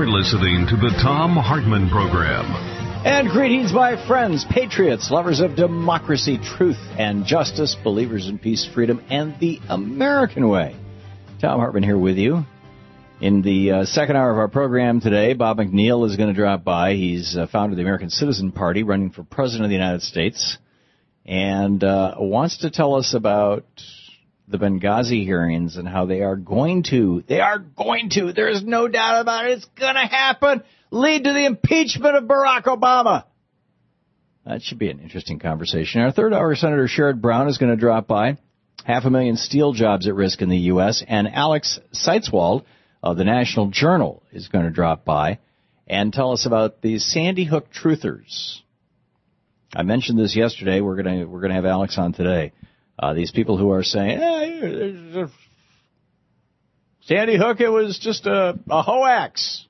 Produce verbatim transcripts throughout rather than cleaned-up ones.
You're listening to the Thom Hartmann Program. And greetings, my friends, patriots, lovers of democracy, truth, and justice, believers in peace, freedom, and the American way. Thom Hartmann here with you. In the uh, second hour of our program today, Bob McNeil is going to drop by. He's uh, founder of the American Citizen Party, running for President of the United States, and uh, wants to tell us about the Benghazi hearings and how they are going to, they are going to, there is no doubt about it, it's going to happen, lead to the impeachment of Barack Obama. That should be an interesting conversation. Our third hour, Senator Sherrod Brown is going to drop by. Half a million steel jobs at risk in the U S, and Alex Seitzwald of the National Journal is going to drop by and tell us about the Sandy Hook truthers. I mentioned this yesterday. We're going to we're going to have Alex on today. Uh, these people who are saying, eh, Sandy Hook, it was just a, a hoax.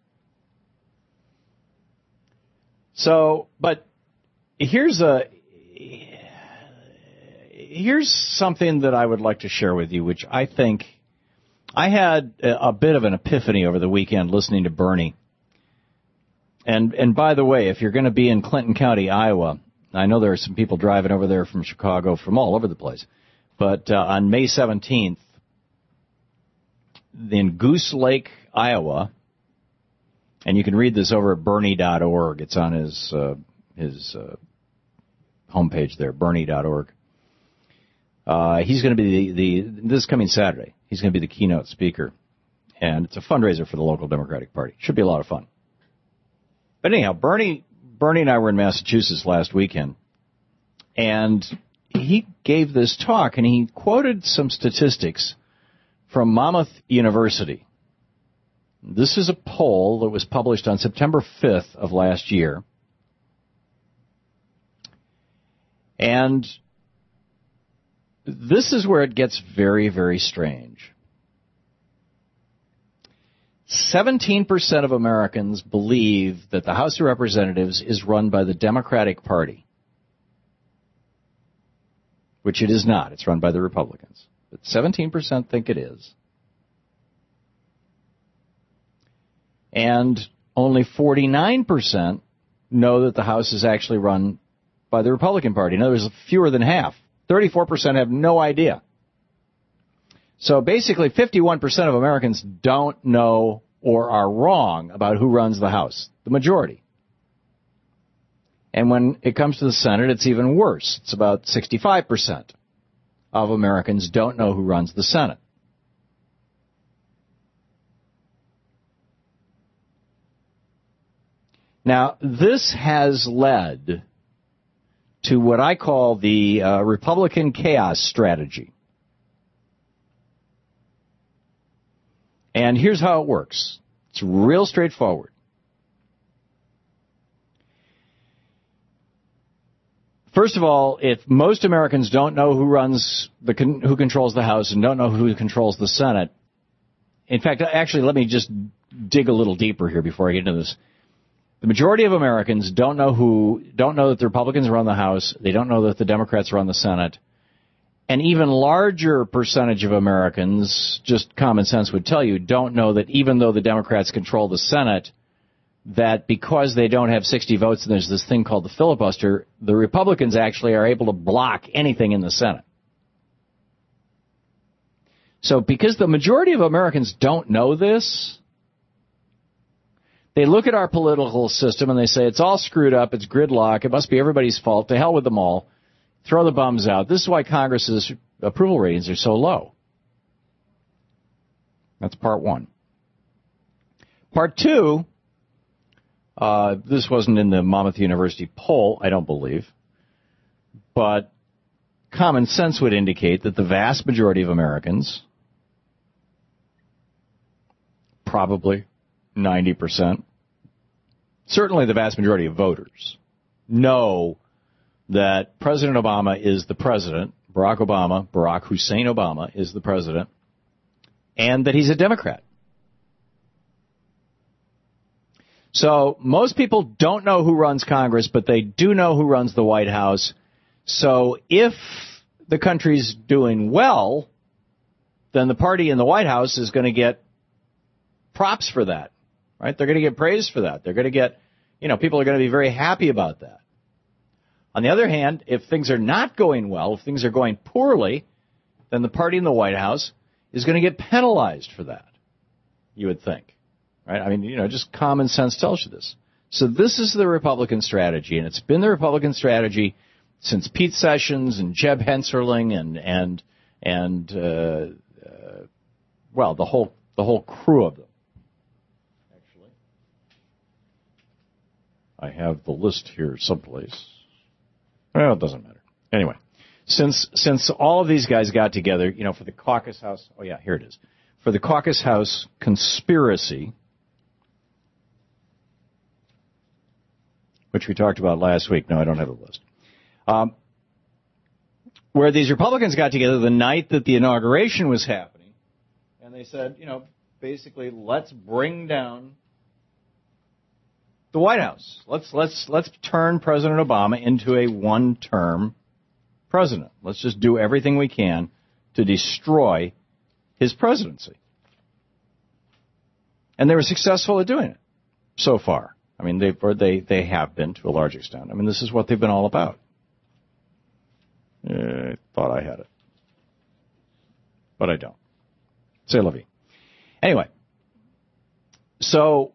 So, but here's a here's something that I would like to share with you, which I think I had a, a bit of an epiphany over the weekend listening to Bernie. And and by the way, if you're going to be in Clinton County, Iowa, I know there are some people driving over there from Chicago, from all over the place. But uh, on May seventeenth, in Goose Lake, Iowa, and you can read this over at Bernie dot org. It's on his uh, his uh, homepage there, Bernie dot org. Uh, he's going to be the, the this coming Saturday. He's going to be the keynote speaker, and it's a fundraiser for the local Democratic Party. Should be a lot of fun. But anyhow, Bernie. Bernie and I were in Massachusetts last weekend, and he gave this talk, and he quoted some statistics from Monmouth University. This is a poll that was published on September fifth of last year, and this is where it gets very, very strange. seventeen percent of Americans believe that the House of Representatives is run by the Democratic Party, which it is not. It's run by the Republicans. But seventeen percent think it is. And only forty-nine percent know that the House is actually run by the Republican Party. In other words, fewer than half. thirty-four percent have no idea. So basically, fifty-one percent of Americans don't know or are wrong about who runs the House, the majority. And when it comes to the Senate, it's even worse. It's about sixty-five percent of Americans don't know who runs the Senate. Now, this has led to what I call the uh, Republican chaos strategy. And here's how it works. It's real straightforward. First of all, if most Americans don't know who runs the who controls the House and don't know who controls the Senate, in fact, actually, let me just dig a little deeper here before I get into this. The majority of Americans don't know who don't know that the Republicans run the House. They don't know that the Democrats run the Senate. An even larger percentage of Americans, just common sense would tell you, don't know that even though the Democrats control the Senate, that because they don't have sixty votes and there's this thing called the filibuster, the Republicans actually are able to block anything in the Senate. So because the majority of Americans don't know this, they look at our political system and they say, it's all screwed up, it's gridlock, it must be everybody's fault, to hell with them all. Throw the bums out. This is why Congress's approval ratings are so low. That's part one. Part two, uh, this wasn't in the Monmouth University poll, I don't believe, but common sense would indicate that the vast majority of Americans, probably ninety percent, certainly the vast majority of voters, know that President Obama is the president, Barack Obama, Barack Hussein Obama is the president, and that he's a Democrat. So most people don't know who runs Congress, but they do know who runs the White House. So if the country's doing well, then the party in the White House is going to get props for that. right? They're going to get praised for that. They're going to get, you know, people are going to be very happy about that. On the other hand, if things are not going well, if things are going poorly, then the party in the White House is going to get penalized for that, you would think, right? I mean, you know, just common sense tells you this. So this is the Republican strategy, and it's been the Republican strategy since Pete Sessions and Jeb Hensarling and and and uh, uh, well, the whole the whole crew of them. Actually, I have the list here someplace. Well, it doesn't matter. Anyway, since since all of these guys got together, you know, for the Caucus House. Oh yeah, here it is. For the Caucus House conspiracy, which we talked about last week. No, I don't have the list. Um, where these Republicans got together the night that the inauguration was happening, and they said, you know, basically, let's bring down the White House. Let's let's let's turn President Obama into a one-term president. Let's just do everything we can to destroy his presidency. And they were successful at doing it so far. I mean, they've, or they they have been to a large extent. I mean, this is what they've been all about. Uh, I thought I had it, but I don't. C'est la vie. Anyway, so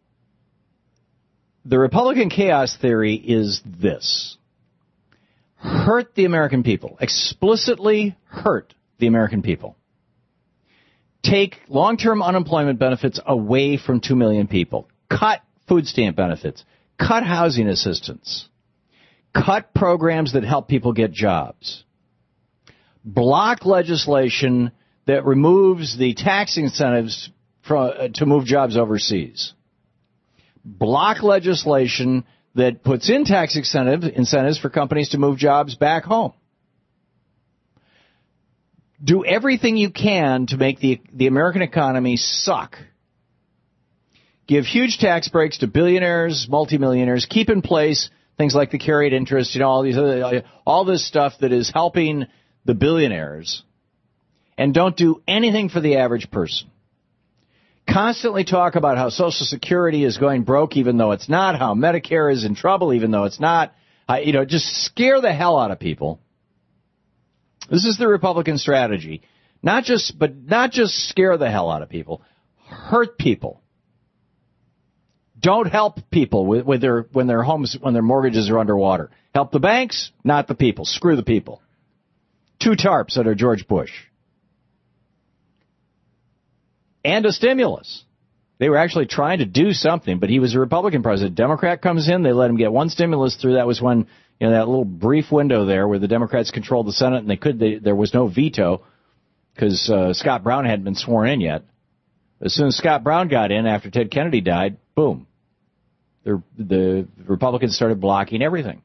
the Republican chaos theory is this: hurt the American people, explicitly hurt the American people. Take long-term unemployment benefits away from two million people. Cut food stamp benefits. Cut housing assistance. Cut programs that help people get jobs. Block legislation that removes the tax incentives from, uh, to move jobs overseas. Block legislation that puts in tax incentive, incentives for companies to move jobs back home. Do everything you can to make the the American economy suck. Give huge tax breaks to billionaires, multimillionaires. Keep in place things like the carried interest, you know, all these other, all this stuff that is helping the billionaires, and don't do anything for the average person. Constantly talk about how Social Security is going broke even though it's not, how Medicare is in trouble even though it's not. Uh, you know, just scare the hell out of people. This is the Republican strategy. Not just, but not just scare the hell out of people. Hurt people. Don't help people with, with their when their homes when their mortgages are underwater. Help the banks, not the people. Screw the people. Two tarps under George Bush. And a stimulus. They were actually trying to do something, but he was a Republican president. Democrat comes in, they let him get one stimulus through. That was when, you know, that little brief window there where the Democrats controlled the Senate and they could. They, there was no veto because uh, Scott Brown hadn't been sworn in yet. As soon as Scott Brown got in after Ted Kennedy died, boom, the, the Republicans started blocking everything.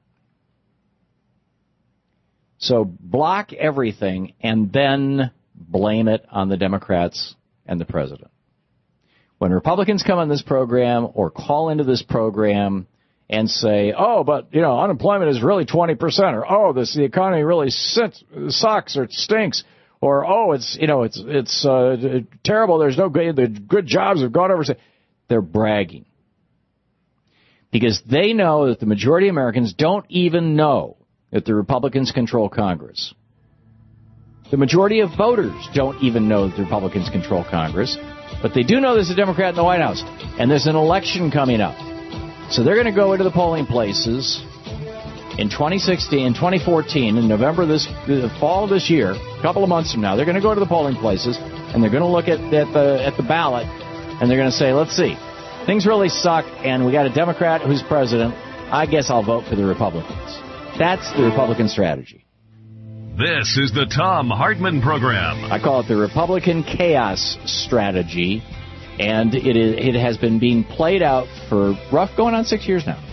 So block everything and then blame it on the Democrats and the president. When Republicans come on this program or call into this program and say, oh, but, you know, unemployment is really twenty percent, or, oh, this, the economy really sits, sucks or stinks, or, oh, it's, you know, it's, it's, uh, terrible, there's no good, the good jobs have gone over. They're bragging. Because they know that the majority of Americans don't even know that the Republicans control Congress. The majority of voters don't even know that the Republicans control Congress, but they do know there's a Democrat in the White House, and there's an election coming up. So they're going to go into the polling places in twenty sixteen, twenty fourteen, in November, this the fall of this year, a couple of months from now. They're going to go to the polling places, and they're going to look at, at the at the ballot, and they're going to say, let's see, things really suck, and we got a Democrat who's president. I guess I'll vote for the Republicans. That's the Republican strategy. This is the Thom Hartmann Program. I call it the Republican chaos strategy, and it is, it has been being played out for rough going on six years now.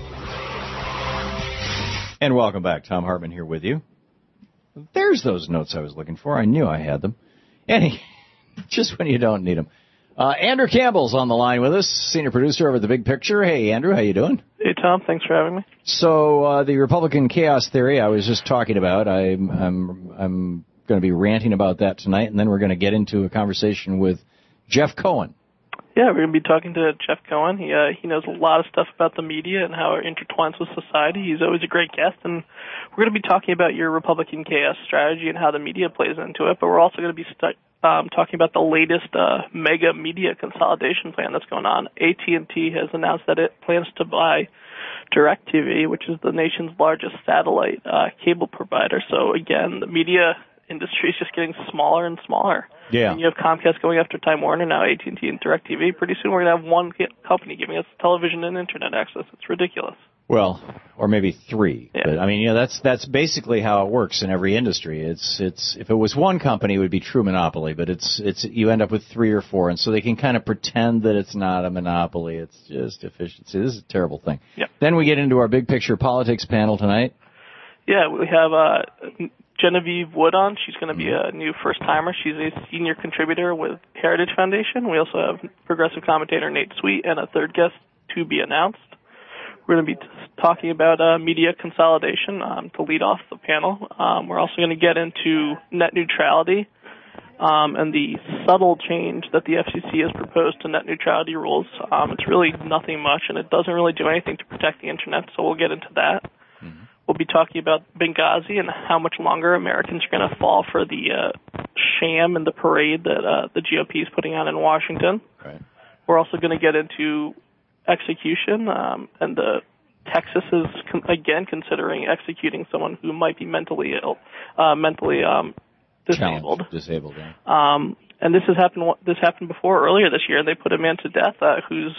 And welcome back. Thom Hartmann here with you. There's those notes I was looking for. I knew I had them. Any, just when you don't need them. Uh, Andrew Campbell's on the line with us, senior producer over at The Big Picture. Hey, Andrew, how you doing? Hey, Tom. Thanks for having me. So uh, the Republican chaos theory I was just talking about, I'm I'm I'm going to be ranting about that tonight, and then we're going to get into a conversation with Jeff Cohen. Yeah, we're going to be talking to Jeff Cohen. He uh, he knows a lot of stuff about the media and how it intertwines with society. He's always a great guest, and we're going to be talking about your Republican chaos strategy and how the media plays into it, but we're also going to be stu- um, talking about the latest uh, mega media consolidation plan that's going on. A T and T has announced that it plans to buy DirecTV, which is the nation's largest satellite uh, cable provider. So, again, the media industry is just getting smaller and smaller. Yeah. And you have Comcast going after Time Warner, now A T and T and DirecTV. Pretty soon we're going to have one company giving us television and internet access. It's ridiculous. Well, or maybe three. Yeah. But, I mean, you know, that's that's basically how it works in every industry. It's it's if it was one company, it would be true monopoly. But it's it's you end up with three or four, and so they can kind of pretend that it's not a monopoly. It's just efficiency. This is a terrible thing. Yep. Then we get into our big picture politics panel tonight. Yeah, we have uh, Genevieve Wood on. She's going to be a new first-timer. She's a senior contributor with Heritage Foundation. We also have progressive commentator Nate Sweet and a third guest to be announced. We're going to be t- talking about uh, media consolidation um, to lead off the panel. Um, we're also going to get into net neutrality um, and the subtle change that the F C C has proposed to net neutrality rules. Um, it's really nothing much, and it doesn't really do anything to protect the Internet, so we'll get into that. Mm-hmm. We'll be talking about Benghazi and how much longer Americans are going to fall for the uh, sham and the parade that uh, the G O P is putting on in Washington. Right. We're also going to get into execution, um, and uh, Texas is, con- again, considering executing someone who might be mentally ill, uh, mentally um, disabled. Challenged, disabled, yeah. Um, and this has happened. This happened before earlier this year. They put a man to death uh, whose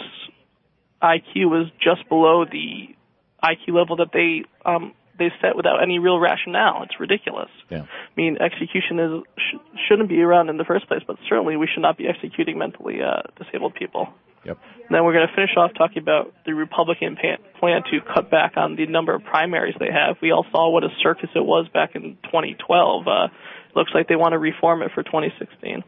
I Q was just below the I Q level that they um, they set without any real rationale. It's ridiculous. Yeah. I mean, execution is sh- shouldn't be around in the first place, but certainly we should not be executing mentally uh, disabled people. Yep. And then we're going to finish off talking about the Republican plan to cut back on the number of primaries they have. We all saw what a circus it was back in twenty twelve. Uh, it looks like they want to reform it for twenty sixteen.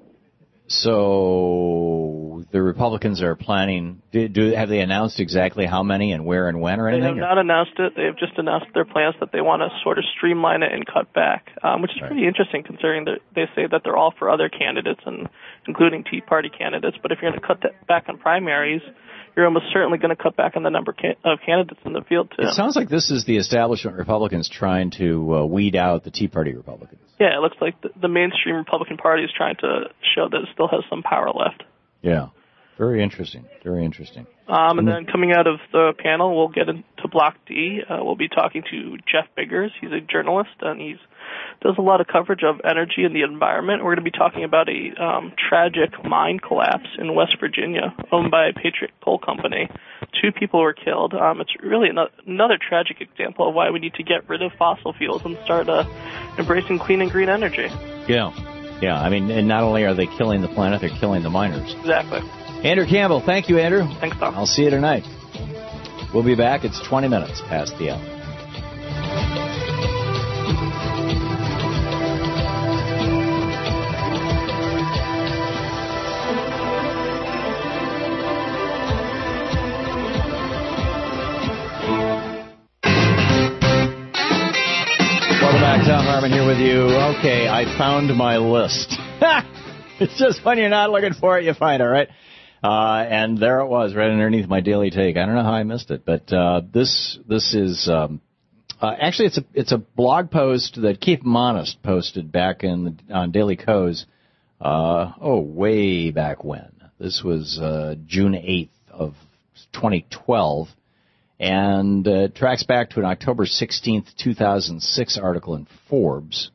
So the Republicans are planning. Do, do have they announced exactly how many and where and when or anything? They have not announced it. They have just announced their plans that they want to sort of streamline it and cut back, um, which is right. pretty interesting considering that they say that they're all for other candidates, and including Tea Party candidates. But if you're going to cut that back on primaries, you're almost certainly going to cut back on the number of candidates in the field, too. It sounds like this is the establishment Republicans trying to uh, weed out the Tea Party Republicans. Yeah, it looks like the, the mainstream Republican Party is trying to show that it still has some power left. Yeah. Very interesting. Very interesting. Um, and then coming out of the panel, we'll get into Block D. Uh, we'll be talking to Jeff Biggers. He's a journalist, and he does a lot of coverage of energy and the environment. We're going to be talking about a um, tragic mine collapse in West Virginia owned by a Patriot Coal Company. Two people were killed. Um, it's really an- another tragic example of why we need to get rid of fossil fuels and start uh, embracing clean and green energy. Yeah. Yeah. I mean, and not only are they killing the planet, they're killing the miners. Exactly. Andrew Campbell, thank you, Andrew. Thanks, Tom. I'll see you tonight. We'll be back. It's twenty minutes past the hour. Welcome back. Tom Harmon here with you. Okay, I found my list. It's just when you're not looking for it, you find it, right? Uh, and there it was, right underneath my daily take. I don't know how I missed it, but uh, this this is um, uh, actually it's a it's a blog post that Keith Monist posted back in the, on Daily Kos. Uh, oh, way back when. This was uh, June eighth of twenty twelve, and uh, it tracks back to an October sixteenth, two thousand six article in Forbes.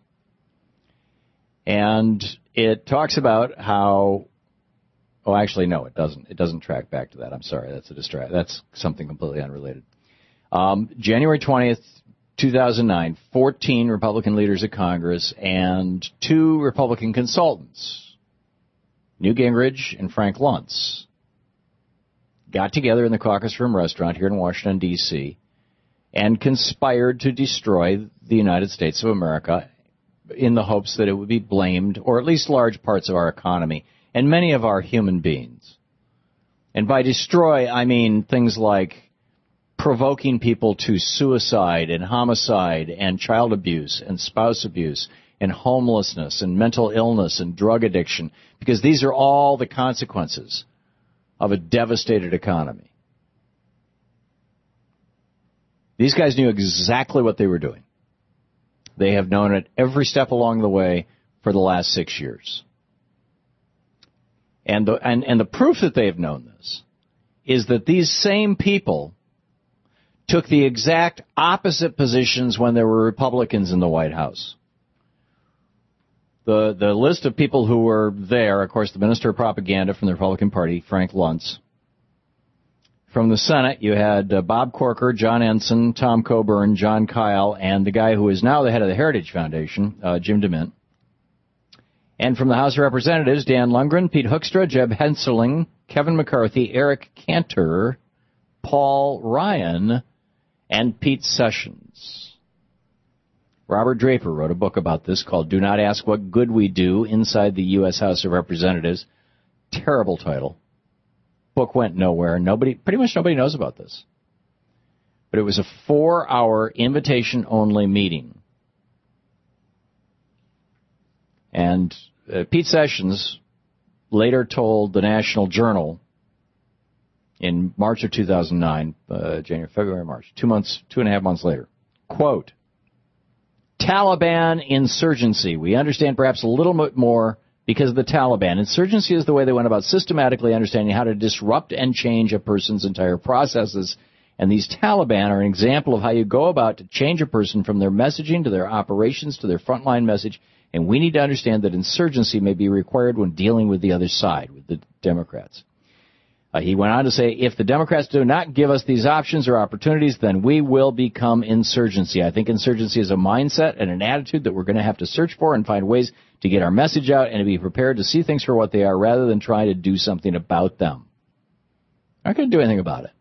And it talks about how, oh, actually, no, it doesn't. It doesn't track back to that. I'm sorry. That's a distract. That's something completely unrelated. Um, January twentieth, two thousand nine, fourteen Republican leaders of Congress and two Republican consultants, Newt Gingrich and Frank Luntz, got together in the Caucus Room restaurant here in Washington, D C, and conspired to destroy the United States of America in the hopes that it would be blamed, or at least large parts of our economy, and many of our human beings. And by destroy, I mean things like provoking people to suicide and homicide and child abuse and spouse abuse and homelessness and mental illness and drug addiction, because these are all the consequences of a devastated economy. These guys knew exactly what they were doing. They have known it every step along the way for the last six years. And the, and, and the proof that they have known this is that these same people took the exact opposite positions when there were Republicans in the White House. The the list of people who were there, of course, the Minister of Propaganda from the Republican Party, Frank Luntz. From the Senate, you had uh, Bob Corker, John Ensign, Tom Coburn, John Kyle, and the guy who is now the head of the Heritage Foundation, uh, Jim DeMint. And from the House of Representatives, Dan Lundgren, Pete Hoekstra, Jeb Hensarling, Kevin McCarthy, Eric Cantor, Paul Ryan, and Pete Sessions. Robert Draper wrote a book about this called Do Not Ask What Good We Do Inside the U S House of Representatives. Terrible title. Book went nowhere. Nobody, pretty much nobody knows about this. But it was a four-hour invitation-only meeting. And uh, Pete Sessions later told the National Journal in March of two thousand nine, uh, January, February, March, two months, two and a half months later, quote, Taliban insurgency. We understand perhaps a little bit more because of the Taliban. Insurgency is the way they went about systematically understanding how to disrupt and change a person's entire processes. And these Taliban are an example of how you go about to change a person from their messaging to their operations to their frontline message. And we need to understand that insurgency may be required when dealing with the other side, with the Democrats. Uh, he went on to say, if the Democrats do not give us these options or opportunities, then we will become insurgency. I think insurgency is a mindset and an attitude that we're going to have to search for and find ways to get our message out and to be prepared to see things for what they are rather than try to do something about them. Not going to do anything about it.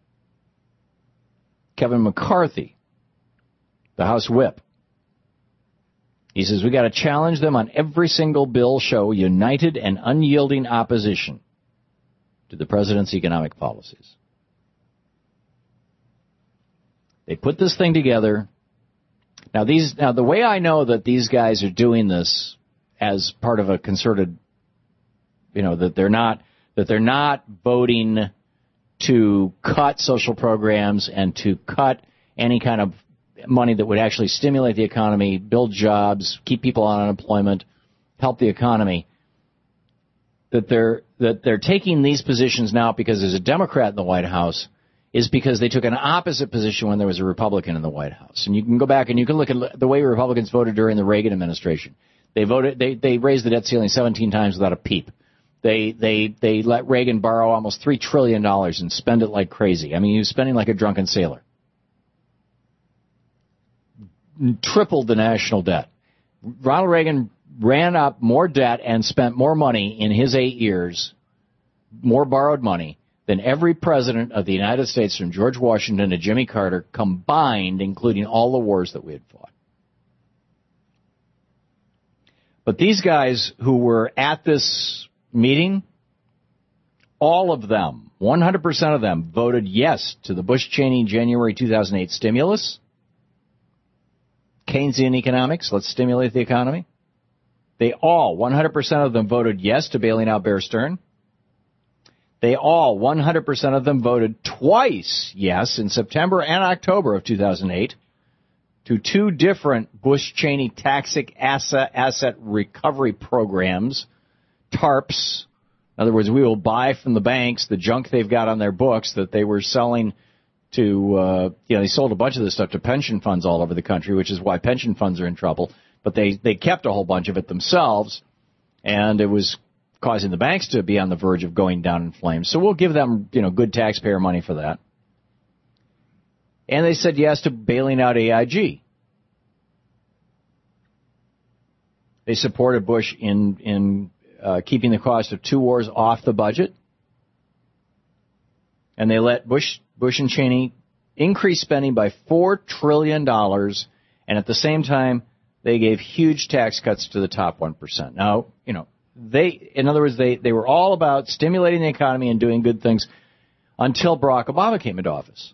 Kevin McCarthy, the House Whip, he says, we got to challenge them on every single bill, show united and unyielding opposition to the president's economic policies. They put this thing together. Now, these, now the way I know that these guys are doing this as part of a concerted, you know, that they're not, that they're not voting to cut social programs and to cut any kind of money that would actually stimulate the economy, build jobs, keep people on unemployment, help the economy. That they're that they're taking these positions now because there's a Democrat in the White House is because they took an opposite position when there was a Republican in the White House. And you can go back and you can look at the way Republicans voted during the Reagan administration. They voted they they raised the debt ceiling seventeen times without a peep. They they they let Reagan borrow almost three trillion dollars and spend it like crazy. I mean, he was spending like a drunken sailor. Tripled the national debt. Ronald Reagan ran up more debt and spent more money in his eight years, more borrowed money, than every president of the United States from George Washington to Jimmy Carter combined, including all the wars that we had fought. But these guys who were at this meeting, all of them, one hundred percent of them, voted yes to the Bush-Cheney January two thousand eight stimulus. Keynesian economics, let's stimulate the economy. They all, one hundred percent of them, voted yes to bailing out Bear Stearns. They all, one hundred percent of them, voted twice yes in September and October of two thousand eight to two different Bush-Cheney tax asset, asset recovery programs, TARPs. In other words, we will buy from the banks the junk they've got on their books that they were selling to, uh, you know, they sold a bunch of this stuff to pension funds all over the country, which is why pension funds are in trouble. But they, they kept a whole bunch of it themselves, and it was causing the banks to be on the verge of going down in flames. So we'll give them, you know, good taxpayer money for that. And they said yes to bailing out A I G. They supported Bush in, in uh, keeping the cost of two wars off the budget. And they let Bush, Bush and Cheney increase spending by four trillion dollars, and at the same time, they gave huge tax cuts to the top one percent. Now, you know, they, in other words, they, they were all about stimulating the economy and doing good things until Barack Obama came into office.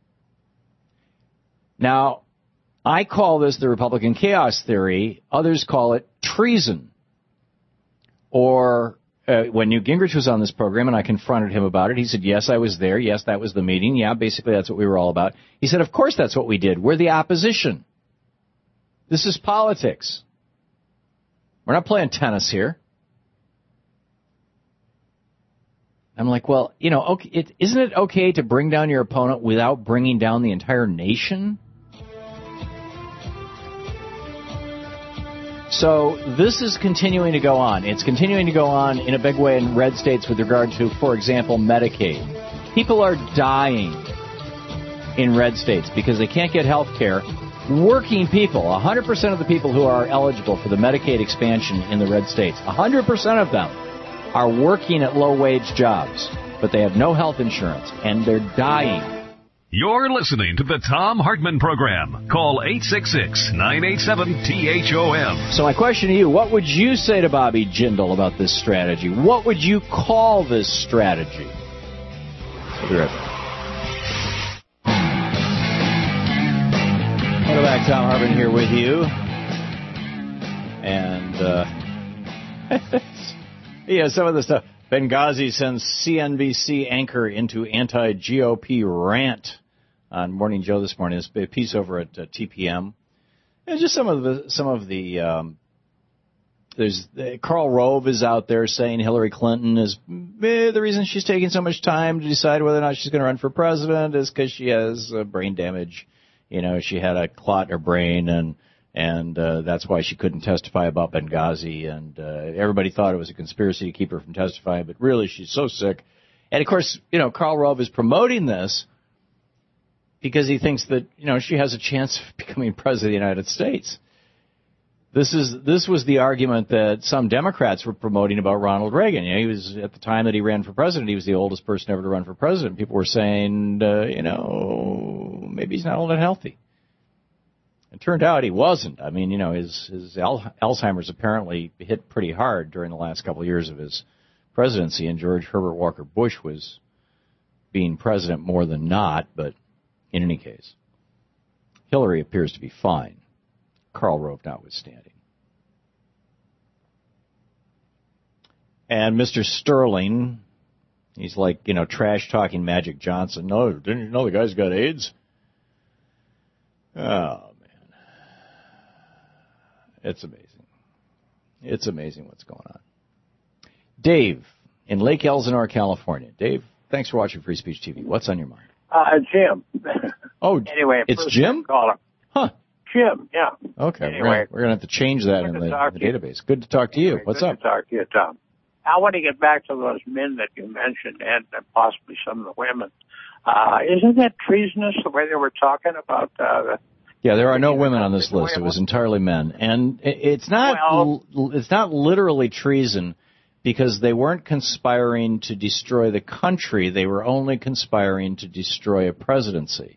Now, I call this the Republican chaos theory. Others call it treason. Or uh, when Newt Gingrich was on this program and I confronted him about it, he said, yes, I was there. Yes, that was the meeting. Yeah, basically that's what we were all about. He said, of course that's what we did. We're the opposition. This is politics. We're not playing tennis here. I'm like, well, you know, okay, it, isn't it okay to bring down your opponent without bringing down the entire nation? So this is continuing to go on. It's continuing to go on in a big way in red states with regard to, for example, Medicaid. People are dying in red states because they can't get health care. Working people, one hundred percent of the people who are eligible for the Medicaid expansion in the red states, one hundred percent of them are working at low-wage jobs, but they have no health insurance, and they're dying. You're listening to the Thom Hartmann Program. Call eight six six, nine eight seven, T H O M. So my question to you, what would you say to Bobby Jindal about this strategy? What would you call this strategy? We'll be right back. Welcome back. Thom Hartmann here with you. And, uh, yeah, some of the stuff. Benghazi sends C N B C anchor into anti-G O P rant on Morning Joe this morning. It's a piece over at uh, T P M. And just some of the, some of the, um, there's, uh, Karl Rove is out there saying Hillary Clinton is, eh, the reason she's taking so much time to decide whether or not she's going to run for president is because she has uh, brain damage. You know, she had a clot in her brain, and and uh, that's why she couldn't testify about Benghazi. And uh, everybody thought it was a conspiracy to keep her from testifying, but really she's so sick. And, of course, you know, Karl Rove is promoting this because he thinks that, you know, she has a chance of becoming president of the United States. This is this was the argument that some Democrats were promoting about Ronald Reagan. You know, he was, at the time that he ran for president, he was the oldest person ever to run for president. People were saying, uh, you know, maybe he's not all that healthy. It turned out he wasn't. I mean, you know, his his Al- Alzheimer's apparently hit pretty hard during the last couple of years of his presidency, and George Herbert Walker Bush was being president more than not. But in any case, Hillary appears to be fine. Karl Rove notwithstanding. And Mister Sterling, he's like, you know, trash-talking Magic Johnson. No, didn't you know the guy's got AIDS? Oh, man. It's amazing. It's amazing what's going on. Dave, in Lake Elsinore, California. Dave, thanks for watching Free Speech T V. What's on your mind? Uh, Jim. Oh, anyway, it's Jim? Caller. Huh. Jim, yeah. Okay, anyway, we're going to have to change that in the, the database. Good to talk to you. Anyway, What's good up? Good to talk to you, Tom. I want to get back to those men that you mentioned and possibly some of the women. Uh, isn't that treasonous, the way they were talking about uh, the... Yeah, there are no women on this list. It was entirely men. And it's not well, it's not literally treason because they weren't conspiring to destroy the country. They were only conspiring to destroy a presidency.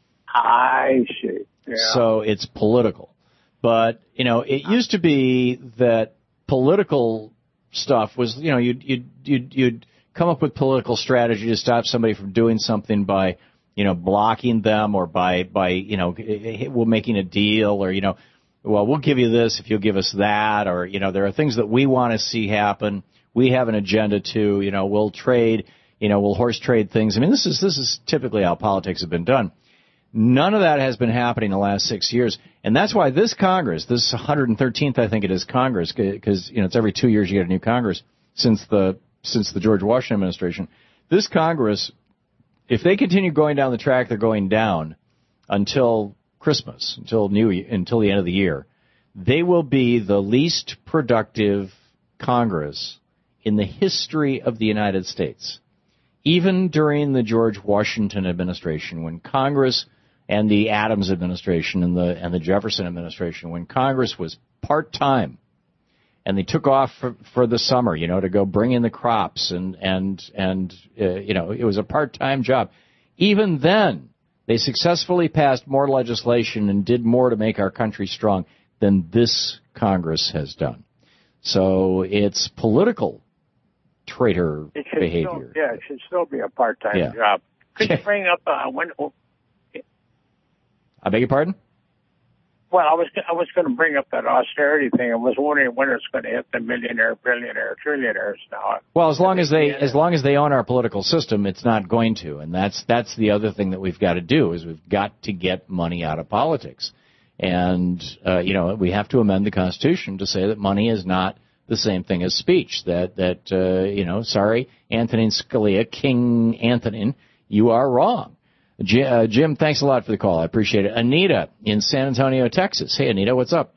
I see. Yeah. So it's political. But, you know, it used to be that political stuff was, you know, you'd, you'd, you'd, you'd come up with political strategy to stop somebody from doing something by, you know, blocking them or by, by, you know, we're making a deal or, you know, well, we'll give you this if you'll give us that. Or, you know, there are things that we want to see happen. We have an agenda too. You know, we'll trade, you know, we'll horse trade things. I mean, this is, this is typically how politics have been done. None of that has been happening in the last six years. And that's why this Congress, this one hundred thirteenth, I think it is, Congress, because, you know, it's every two years you get a new Congress since the since the George Washington administration. This Congress, if they continue going down the track they're going down until Christmas, until new, until the end of the year, they will be the least productive Congress in the history of the United States. Even during the George Washington administration, when Congress and the Adams administration and the and the Jefferson administration, when Congress was part-time and they took off for, for the summer, you know, to go bring in the crops and, and, and uh, you know, it was a part-time job. Even then, they successfully passed more legislation and did more to make our country strong than this Congress has done. So it's political traitor it should behavior. Still, yeah, it should still be a part-time yeah. job. Could you bring up uh, when? Oh, I beg your pardon? Well, I was I was going to bring up that austerity thing. I was wondering when it's going to hit the millionaire, billionaire, trillionaires now. Well, as long as they as long as they own our political system, it's not going to, and that's that's the other thing that we've got to do is we've got to get money out of politics, and uh, you know we have to amend the Constitution to say that money is not the same thing as speech. That that uh, you know, sorry, Antonin Scalia, King Antonin, you are wrong. Jim, thanks a lot for the call. I appreciate it. Anita in San Antonio, Texas. Hey, Anita, what's up?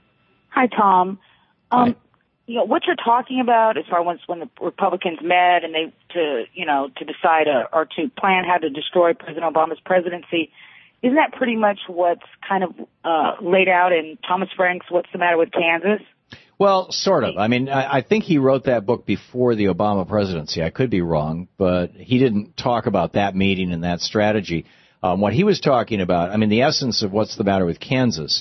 Hi, Tom. Um, Hi. You know, what you're talking about as far as when the Republicans met and they to, you know, to decide uh, or to plan how to destroy President Obama's presidency, isn't that pretty much what's kind of uh, laid out in Thomas Frank's What's the Matter with Kansas? Well, sort of. I mean, I, I think he wrote that book before the Obama presidency. I could be wrong, but he didn't talk about that meeting and that strategy. Um, what he was talking about, I mean, the essence of What's the Matter with Kansas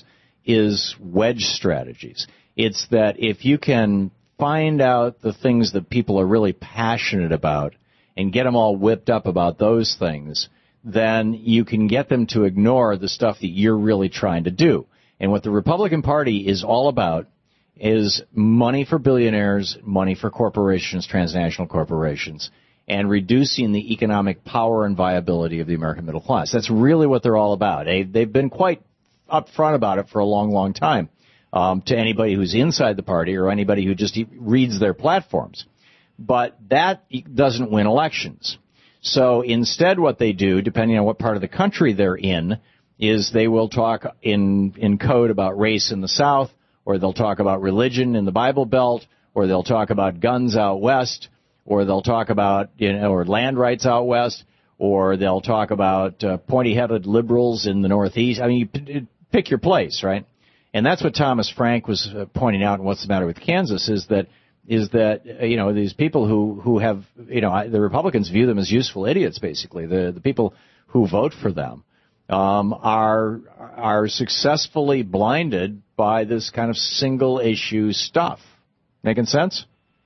is wedge strategies. It's that if you can find out the things that people are really passionate about and get them all whipped up about those things, then you can get them to ignore the stuff that you're really trying to do. And what the Republican Party is all about is money for billionaires, money for corporations, transnational corporations, and reducing the economic power and viability of the American middle class. That's really what they're all about. They, they've been quite upfront about it for a long, long time um, to anybody who's inside the party or anybody who just reads their platforms. But that doesn't win elections. So instead what they do, depending on what part of the country they're in, is they will talk in, in code about race in the South, or they'll talk about religion in the Bible Belt, or they'll talk about guns out west, or they'll talk about, you know, or land rights out west, or they'll talk about uh, pointy-headed liberals in the Northeast. I mean, you p- pick your place, right? And that's what Thomas Frank was uh, pointing out in What's the Matter with Kansas is that, is that, uh, you know, these people who, who have, you know, the Republicans view them as useful idiots, basically. The, the people who vote for them um, are, are successfully blinded by this kind of single-issue stuff. Making sense?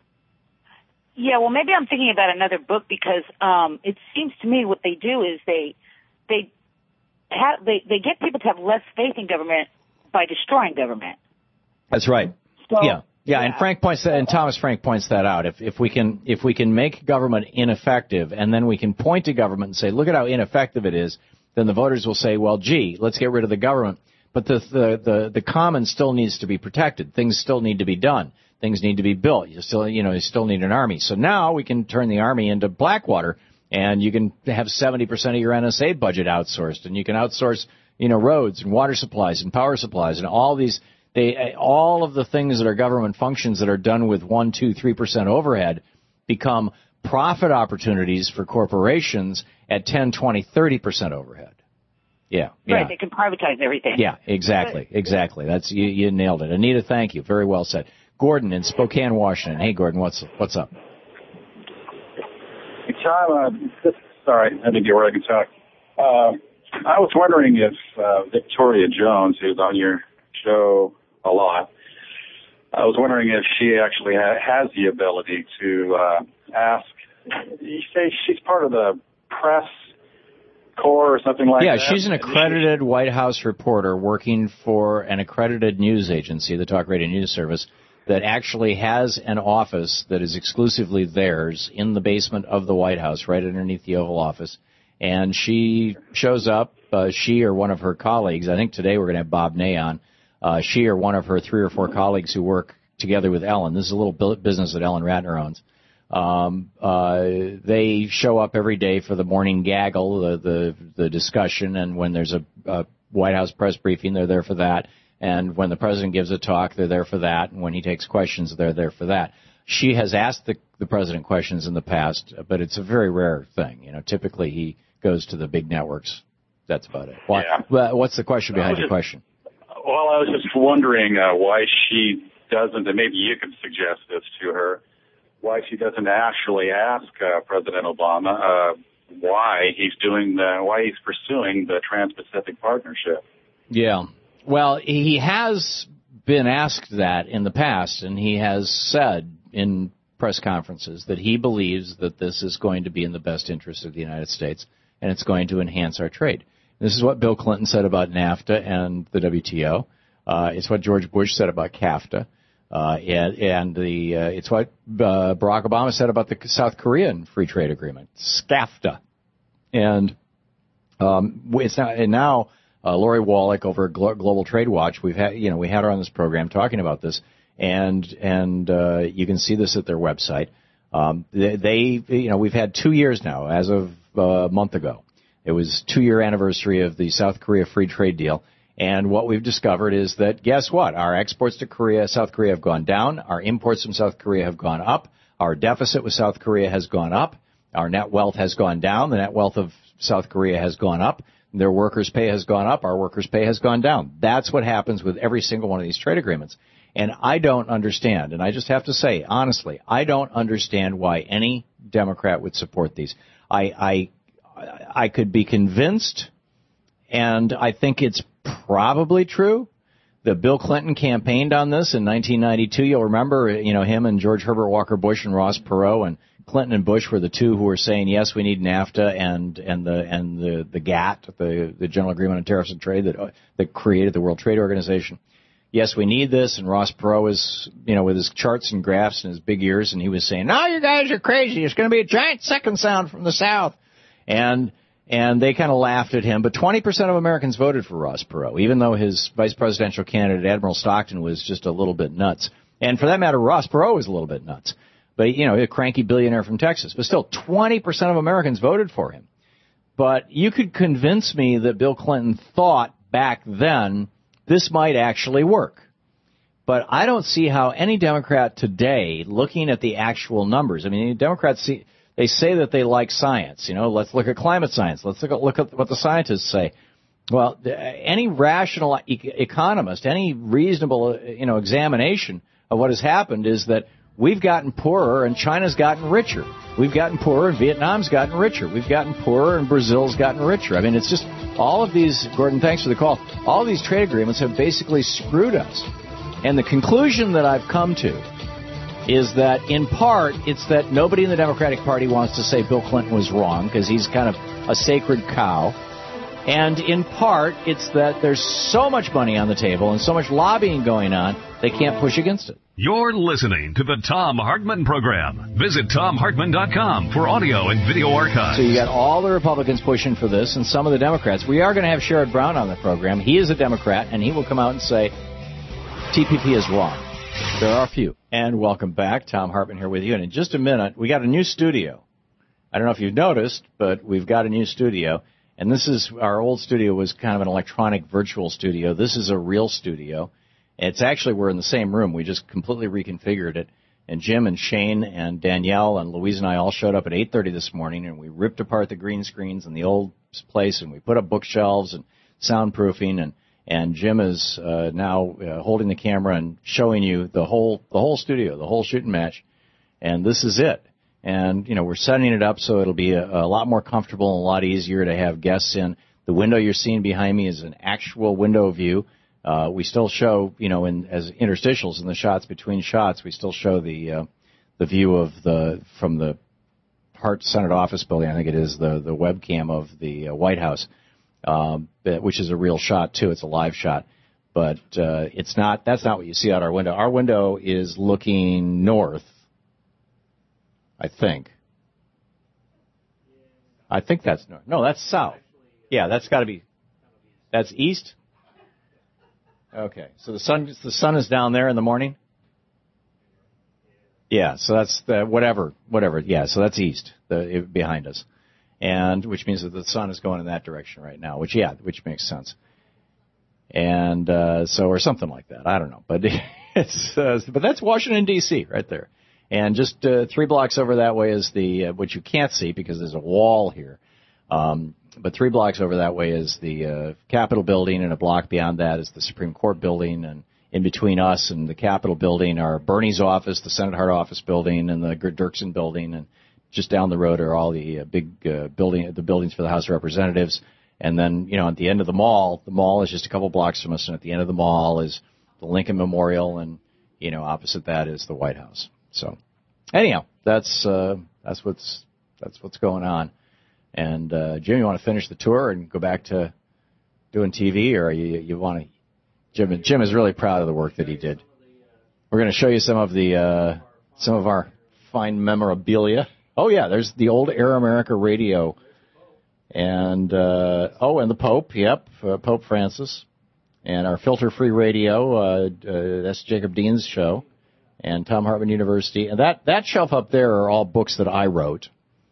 Yeah, well, maybe I'm thinking about another book because um, it seems to me what they do is they they have, they they get people to have less faith in government by destroying government. That's right. So, yeah. Yeah, and Frank points that, and Thomas Frank points that out. If if we can if we can make government ineffective, and then we can point to government and say, look at how ineffective it is, then the voters will say, well, gee, let's get rid of the government. But the, the, the, the commons still needs to be protected. Things still need to be done. Things need to be built. You still, you know, you still need an army. So now we can turn the army into Blackwater, and you can have seventy percent of your N S A budget outsourced, and you can outsource, you know, roads and water supplies and power supplies and all these, they, all of the things that are government functions that are done with one, two, three percent overhead become profit opportunities for corporations at ten, twenty, thirty percent overhead. Yeah, yeah. Right, they can privatize everything. Yeah, exactly, exactly. That's you, you nailed it. Anita, thank you. Very well said. Gordon in Spokane, Washington. Hey, Gordon, what's what's up? Hey, Tom, uh, this, sorry, I didn't get where I can talk. Uh, I was wondering if uh, Victoria Jones, who's on your show a lot, I was wondering if she actually ha- has the ability to uh, ask. You say she's part of the press corps or something like yeah, that? Yeah, she's an accredited White House reporter working for an accredited news agency, the Talk Radio News Service, that actually has an office that is exclusively theirs in the basement of the White House, right underneath the Oval Office. And she shows up, uh, she or one of her colleagues, I think today we're going to have Bob Ney on, uh, she or one of her three or four colleagues who work together with Ellen. This is a little business that Ellen Ratner owns. Um, uh, they show up every day for the morning gaggle, the, the, the discussion, and when there's a, a White House press briefing, they're there for that. And when the president gives a talk, they're there for that. And when he takes questions, they're there for that. She has asked the, the president questions in the past, but it's a very rare thing. You know, typically he goes to the big networks. That's about it. Why, yeah. What's the question behind your question? Well, I was just wondering uh, why she doesn't, and maybe you could suggest this to her, why she doesn't actually ask uh, President Obama uh, why he's doing the, why he's pursuing the Trans-Pacific Partnership. Yeah. Well, he has been asked that in the past, and he has said in press conferences that he believes that this is going to be in the best interest of the United States, and it's going to enhance our trade. This is what Bill Clinton said about NAFTA and the W T O. Uh, it's what George Bush said about CAFTA. Uh, and, and the, uh, it's what, uh, Barack Obama said about the South Korean free trade agreement, SCAFTA. And, um, it's not, and now, uh, Lori Wallach over at Glo- Global Trade Watch, we've had, you know, we had her on this program talking about this, and, and, uh, you can see this at their website. Um, they, they, you know, we've had two years now, as of uh, a month ago. It was two year anniversary of the South Korea free trade deal. And what we've discovered is that, guess what? Our exports to Korea, South Korea have gone down. Our imports from South Korea have gone up. Our deficit with South Korea has gone up. Our net wealth has gone down. The net wealth of South Korea has gone up. Their workers' pay has gone up. Our workers' pay has gone down. That's what happens with every single one of these trade agreements. And I don't understand, and I just have to say, honestly, I don't understand why any Democrat would support these. I, I, I could be convinced, and I think it's probably true, that Bill Clinton campaigned on this in nineteen ninety-two. You'll remember, you know, him and George Herbert Walker Bush and Ross Perot, and Clinton and Bush were the two who were saying, yes, we need NAFTA and and the and the the GATT, the the General Agreement on Tariffs and Trade that uh, that created the World Trade Organization. Yes, we need this. And Ross Perot was, you know, with his charts and graphs and his big ears, and he was saying, no, you guys are crazy. It's going to be a giant second sound from the South. And And they kind of laughed at him. But twenty percent of Americans voted for Ross Perot, even though his vice presidential candidate, Admiral Stockton, was just a little bit nuts. And for that matter, Ross Perot was a little bit nuts. But, you know, a cranky billionaire from Texas. But still, twenty percent of Americans voted for him. But you could convince me that Bill Clinton thought back then this might actually work. But I don't see how any Democrat today, looking at the actual numbers, I mean, Democrats see... They say that they like science. You know, let's look at climate science. Let's look at, look at what the scientists say. Well, any rational e- economist, any reasonable, you know, examination of what has happened is that we've gotten poorer and China's gotten richer. We've gotten poorer and Vietnam's gotten richer. We've gotten poorer and Brazil's gotten richer. I mean, it's just all of these, Gordon, thanks for the call, all of these trade agreements have basically screwed us. And the conclusion that I've come to is that, in part, it's that nobody in the Democratic Party wants to say Bill Clinton was wrong because he's kind of a sacred cow. And in part, it's that there's so much money on the table and so much lobbying going on, they can't push against it. You're listening to the Thom Hartmann Program. Visit Thom Hartmann dot com for audio and video archives. So you got all the Republicans pushing for this and some of the Democrats. We are going to have Sherrod Brown on the program. He is a Democrat, and he will come out and say T P P is wrong. There are a few. And welcome back. Thom Hartmann here with you. And in just a minute, we got a new studio. I don't know if you've noticed, but we've got a new studio. And this is, our old studio was kind of an electronic virtual studio. This is a real studio. It's actually, we're in the same room. We just completely reconfigured it. And Jim and Shane and Danielle and Louise and I all showed up at eight thirty this morning, and we ripped apart the green screens in the old place, and we put up bookshelves and soundproofing, and And Jim is uh, now uh, holding the camera and showing you the whole the whole studio, the whole shooting match. And this is it. And, you know, we're setting it up so it'll be a, a lot more comfortable and a lot easier to have guests in. The window you're seeing behind me is an actual window view. Uh, we still show, you know, in, as interstitials in the shots between shots, we still show the uh, the view of the from the Hart Senate office building. I think it is the the webcam of the uh, White House. Um, which is a real shot, too. It's a live shot. But uh, it's not. That's not what you see out our window. Our window is looking north, I think. I think that's north. No, that's south. Yeah, that's got to be. That's east? Okay. So the sun the sun is down there in the morning? Yeah, so that's the whatever. Whatever. Yeah, so that's east, the behind us. And which means that the sun is going in that direction right now, which, yeah, which makes sense. And uh, so, or something like that. I don't know. But it's, uh, but that's Washington, D C right there. And just uh, three blocks over that way is the, uh, which you can't see because there's a wall here. Um, but three blocks over that way is the uh, Capitol building, and a block beyond that is the Supreme Court building. And in between us and the Capitol building are Bernie's office, the Senate Hart office building, and the Dirksen building. And just down the road are all the uh, big uh, building, the buildings for the House of Representatives. And then, you know, at the end of the mall, the mall is just a couple blocks from us, and at the end of the mall is the Lincoln Memorial, and, you know, opposite that is the White House. So, anyhow, that's uh, that's what's that's what's going on. And uh, Jim, you want to finish the tour and go back to doing T V, or you you want to? Jim Jim is really proud of the work that he did. We're going to show you some of the uh, some of our fine memorabilia. Oh yeah, there's the old Air America radio, and uh, oh, and the Pope. Yep, uh, Pope Francis, and our filter-free radio. Uh, uh, that's Jacob Dean's show, and Thom Hartmann University. And that that shelf up there are all books that I wrote.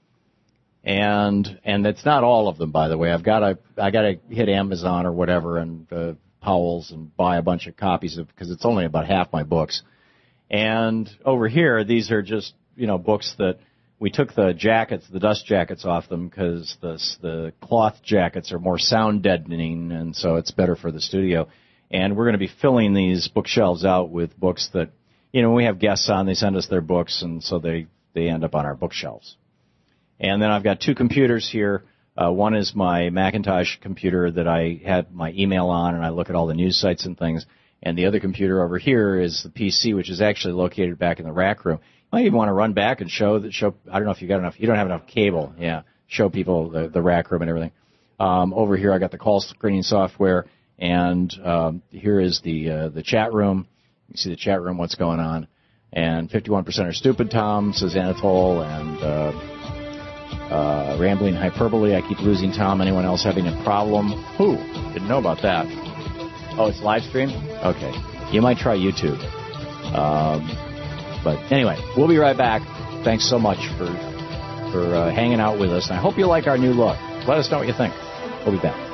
And and it's not all of them, by the way. I've got to I got to hit Amazon or whatever and uh, Powell's and buy a bunch of copies of, because it's only about half my books. And over here, these are just, you know, books that we took the jackets, the dust jackets off them because the the cloth jackets are more sound deadening, and so it's better for the studio. And we're going to be filling these bookshelves out with books that, you know, when we have guests on, they send us their books, and so they they end up on our bookshelves. And then I've got two computers here. Uh, one is my Macintosh computer that I had my email on, and I look at all the news sites and things. And the other computer over here is the P C, which is actually located back in the rack room. You might even want to run back and show that. Show I don't know if you got enough. You don't have enough cable. Yeah, show people the, the rack room and everything. Um, over here, I got the call screening software, and um, here is the uh, the chat room. You can see the chat room, what's going on. And fifty-one percent are stupid, Tom, says Anatole, and. Uh, Uh, rambling hyperbole. I keep losing Tom. Anyone else having a problem? Who? Didn't know about that. Oh, it's live stream? Okay. You might try YouTube. Um, but anyway, we'll be right back. Thanks so much for for uh, hanging out with us. And I hope you like our new look. Let us know what you think. We'll be back.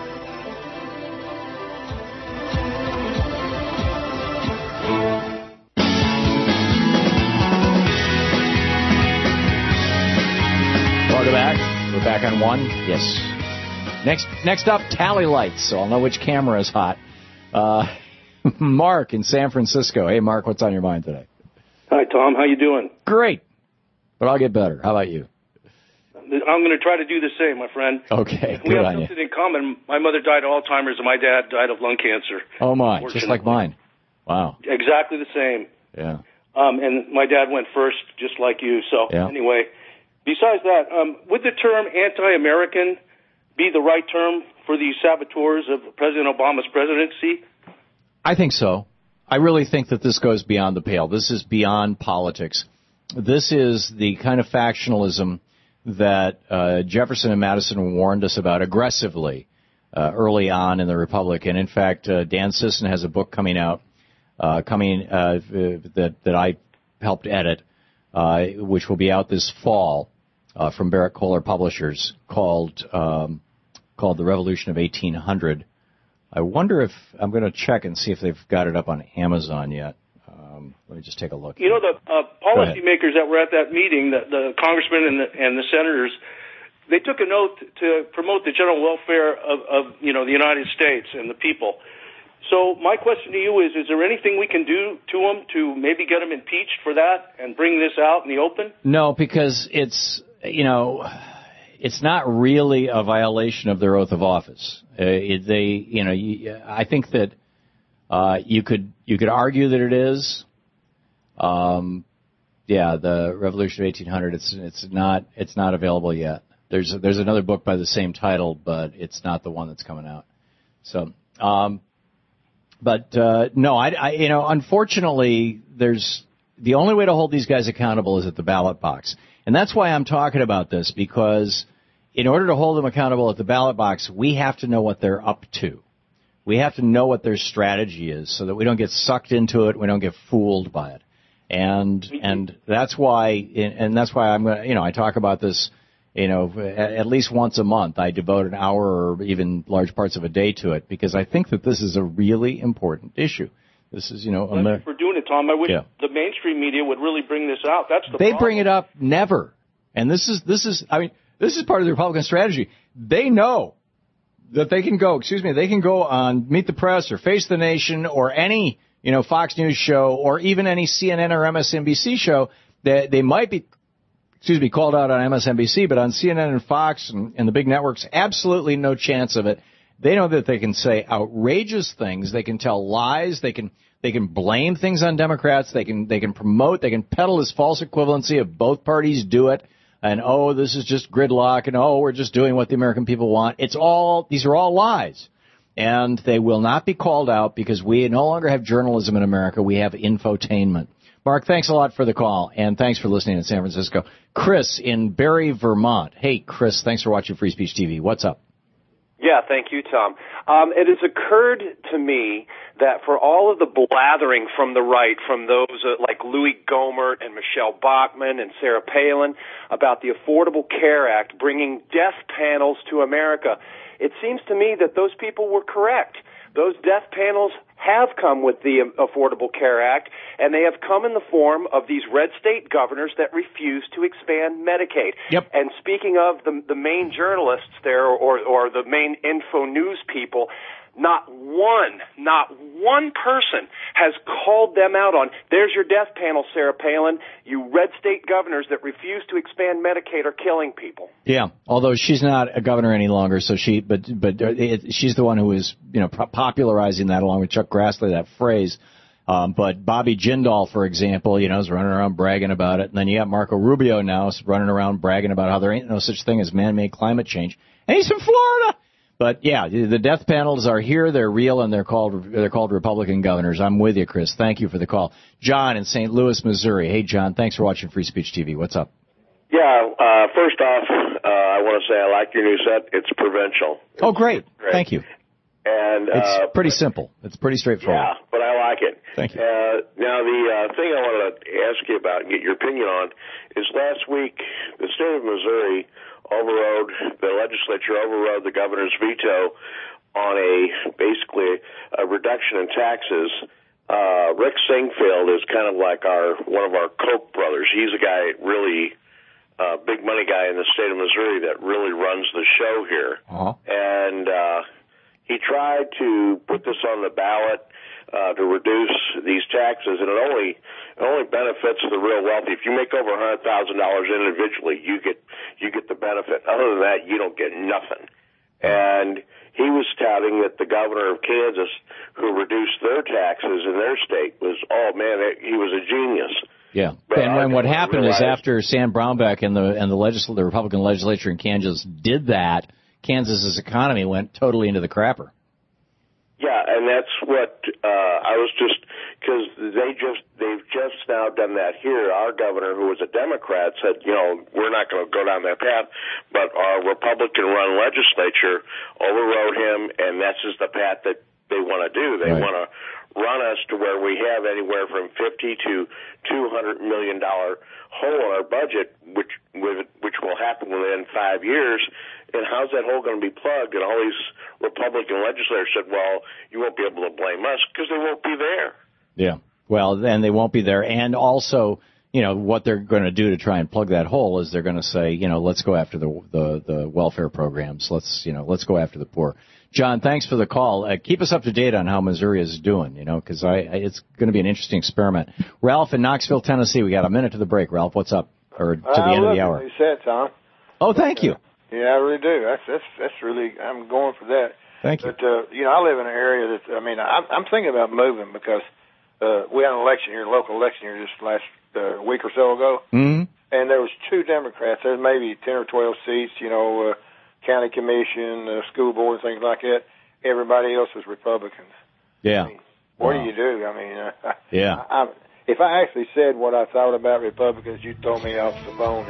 Back on one? Yes. Next next up, tally lights, so I'll know which camera is hot. Uh, Mark in San Francisco. Hey, Mark, what's on your mind today? Hi, Tom. How you doing? Great. But I'll get better. How about you? I'm going to try to do the same, my friend. Okay, we good have on something you. in common. My mother died of Alzheimer's, and my dad died of lung cancer. Oh, my. Just like mine. Wow. Exactly the same. Yeah. Um, and my dad went first, just like you. So, yeah. Anyway... Besides that, um, would the term anti-American be the right term for the saboteurs of President Obama's presidency? I think so. I really think that this goes beyond the pale. This is beyond politics. This is the kind of factionalism that uh, Jefferson and Madison warned us about aggressively uh, early on in the Republic. And, in fact, uh, Dan Sisson has a book coming out, uh, coming uh, that, that I helped edit, uh, which will be out this fall. Uh, from Barrett Kohler Publishers, called um, called The Revolution of eighteen hundred. I wonder if I'm going to check and see if they've got it up on Amazon yet. Um, let me just take a look. You know, the uh, policymakers that were at that meeting, the, the congressmen and the, and the senators, they took an oath to promote the general welfare of, of you know the United States and the people. So my question to you is: is there anything we can do to them to maybe get them impeached for that and bring this out in the open? No, because it's. You know, it's not really a violation of their oath of office. Uh, it, they, you know, you, I think that uh, you could you could argue that it is. Um, yeah, the Revolution of eighteen hundred. It's it's not it's not available yet. There's there's another book by the same title, but it's not the one that's coming out. So, um, but uh, no, I, I you know, unfortunately, there's the only way to hold these guys accountable is at the ballot box. And that's why I'm talking about this, because in order to hold them accountable at the ballot box, we have to know what they're up to. We have to know what their strategy is so that we don't get sucked into it, we don't get fooled by it. And and that's why and that's why I'm going to, you know, I talk about this, you know, at least once a month. I devote an hour or even large parts of a day to it because I think that this is a really important issue. This is, you know, Thank you for doing it, Tom. I wish yeah. the mainstream media would really bring this out. That's the They problem. bring it up never. And this is, this is, I mean, this is part of the Republican strategy. They know that they can go, excuse me, they can go on Meet the Press or Face the Nation or any, you know, Fox News show or even any C N N or M S N B C show. That they might be, excuse me, called out on M S N B C, but on C N N and Fox and, and the big networks, absolutely no chance of it. They know that they can say outrageous things. They can tell lies. They can they can blame things on Democrats. They can they can promote. They can peddle this false equivalency of both parties do it. And, oh, this is just gridlock. And, oh, we're just doing what the American people want. It's all these are all lies. And they will not be called out because we no longer have journalism in America. We have infotainment. Mark, thanks a lot for the call, and thanks for listening in San Francisco. Chris in Barrie, Vermont. Hey, Chris, thanks for watching Free Speech T V. What's up? Yeah, thank you, Tom. Um, it has occurred to me that for all of the blathering from the right, from those uh, like Louis Gohmert and Michelle Bachmann and Sarah Palin about the Affordable Care Act bringing death panels to America, it seems to me that those people were correct. Those death panels have come with the Affordable Care Act, and they have come in the form of these red state governors that refuse to expand Medicaid. Yep. And speaking of the, the main journalists there, or, or the main info news people, not one, not one person has called them out on, there's your death panel, Sarah Palin. You red state governors that refuse to expand Medicaid are killing people. Yeah, although she's not a governor any longer, so she, but but it, she's the one who is, you know, popularizing that along with Chuck Grassley, that phrase. Um, but Bobby Jindal, for example, you know, is running around bragging about it. And then you got Marco Rubio now running around bragging about how there ain't no such thing as man-made climate change. And he's from Florida. But yeah, the death panels are here. They're real, and they're called they're called Republican governors. I'm with you, Chris. Thank you for the call. John in Saint Louis, Missouri. Hey, John. Thanks for watching Free Speech T V. What's up? Yeah. Uh, first off, uh, I want to say I like your new set. It's provincial. Oh, great. great. Thank you. And it's uh, pretty simple. It's pretty straightforward. Yeah, but I like it. Thank you. Uh, now, the uh, thing I wanted to ask you about and get your opinion on is last week the state of Missouri overrode, the legislature overrode the governor's veto on a, basically, a reduction in taxes. Uh, Rick Singfield is kind of like our, one of our Koch brothers. He's a guy, really, uh, big money guy in the state of Missouri that really runs the show here. Uh-huh. And, uh, he tried to put this on the ballot, uh, to reduce these taxes, and it only, it only benefits the real wealthy. If you make over one hundred thousand dollars individually, you get, you get the benefit. Other than that, you don't get nothing. And he was touting that the governor of Kansas, who reduced their taxes in their state, was, oh man, he was a genius. Yeah, but and when what happened realize, is after Sam Brownback and the and the legisl- the Republican legislature in Kansas did that, Kansas's economy went totally into the crapper. Yeah, and that's what uh, I was just because they just they've just now done that here. Our governor, who was a Democrat, said, you know, we're not going to go down that path, but our Republican-run legislature overrode him, and this is the path that they want to do. They right. want to run us to where we have anywhere from fifty to two hundred million dollar hole in our budget, which which will happen within five years. And how's that hole going to be plugged? And all these Republican legislators said, well, you won't be able to blame us because they won't be there. Yeah. Well, then they won't be there. And also, you know, what they're going to do to try and plug that hole is they're going to say, you know, let's go after the, the, the welfare programs. Let's, you know, let's go after the poor. John, thanks for the call. Uh, keep us up to date on how Missouri is doing, you know, because I, I, it's going to be an interesting experiment. Ralph in Knoxville, Tennessee. We got a minute to the break. Ralph, what's up? Or to the I end of the love hour. You said, Tom. Oh, thank you. Yeah, I really do. That's that's that's really. I'm going for that. Thank you. But uh, you know, I live in an area that I mean, I'm, I'm thinking about moving because uh, we had an election here, local election here, just last uh, week or so ago, mm-hmm. and there was two Democrats. There's maybe ten or twelve seats. You know, uh, county commission, uh, school board, things like that. Everybody else was Republicans. Yeah. I mean, what wow. do you do? I mean, uh, yeah. I, I, if I actually said what I thought about Republicans, you'd throw me off the phone.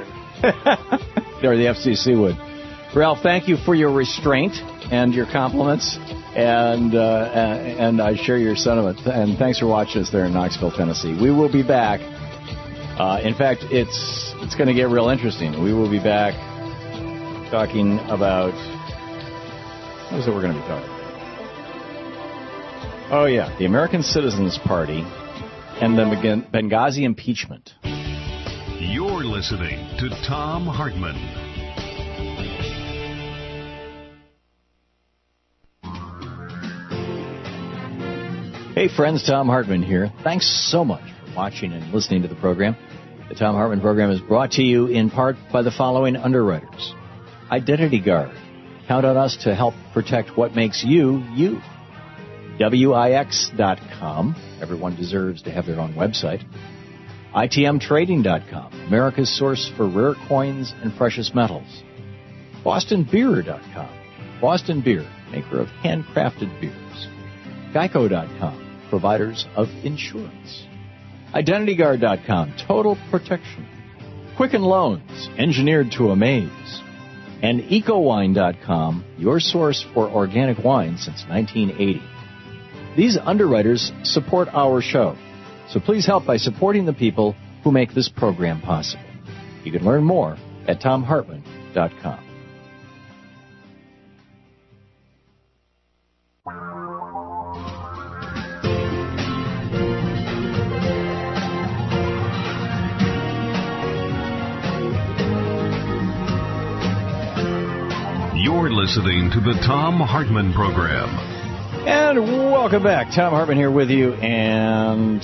And or the F C C would. Ralph, thank you for your restraint and your compliments, and uh, and I share your sentiment. And thanks for watching us there in Knoxville, Tennessee. We will be back. Uh, in fact, it's it's going to get real interesting. We will be back talking about what is it we're going to be talking about? Oh yeah, the American Citizens Party and the Benghazi impeachment. You're listening to Thom Hartmann. Hey friends, Thom Hartmann here. Thanks so much for watching and listening to the program. The Thom Hartmann program is brought to you in part by the following underwriters. Identity Guard. Count on us to help protect what makes you, you. W I X dot com. Everyone deserves to have their own website. I T M Trading dot com. America's source for rare coins and precious metals. Boston Beer dot com. Boston Beer. maker of handcrafted beers. Geico dot com, providers of insurance. Identity Guard dot com, total protection. Quicken Loans, engineered to amaze. And Eco Wine dot com, your source for organic wine since nineteen eighty. These underwriters support our show, so please help by supporting the people who make this program possible. You can learn more at Thom Hartmann dot com. You're listening to the Thom Hartmann Program. And welcome back. Thom Hartmann here with you, and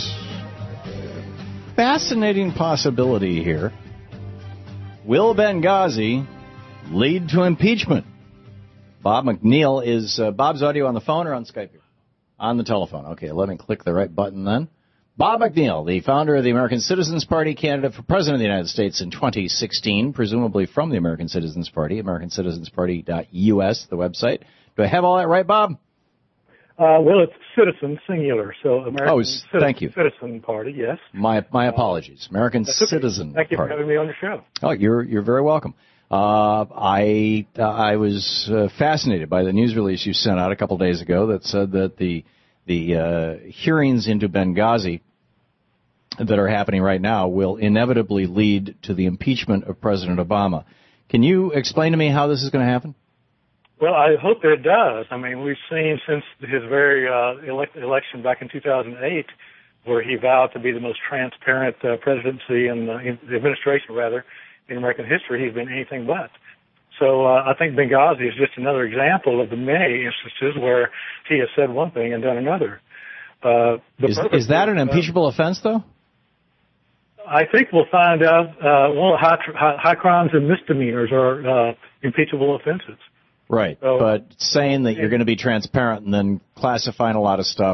fascinating possibility here. Will Benghazi lead to impeachment? Bob McNeil is, uh, Bob's audio on the phone or on Skype here? On the telephone. Okay, let me click the right button then. Bob McNeil, the founder of the American Citizens Party, candidate for President of the United States in twenty sixteen, presumably from the American Citizens Party, american citizens party dot U S, the website. Do I have all that right, Bob? Uh, well, it's Citizen, singular, so American oh, Citizen, thank you. Citizen Party, yes. My my apologies. American okay. Citizen Thank you Party. for having me on your show. Oh, you're you're very welcome. Uh, I uh, I was uh, fascinated by the news release you sent out a couple days ago that said that the the uh, hearings into Benghazi that are happening right now will inevitably lead to the impeachment of President Obama. Can you explain to me how this is going to happen? Well, I hope that it does. I mean, we've seen since his very uh, elect- election back in two thousand eight, where he vowed to be the most transparent uh, presidency in the, in the administration, rather, in American history, he's been anything but. So uh, I think Benghazi is just another example of the many instances where he has said one thing and done another. Uh, is, is that an impeachable uh, offense, though? I think we'll find out. Uh, well, high, high, high crimes and misdemeanors are uh, impeachable offenses. Right, so, but saying that you're going to be transparent and then classifying a lot of stuff,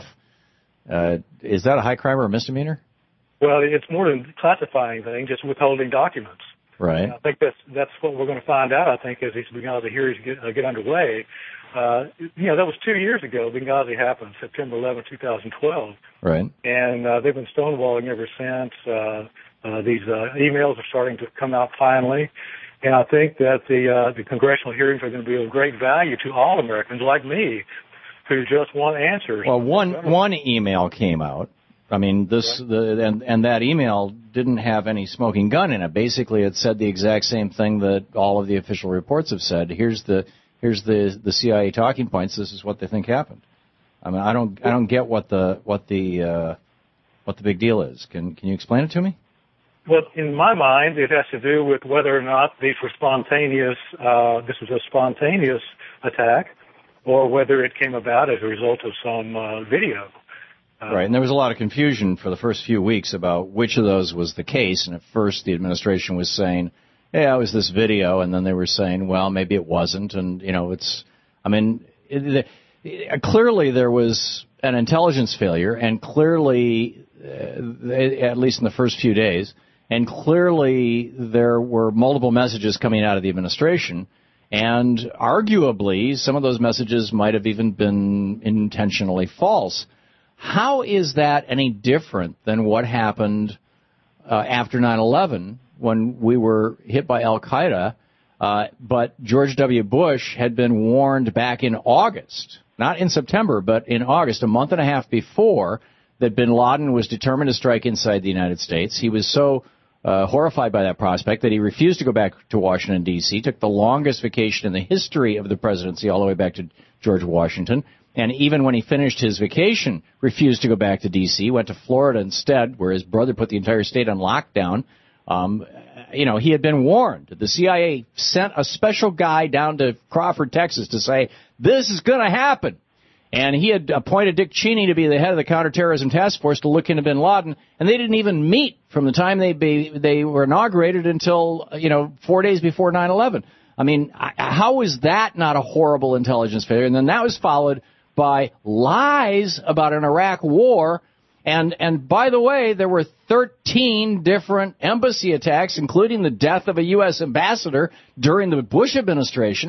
uh, is that a high crime or a misdemeanor? Well, it's more than classifying things, just withholding documents. Right. And I think that's that's what we're going to find out, I think, as these Benghazi hearings get, uh, get underway. Uh, you know, that was two years ago. Benghazi happened, September eleventh, twenty twelve. Right. And uh, they've been stonewalling ever since. Uh, uh, these uh, emails are starting to come out finally. And I think that the uh, the congressional hearings are going to be of great value to all Americans like me who just want answers. Well, one one email came out. I mean, this right. the and and that email didn't have any smoking gun in it. Basically, it said the exact same thing that all of the official reports have said. Here's the here's the the C I A talking points. This is what they think happened. I mean, I don't I don't get what the what the uh, what the big deal is. Can can you explain it to me? Well, in my mind, it has to do with whether or not these were spontaneous. Uh, this was a spontaneous attack, or whether it came about as a result of some uh, video. Uh, right, and there was a lot of confusion for the first few weeks about which of those was the case. And at first, the administration was saying, "Yeah, it was this video," and then they were saying, "Well, maybe it wasn't." And you know, it's. I mean, it, it, clearly there was an intelligence failure, and clearly, uh, at least in the first few days. And clearly there were multiple messages coming out of the administration, and arguably some of those messages might have even been intentionally false. How is that any different than what happened uh, after nine eleven when we were hit by Al-Qaeda, uh, but George W. Bush had been warned back in August, not in September, but in August, a month and a half before, that bin Laden was determined to strike inside the United States. He was so Uh, horrified by that prospect that he refused to go back to Washington, D C, took the longest vacation in the history of the presidency all the way back to George Washington, and even when he finished his vacation, refused to go back to D C, went to Florida instead, where his brother put the entire state on lockdown. Um, you know, he had been warned. The C I A sent a special guy down to Crawford, Texas to say, this is going to happen. And he had appointed Dick Cheney to be the head of the counterterrorism task force to look into bin Laden, and they didn't even meet from the time they be, they were inaugurated until, you know, four days before nine eleven. I mean, how is that not a horrible intelligence failure? And then that was followed by lies about an Iraq war. And, and by the way, there were thirteen different embassy attacks, including the death of a U S ambassador during the Bush administration.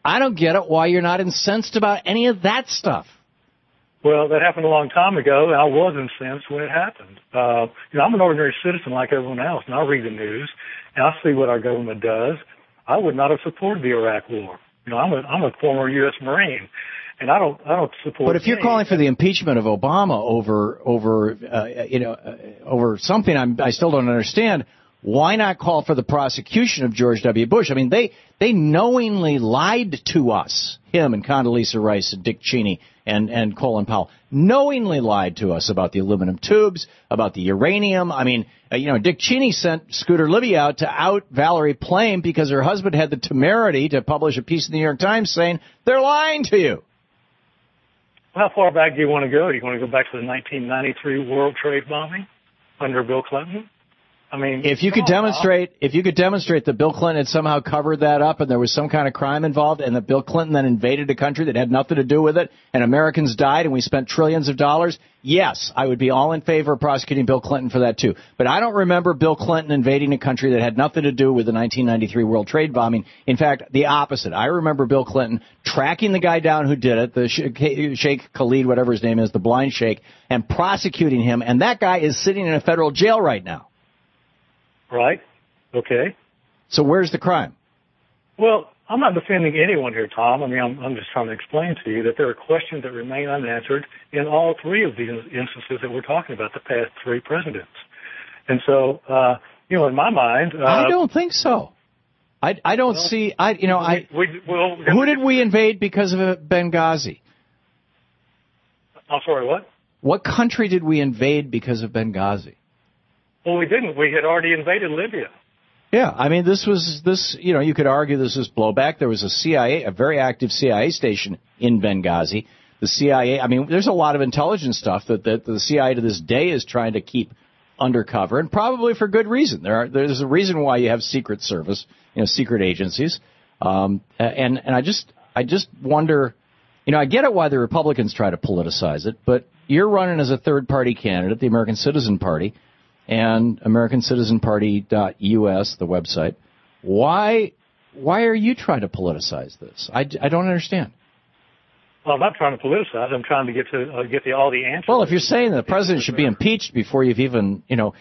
I don't get it why you're not incensed about any of that stuff. Well, that happened a long time ago, and I was incensed when it happened. Uh, you know, I'm an ordinary citizen like everyone else, and I read the news, and I see what our government does. I would not have supported the Iraq War. You know, I'm a, I'm a former U S Marine, and I don't, I don't support. But if you're any. calling for the impeachment of Obama over, over, uh, you know, uh, over something I'm, I still don't understand, why not call for the prosecution of George W. Bush? I mean, they, they knowingly lied to us, him and Condoleezza Rice and Dick Cheney and, and Colin Powell, knowingly lied to us about the aluminum tubes, about the uranium. I mean, uh, you know, Dick Cheney sent Scooter Libby out to out Valerie Plame because her husband had the temerity to publish a piece in the New York Times saying, they're lying to you. How far back do you want to go? Do you want to go back to the nineteen ninety-three World Trade bombing under Bill Clinton? I mean, if you could on, demonstrate, Bob. if you could demonstrate that Bill Clinton had somehow covered that up and there was some kind of crime involved and that Bill Clinton then invaded a country that had nothing to do with it and Americans died and we spent trillions of dollars, yes, I would be all in favor of prosecuting Bill Clinton for that too. But I don't remember Bill Clinton invading a country that had nothing to do with the nineteen ninety-three World Trade bombing. In fact, the opposite. I remember Bill Clinton tracking the guy down who did it, the Sheikh Khalid, whatever his name is, the blind sheikh, and prosecuting him. And that guy is sitting in a federal jail right now. Right. Okay. So where's the crime? Well, I'm not defending anyone here, Tom. I mean, I'm, I'm just trying to explain to you that there are questions that remain unanswered in all three of these instances that we're talking about, the past three presidents. And so, uh, you know, in my mind... Uh, I don't think so. I, I don't well, see... I You know, I. We, well, who did we invade because of Benghazi? I'm sorry, what? What country did we invade because of Benghazi? Well, we didn't. We had already invaded Libya. Yeah, I mean, this was, this, you know, you could argue this was blowback. There was a C I A, a very active C I A station in Benghazi. The C I A, I mean, there's a lot of intelligence stuff that, that the C I A to this day is trying to keep undercover, and probably for good reason. There are, there's a reason why you have secret service, you know, secret agencies. Um, and, and I just, I just wonder, you know, I get it why the Republicans try to politicize it, but you're running as a third-party candidate, the American Citizen Party, and American Citizen Party dot U S, the website. Why why are you trying to politicize this? I, I don't understand. Well, I'm not trying to politicize. I'm trying to get to uh, get the, all the answers. Well, if you're saying that the president should be impeached before you've even, you know,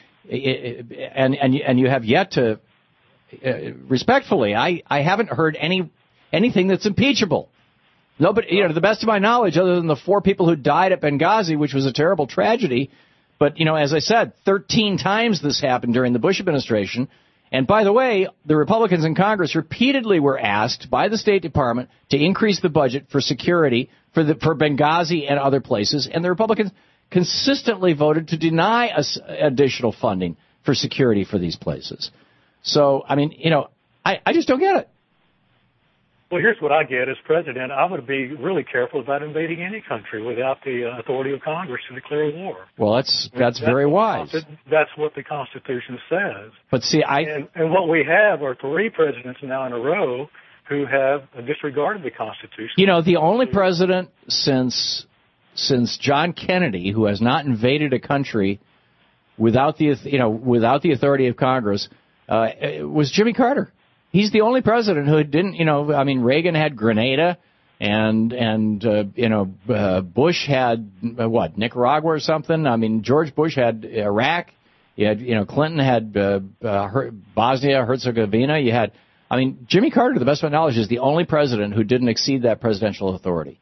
and and and you have yet to, uh, respectfully, I, I haven't heard any anything that's impeachable. Nobody, you know, to the best of my knowledge, other than the four people who died at Benghazi, which was a terrible tragedy. But, you know, as I said, thirteen times this happened during the Bush administration. And by the way, the Republicans in Congress repeatedly were asked by the State Department to increase the budget for security for the for Benghazi and other places. And the Republicans consistently voted to deny us additional funding for security for these places. So, I mean, you know, I, I just don't get it. Well, here's what I get as president. I would be really careful about invading any country without the uh, authority of Congress to declare war. Well, that's that's, that's very wise. That's what the Constitution says. But see, I and, and what we have are three presidents now in a row who have disregarded the Constitution. You know, the only president since since John Kennedy who has not invaded a country without the you know without the authority of Congress uh, was Jimmy Carter. He's the only president who didn't, you know, I mean, Reagan had Grenada and, and uh, you know, uh, Bush had, uh, what, Nicaragua or something? I mean, George Bush had Iraq. You had, you know, Clinton had uh, uh, Bosnia, Herzegovina. You had, I mean, Jimmy Carter, to the best of my knowledge, is the only president who didn't exceed that presidential authority.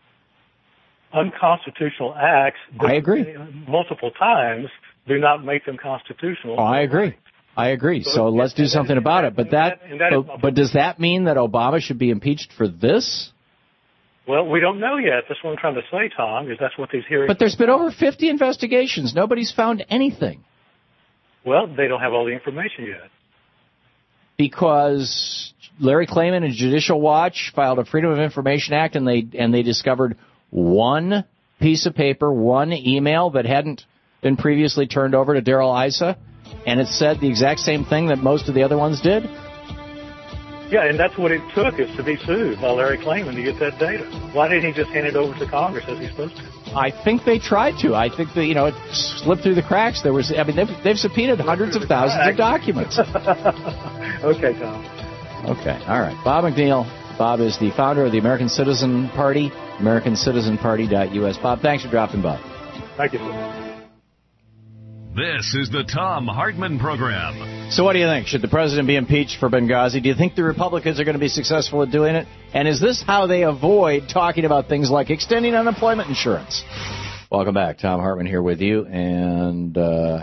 Unconstitutional acts. I agree. Multiple times do not make them constitutional. Oh, I agree. I agree. So, so let's do something about it. But that, but, but does that mean that Obama should be impeached for this? Well, we don't know yet. That's what I'm trying to say, Tom, is that's what these hearings... But there's been over fifty investigations. Nobody's found anything. Well, they don't have all the information yet. Because Larry Klayman and Judicial Watch filed a Freedom of Information Act, and they and they discovered one piece of paper, one email that hadn't been previously turned over to Darrell Issa. And it said the exact same thing that most of the other ones did? Yeah, and that's what it took, is to be sued by Larry Klayman to get that data. Why didn't he just hand it over to Congress as he's supposed to? I think they tried to. I think that, you know, it slipped through the cracks. There was, I mean, they've, they've subpoenaed hundreds of thousands of documents. Okay, Tom. Okay, all right. Bob McNeil, Bob is the founder of the American Citizen Party, american citizen party dot U S. Bob, thanks for dropping by. Thank you, sir. This is the Thom Hartmann Program. So what do you think? Should the president be impeached for Benghazi? Do you think the Republicans are going to be successful at doing it? And is this how they avoid talking about things like extending unemployment insurance? Welcome back. Thom Hartmann here with you. And uh,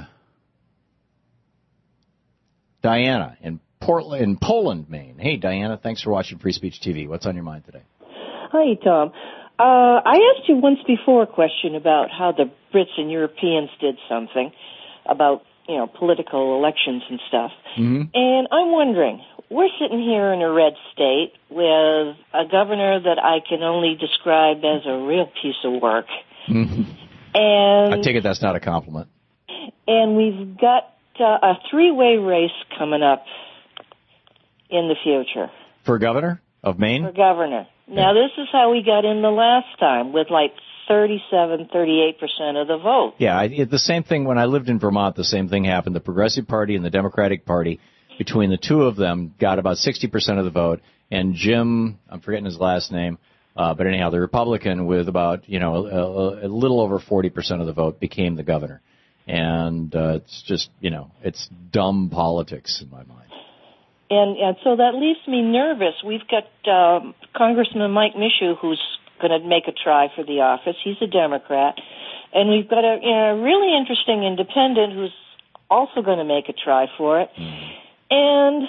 Diana in Portland, in Poland, Maine. Hey, Diana, thanks for watching Free Speech T V. What's on your mind today? Hi, Tom. Uh, I asked you once before a question about how the Brits and Europeans did something about, you know, political elections and stuff. Mm-hmm. And I'm wondering, we're sitting here in a red state with a governor that I can only describe as a real piece of work. Mm-hmm. And I take it that's not a compliment. And we've got uh, a three-way race coming up in the future. For governor of Maine? For governor. Now, this is how we got in the last time, with like thirty-seven, thirty-eight percent of the vote. Yeah, I, the same thing when I lived in Vermont, the same thing happened. The Progressive Party and the Democratic Party, between the two of them, got about sixty percent of the vote. And Jim, I'm forgetting his last name, uh, but anyhow, the Republican with about, you know, a, a little over forty percent of the vote became the governor. And uh, it's just, you know, it's dumb politics in my mind. And, and so that leaves me nervous. We've got um, Congressman Mike Michoud, who's going to make a try for the office. He's a Democrat. And we've got a you know, really interesting independent who's also going to make a try for it. Mm. And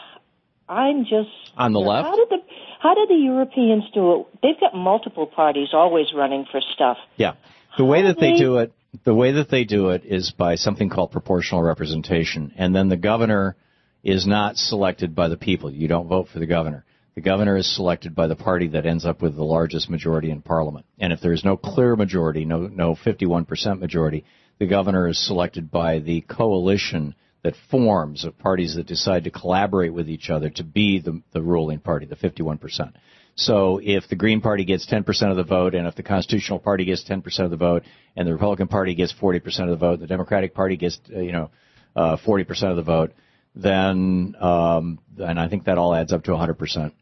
I'm just... On the you know, left? How did the, how did the Europeans do it? They've got multiple parties always running for stuff. Yeah. The way how that they they do it, the way that they do it is by something called proportional representation. And then the governor is not selected by the people. You don't vote for the governor. The governor is selected by the party that ends up with the largest majority in Parliament. And if there is no clear majority, no no fifty-one percent majority, the governor is selected by the coalition that forms of parties that decide to collaborate with each other to be the, the ruling party, the fifty-one percent. So if the Green Party gets ten percent of the vote, and if the Constitutional Party gets ten percent of the vote, and the Republican Party gets forty percent of the vote, the Democratic Party gets, uh, you know, uh, forty percent of the vote, then, um, and I think that all adds up to one hundred percent,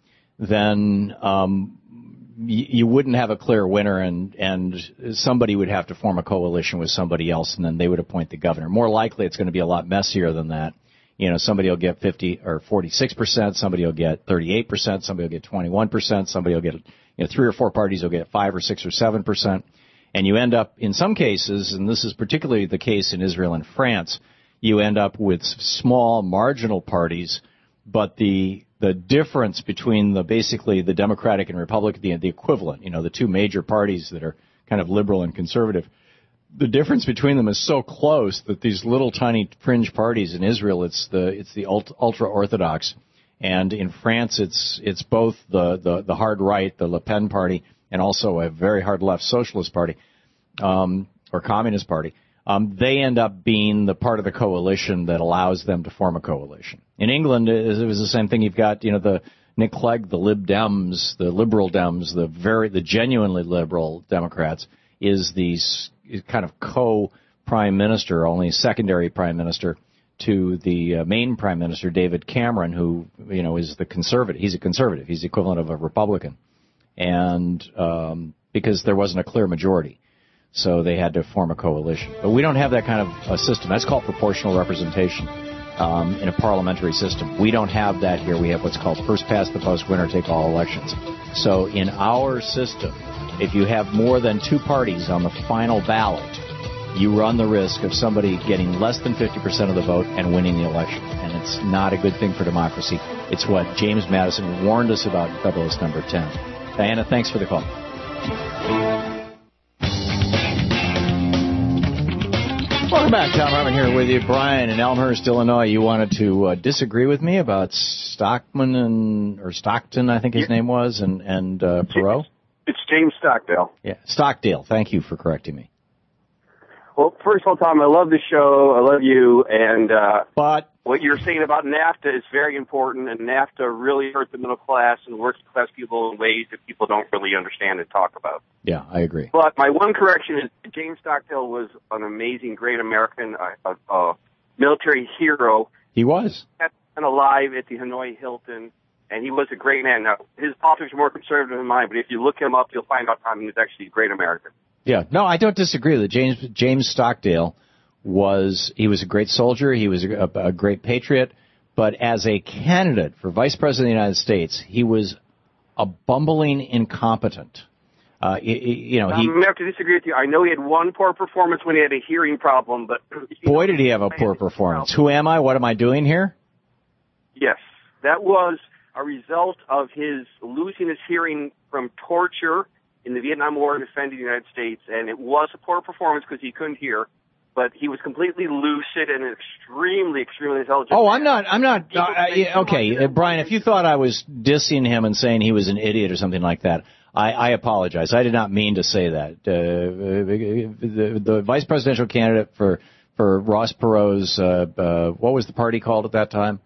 then um, y- you wouldn't have a clear winner, and, and somebody would have to form a coalition with somebody else, and then they would appoint the governor. More likely, it's going to be a lot messier than that. You know, somebody will get fifty or forty-six percent, somebody will get thirty-eight percent, somebody will get twenty-one percent, somebody will get, you know, three or four parties will get five or six or seven percent. And you end up, in some cases, and this is particularly the case in Israel and France, you end up with small marginal parties, but the the difference between the basically the Democratic and Republican, the, the equivalent, you know, the two major parties that are kind of liberal and conservative, the difference between them is so close that these little tiny fringe parties in Israel, it's the it's the ultra orthodox, and in France it's it's both the, the, the hard right, the Le Pen party, and also a very hard left socialist party, um, or communist party. Um, they end up being the part of the coalition that allows them to form a coalition. In England, it was the same thing. You've got, you know, the Nick Clegg, the Lib Dems, the Liberal Dems, the very, the genuinely liberal Democrats, is the is kind of co-prime minister, only secondary prime minister to the uh, main prime minister, David Cameron, who, you know, is the conservative. He's a conservative. He's the equivalent of a Republican. And um, because there wasn't a clear majority. So they had to form a coalition. But we don't have that kind of a system. That's called proportional representation um, in a parliamentary system. We don't have that here. We have what's called first past the post, winner take all elections. So in our system, if you have more than two parties on the final ballot, you run the risk of somebody getting less than fifty percent of the vote and winning the election. And it's not a good thing for democracy. It's what James Madison warned us about in Federalist number ten. Diana, thanks for the call. Welcome back. Thom Hartmann here with you. Brian in Elmhurst, Illinois. You wanted to uh, disagree with me about Stockman and, or Stockton, I think his yeah. name was, and, and uh, Perot? It's James Stockdale. Yeah, Stockdale. Thank you for correcting me. Well, first of all, Tom, I love the show. I love you. And uh, but what you're saying about NAFTA is very important, and NAFTA really hurt the middle class and working class people in ways that people don't really understand and talk about. Yeah, I agree. But my one correction is James Stockdale was an amazing, great American, a, a, a military hero. He was. And alive at the Hanoi Hilton. and he was a great man. Now, his politics are more conservative than mine, but if you look him up, you'll find out Tom, he was actually a great American. Yeah, no, I don't disagree with it. James James Stockdale was, he was a great soldier, he was a, a great patriot, but as a candidate for Vice President of the United States, he was a bumbling incompetent. Uh, you know, he. I have to disagree with you. I know he had one poor performance when he had a hearing problem, but. Boy, did he have a poor performance. Who am I? What am I doing here? Yes, that was a result of his losing his hearing from torture in the Vietnam War and defending the United States, and it was a poor performance because he couldn't hear, but he was completely lucid and extremely, extremely intelligent. Oh, I'm not, I'm not, uh, uh, okay, uh, Brian, if you thought I was dissing him and saying he was an idiot or something like that, I, I apologize. I did not mean to say that. Uh, the, the vice presidential candidate for, for Ross Perot's, uh, uh, what was the party called at that time?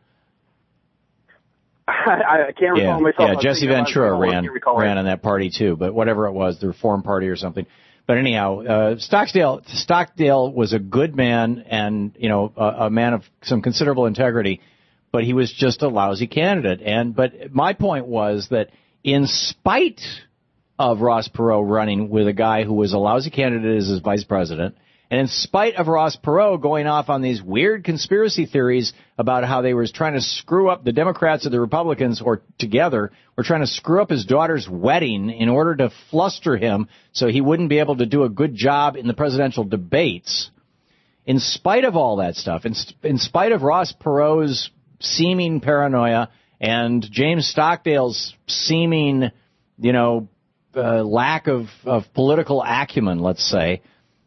I, I can't yeah, recall myself. Yeah, Jesse Ventura ran ran it. on that party too, but whatever it was, the Reform Party or something. But anyhow, uh, Stockdale Stockdale was a good man and, you know, a, a man of some considerable integrity, but he was just a lousy candidate. And but my point was that in spite of Ross Perot running with a guy who was a lousy candidate as his vice president, and in spite of Ross Perot going off on these weird conspiracy theories about how they were trying to screw up the Democrats and the Republicans, or together, were trying to screw up his daughter's wedding in order to fluster him so he wouldn't be able to do a good job in the presidential debates, in spite of all that stuff, in, in spite of Ross Perot's seeming paranoia and James Stockdale's seeming, you know, uh, lack of, of political acumen, let's say,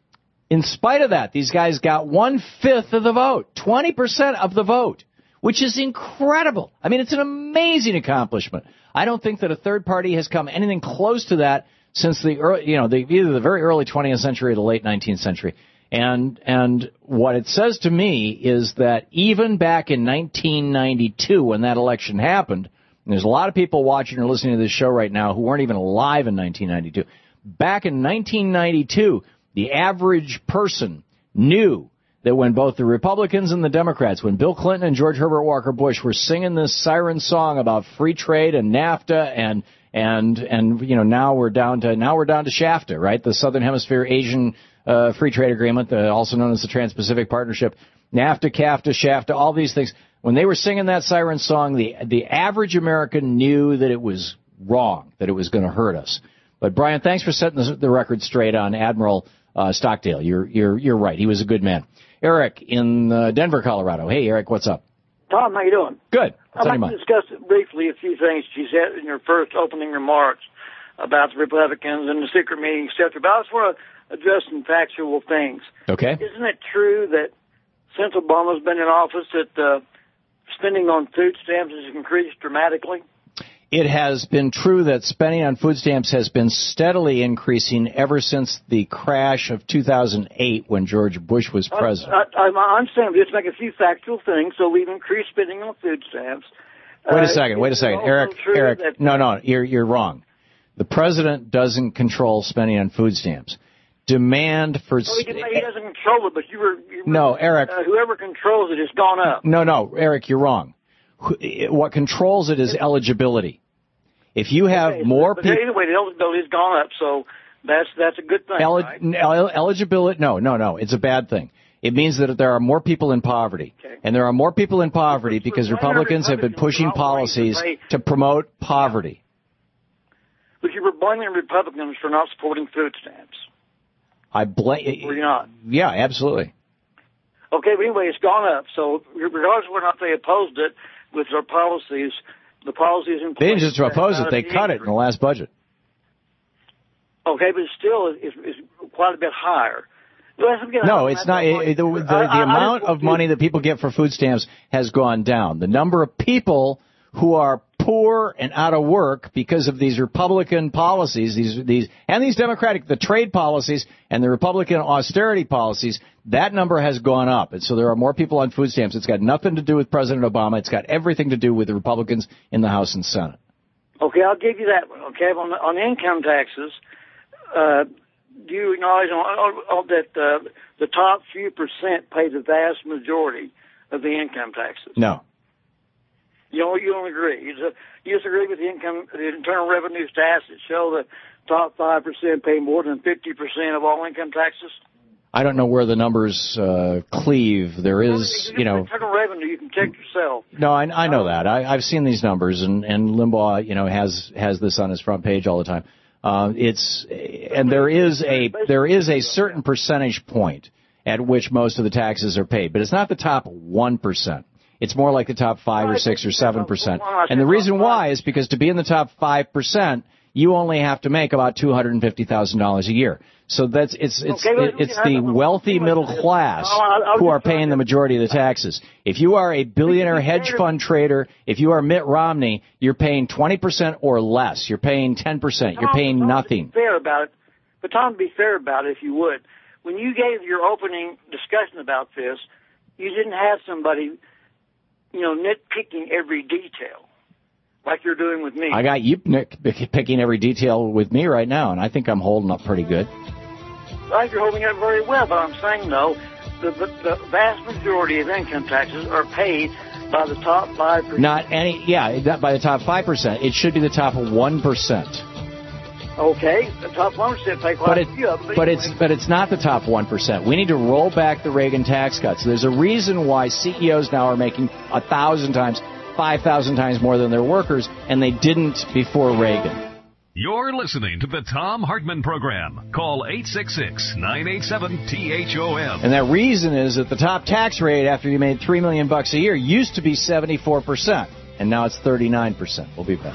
in spite of that, these guys got one-fifth of the vote, twenty percent of the vote, which is incredible. I mean, it's an amazing accomplishment. I don't think that a third party has come anything close to that since the early, you know, the, either the very early twentieth century or the late nineteenth century. And and what it says to me is that even back in nineteen ninety-two, when that election happened, and there's a lot of people watching or listening to this show right now who weren't even alive in nineteen ninety-two. Back in nineteen ninety-two, the average person knew that when both the Republicans and the Democrats, when Bill Clinton and George Herbert Walker Bush were singing this siren song about free trade and NAFTA and and and you know now we're down to now we're down to SHAFTA, right? The Southern Hemisphere Asian uh, Free Trade Agreement, uh, also known as the Trans-Pacific Partnership, NAFTA, CAFTA, SHAFTA, all these things. When they were singing that siren song, the the average American knew that it was wrong, that it was going to hurt us. But Brian, thanks for setting the, the record straight on Admiral Uh, Stockdale. You're you're you're right. He was a good man. Eric in uh, Denver, Colorado. Hey, Eric, what's up? Tom, how you doing? Good. What's I'd like to discuss briefly a few things you said in your first opening remarks about the Republicans and the secret meeting, et cetera. But I just want to address some factual things. Okay. Isn't it true that since Obama's been in office that uh, spending on food stamps has increased dramatically? It has been true that spending on food stamps has been steadily increasing ever since the crash of two thousand eight when George Bush was president. I, I, I understand. Let's make a few factual things. So we've increased spending on food stamps. Wait a second. Wait a second. Eric, Eric, that, no, no, you're, you're wrong. The president doesn't control spending on food stamps. Demand for... No, he, can, he doesn't control it, but you were... You were no, Eric... Uh, whoever controls it has gone up. No, no, Eric, you're wrong. What controls it is eligibility. If you have okay, more but people... Anyway, the eligibility's gone up, so that's that's a good thing, Eli- right? el- eligibility... No, no, no. It's a bad thing. It means that there are more people in poverty. Okay. And there are more people in poverty because Republicans have been pushing policies to promote poverty. But you were blaming Republicans for not supporting food stamps. I blame... Were you not? Yeah, absolutely. Okay, but anyway, it's gone up. So regardless of whether or not they opposed it with their policies... The policies in place. They didn't just oppose it; they cut it in the last budget. Okay, but it still is, is quite a bit higher. No, it's not. It, the the, the I, amount I of money that people get for food stamps has gone down. The number of people who are poor and out of work because of these Republican policies, these these and these Democratic, the trade policies and the Republican austerity policies, that number has gone up. And so there are more people on food stamps. It's got nothing to do with President Obama. It's got everything to do with the Republicans in the House and Senate. Okay, I'll give you that one. Okay, on, on income taxes, uh, do you acknowledge on, on that uh, the top few percent pay the vast majority of the income taxes? No. You don't, you don't agree. You, just, you disagree with the income, the Internal Revenue stats that show the top five percent pay more than fifty percent of all income taxes? I don't know where the numbers uh, cleave. There is, you know... Internal Revenue, you can check yourself. No, I, I know that. I, I've seen these numbers, and, and Limbaugh, you know, has has this on his front page all the time. Uh, it's and there is a there is a certain percentage point at which most of the taxes are paid, but it's not the top one percent. It's more like the top five or six or seven percent. And the reason why is because to be in the top five percent, you only have to make about two hundred fifty thousand dollars a year. So that's it's it's okay, it's the wealthy middle class who are paying the majority of the taxes. If you are a billionaire hedge fund trader, if you are Mitt Romney, you're paying twenty percent or less. You're paying ten percent. You're paying nothing. Fair about it, but Tom, be fair about it if you would. When you gave your opening discussion about this, you didn't have somebody, you know, nitpicking every detail like you're doing with me. I got you nitpicking every detail with me right now, and I think I'm holding up pretty good. I think you're holding up very well, but I'm saying, though, the, the, the vast majority of income taxes are paid by the top five percent. Not any, yeah, not by the top five percent. It should be the top one percent. Okay, the top one percent pay quite but it, a few of them. But it's, but it's not the top one percent. We need to roll back the Reagan tax cuts. There's a reason why C E Os now are making a thousand times, five thousand times more than their workers, and they didn't before Reagan. You're listening to the Thom Hartmann Program. Call eight six six, nine eight seven, T H O M. And that reason is that the top tax rate after you made three million dollars bucks a year used to be seventy-four percent, and now it's thirty-nine percent. We'll be back.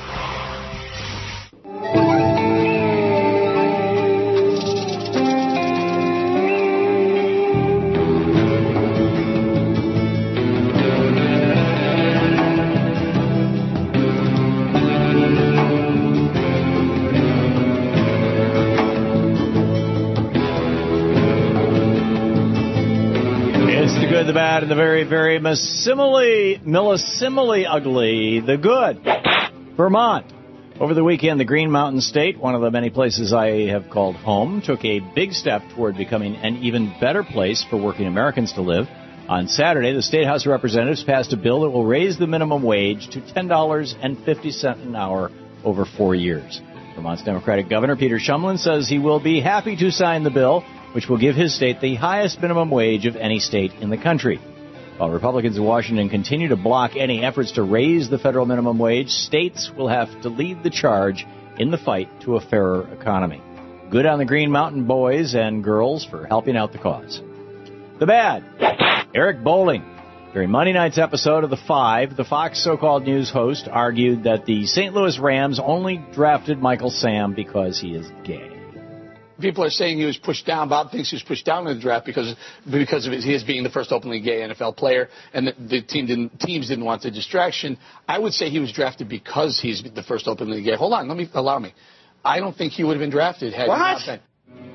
The bad, and the very, very missimile, millissimile ugly, the good. Vermont. Over the weekend, the Green Mountain State, one of the many places I have called home, took a big step toward becoming an even better place for working Americans to live. On Saturday, the State House of Representatives passed a bill that will raise the minimum wage to ten dollars and fifty cents an hour over four years. Vermont's Democratic Governor Peter Shumlin says he will be happy to sign the bill, which will give his state the highest minimum wage of any state in the country. While Republicans in Washington continue to block any efforts to raise the federal minimum wage, states will have to lead the charge in the fight to a fairer economy. Good on the Green Mountain boys and girls for helping out the cause. The bad. Eric Bolling. During Monday night's episode of The Five, the Fox so-called news host argued that the Saint Louis Rams only drafted Michael Sam because he is gay. People are saying he was pushed down. Bob thinks he was pushed down in the draft because because of his being the first openly gay N F L player, and the, the team didn't teams didn't want the distraction. I would say he was drafted because he's the first openly gay. Hold on, let me allow me. I don't think he would have been drafted had what? he not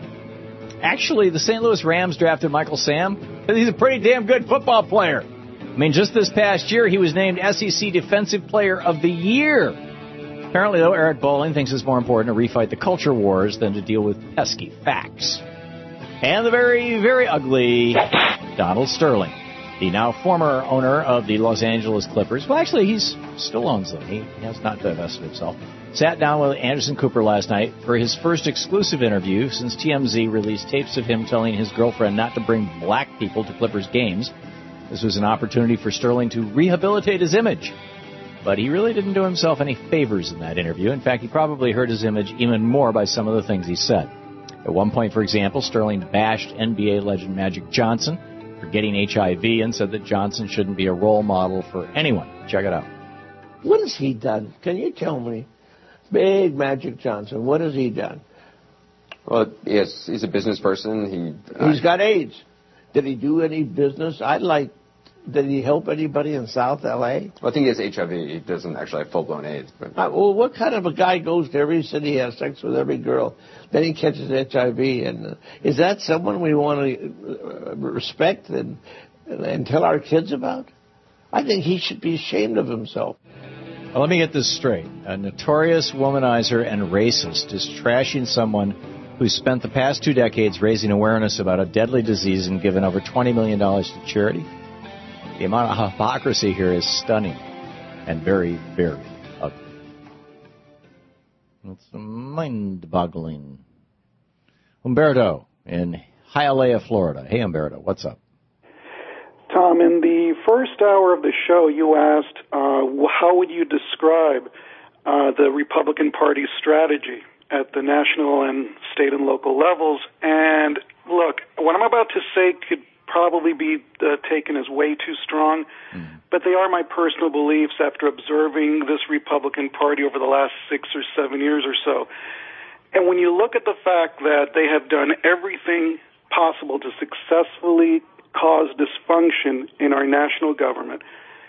been. Actually, the Saint Louis Rams drafted Michael Sam because he's a pretty damn good football player. I mean, just this past year, he was named S E C Defensive Player of the Year. Apparently, though, Eric Bolling thinks it's more important to refight the culture wars than to deal with pesky facts. And the very, very ugly Donald Sterling, the now former owner of the Los Angeles Clippers. Well, actually, he still owns them. He has not divested himself. Sat down with Anderson Cooper last night for his first exclusive interview since T M Z released tapes of him telling his girlfriend not to bring black people to Clippers games. This was an opportunity for Sterling to rehabilitate his image. But he really didn't do himself any favors in that interview. In fact, he probably hurt his image even more by some of the things he said. At one point, for example, Sterling bashed N B A legend Magic Johnson for getting H I V and said that Johnson shouldn't be a role model for anyone. Check it out. What has he done? Can you tell me? Big Magic Johnson, what has he done? Well, yes, he's a business person. He uh, He's got AIDS. Did he do any business? I'd like... Did he help anybody in South L A? Well, I think he has H I V. He doesn't actually have full-blown AIDS. But... Uh, well, what kind of a guy goes to every city, has sex with every girl, then he catches H I V? And uh, is that someone we want to uh, respect and, and tell our kids about? I think he should be ashamed of himself. Well, let me get this straight. A notorious womanizer and racist is trashing someone who spent the past two decades raising awareness about a deadly disease and given over twenty million dollars to charity. The amount of hypocrisy here is stunning. and very, very ugly. It's mind-boggling. Humberto in Hialeah, Florida. Hey, Humberto, what's up? Tom, in the first hour of the show, you asked uh, how would you describe uh, the Republican Party's strategy at the national and state and local levels. And look, what I'm about to say could probably be uh, taken as way too strong, mm. but they are my personal beliefs after observing this Republican Party over the last six or seven years or so. And when you look at the fact that they have done everything possible to successfully cause dysfunction in our national government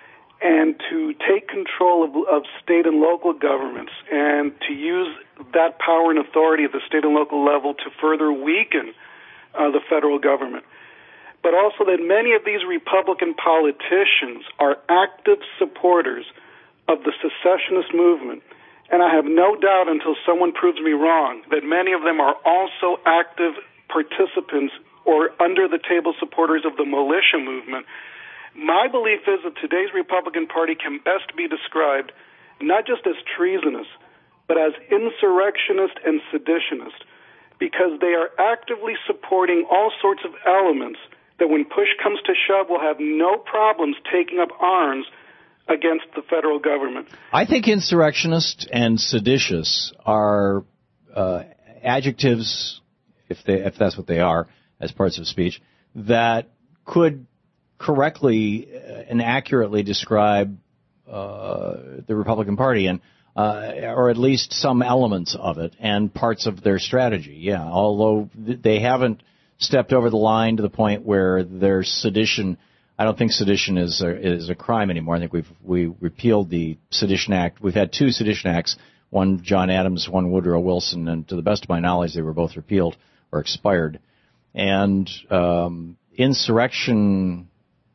and to take control of, of state and local governments and to use that power and authority at the state and local level to further weaken uh, the federal government. But also that many of these Republican politicians are active supporters of the secessionist movement. And I have no doubt, until someone proves me wrong, that many of them are also active participants or under-the-table supporters of the militia movement. My belief is that today's Republican Party can best be described not just as treasonous, but as insurrectionist and seditionist, because they are actively supporting all sorts of elements that when push comes to shove will have no problems taking up arms against the federal government. I think insurrectionist and seditious are uh, adjectives, if they if that's what they are, as parts of speech, that could correctly and accurately describe uh, the Republican Party, and uh, or at least some elements of it and parts of their strategy. Yeah, although they haven't stepped over the line to the point where there's sedition. I don't think sedition is a, is a crime anymore. I think we've we repealed the Sedition Act. We've had two sedition acts, one John Adams, one Woodrow Wilson, and to the best of my knowledge, they were both repealed or expired. And um, insurrection,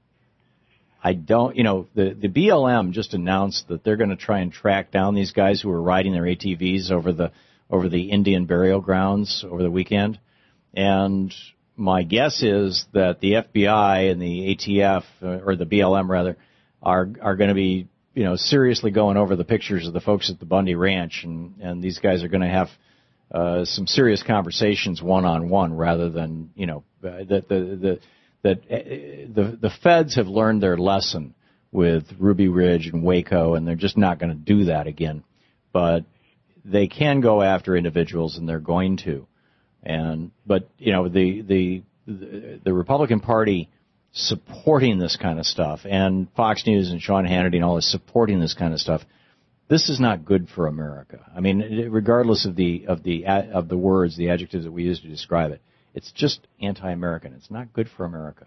I don't, you know, the, the B L M just announced that they're going to try and track down these guys who were riding their A T Vs over the over the Indian burial grounds over the weekend. And my guess is that the F B I and the A T F, or the B L M rather, are are going to be, you know, seriously going over the pictures of the folks at the Bundy Ranch, and, and these guys are going to have uh, some serious conversations one on one, rather than, you know, that the the that the the feds have learned their lesson with Ruby Ridge and Waco, and they're just not going to do that again. But they can go after individuals, and they're going to. And but you know the the the Republican Party supporting this kind of stuff, and Fox News and Sean Hannity and all this supporting this kind of stuff, this is not good for America. I mean, regardless of the of the of the words, the adjectives that we use to describe it, it's just anti-American. It's not good for America.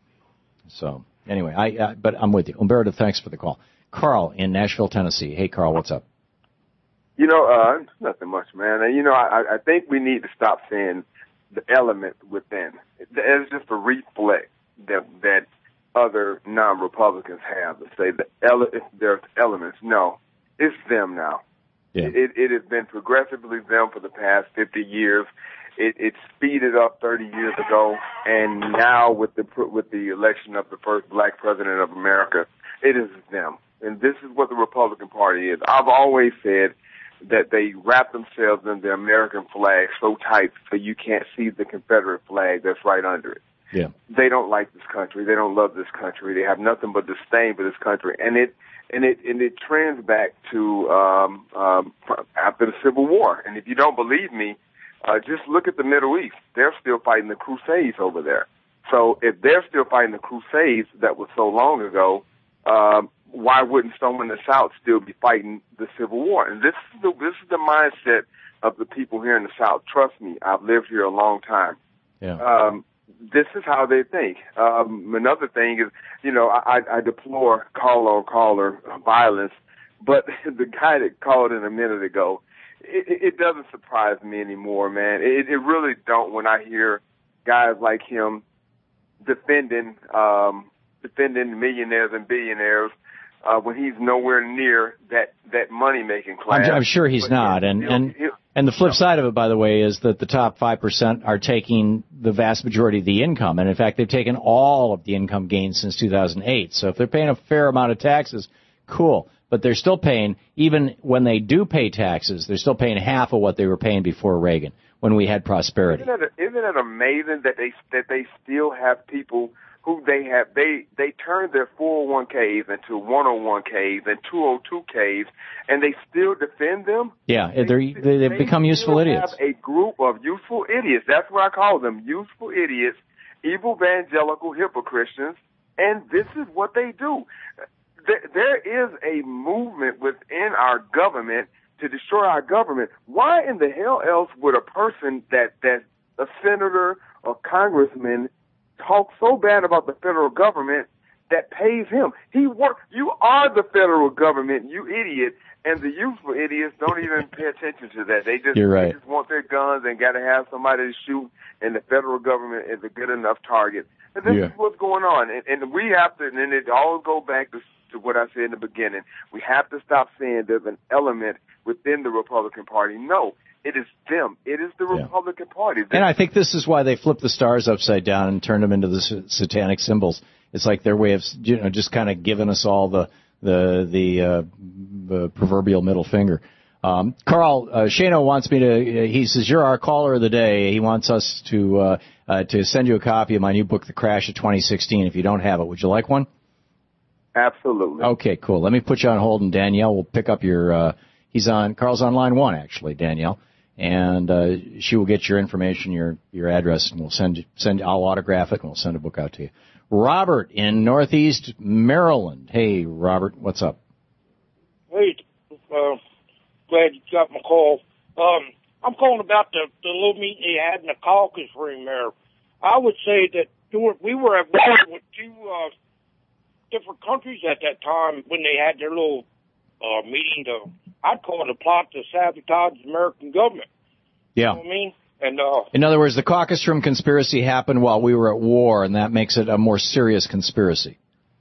So anyway, I, I but I'm with you, Humberto. Thanks for the call, Carl in Nashville, Tennessee. Hey, Carl, what's up? You know, uh, nothing much, man. And, you know, I, I think we need to stop saying the element within. It's just a reflex that that other non-Republicans have to say that ele- if there's elements. No, it's them now. Yeah. It, it has been progressively them for the past fifty years. It, it speeded up thirty years ago, and now with the with the election of the first black president of America, it is them. And this is what the Republican Party is. I've always said that they wrap themselves in the American flag so tight so you can't see the Confederate flag that's right under it. Yeah. They don't like this country. They don't love this country. They have nothing but disdain for this country. And it and it and it trends back to um, um, after the Civil War. And if you don't believe me, uh, just look at the Middle East. They're still fighting the Crusades over there. So if they're still fighting the Crusades that was so long ago, um, why wouldn't someone in the South still be fighting the Civil War? And this is the, this is the mindset of the people here in the South. Trust me, I've lived here a long time. Yeah. Um, this is how they think. Um, another thing is, you know, I, I deplore caller on caller violence, but the guy that called in a minute ago, it, it doesn't surprise me anymore, man. It, it really don't when I hear guys like him defending, um, defending millionaires and billionaires Uh, when he's nowhere near that, that money-making class. I'm, I'm sure he's but not. And, and, and the flip side of it, by the way, is that the top five percent are taking the vast majority of the income. And, in fact, they've taken all of the income gains since two thousand eight. So if they're paying a fair amount of taxes, cool. But they're still paying, even when they do pay taxes, they're still paying half of what they were paying before Reagan, when we had prosperity. Isn't it, isn't it amazing that they that they still have people who they have they they turn their four oh one k's into one oh one k's and two oh two k's, and they still defend them? Yeah, they're, they, they've they become useful idiots. Have a group of useful idiots. That's what I call them, useful idiots, evil evangelical hypocrites, and this is what they do. There is a movement within our government to destroy our government. Why in the hell else would a person that, that a senator or congressman talk so bad about the federal government that pays him? He work. You are the federal government, you idiot. And the useful idiots don't even pay attention to that. They just, You're right. they just want their guns and got to have somebody to shoot, and the federal government is a good enough target. And this Yeah. is what's going on. And, and we have to, and then it all go back to, to what I said in the beginning. We have to stop saying there's an element within the Republican Party. No, it is them. It is the Yeah. Republican Party. And I think this is why they flipped the stars upside down and turned them into the sa- satanic symbols. It's like their way of, you know, just kind of giving us all the the the, uh, the proverbial middle finger. Um, Carl, uh, Shano wants me to. He says you're our caller of the day. He wants us to uh, uh, to send you a copy of my new book, The Crash of twenty sixteen. If you don't have it, would you like one? Absolutely. Okay, cool. Let me put you on hold, and Danielle will pick up your. Uh, he's on. Carl's on line one, actually, Danielle, and uh, she will get your information, your your address, and we'll send send. I'll autograph it, and we'll send a book out to you. Robert in Northeast Maryland. Hey, Robert, what's up? Hey, uh, glad you got my call. Um, I'm calling about the, the little meeting they had in the caucus room there. I would say that we were at war with two uh, different countries at that time when they had their little uh, meeting. To, I'd call it a plot to sabotage the American government. Yeah. You know what I mean? And, uh, in other words, the caucus room conspiracy happened while we were at war, and that makes it a more serious conspiracy.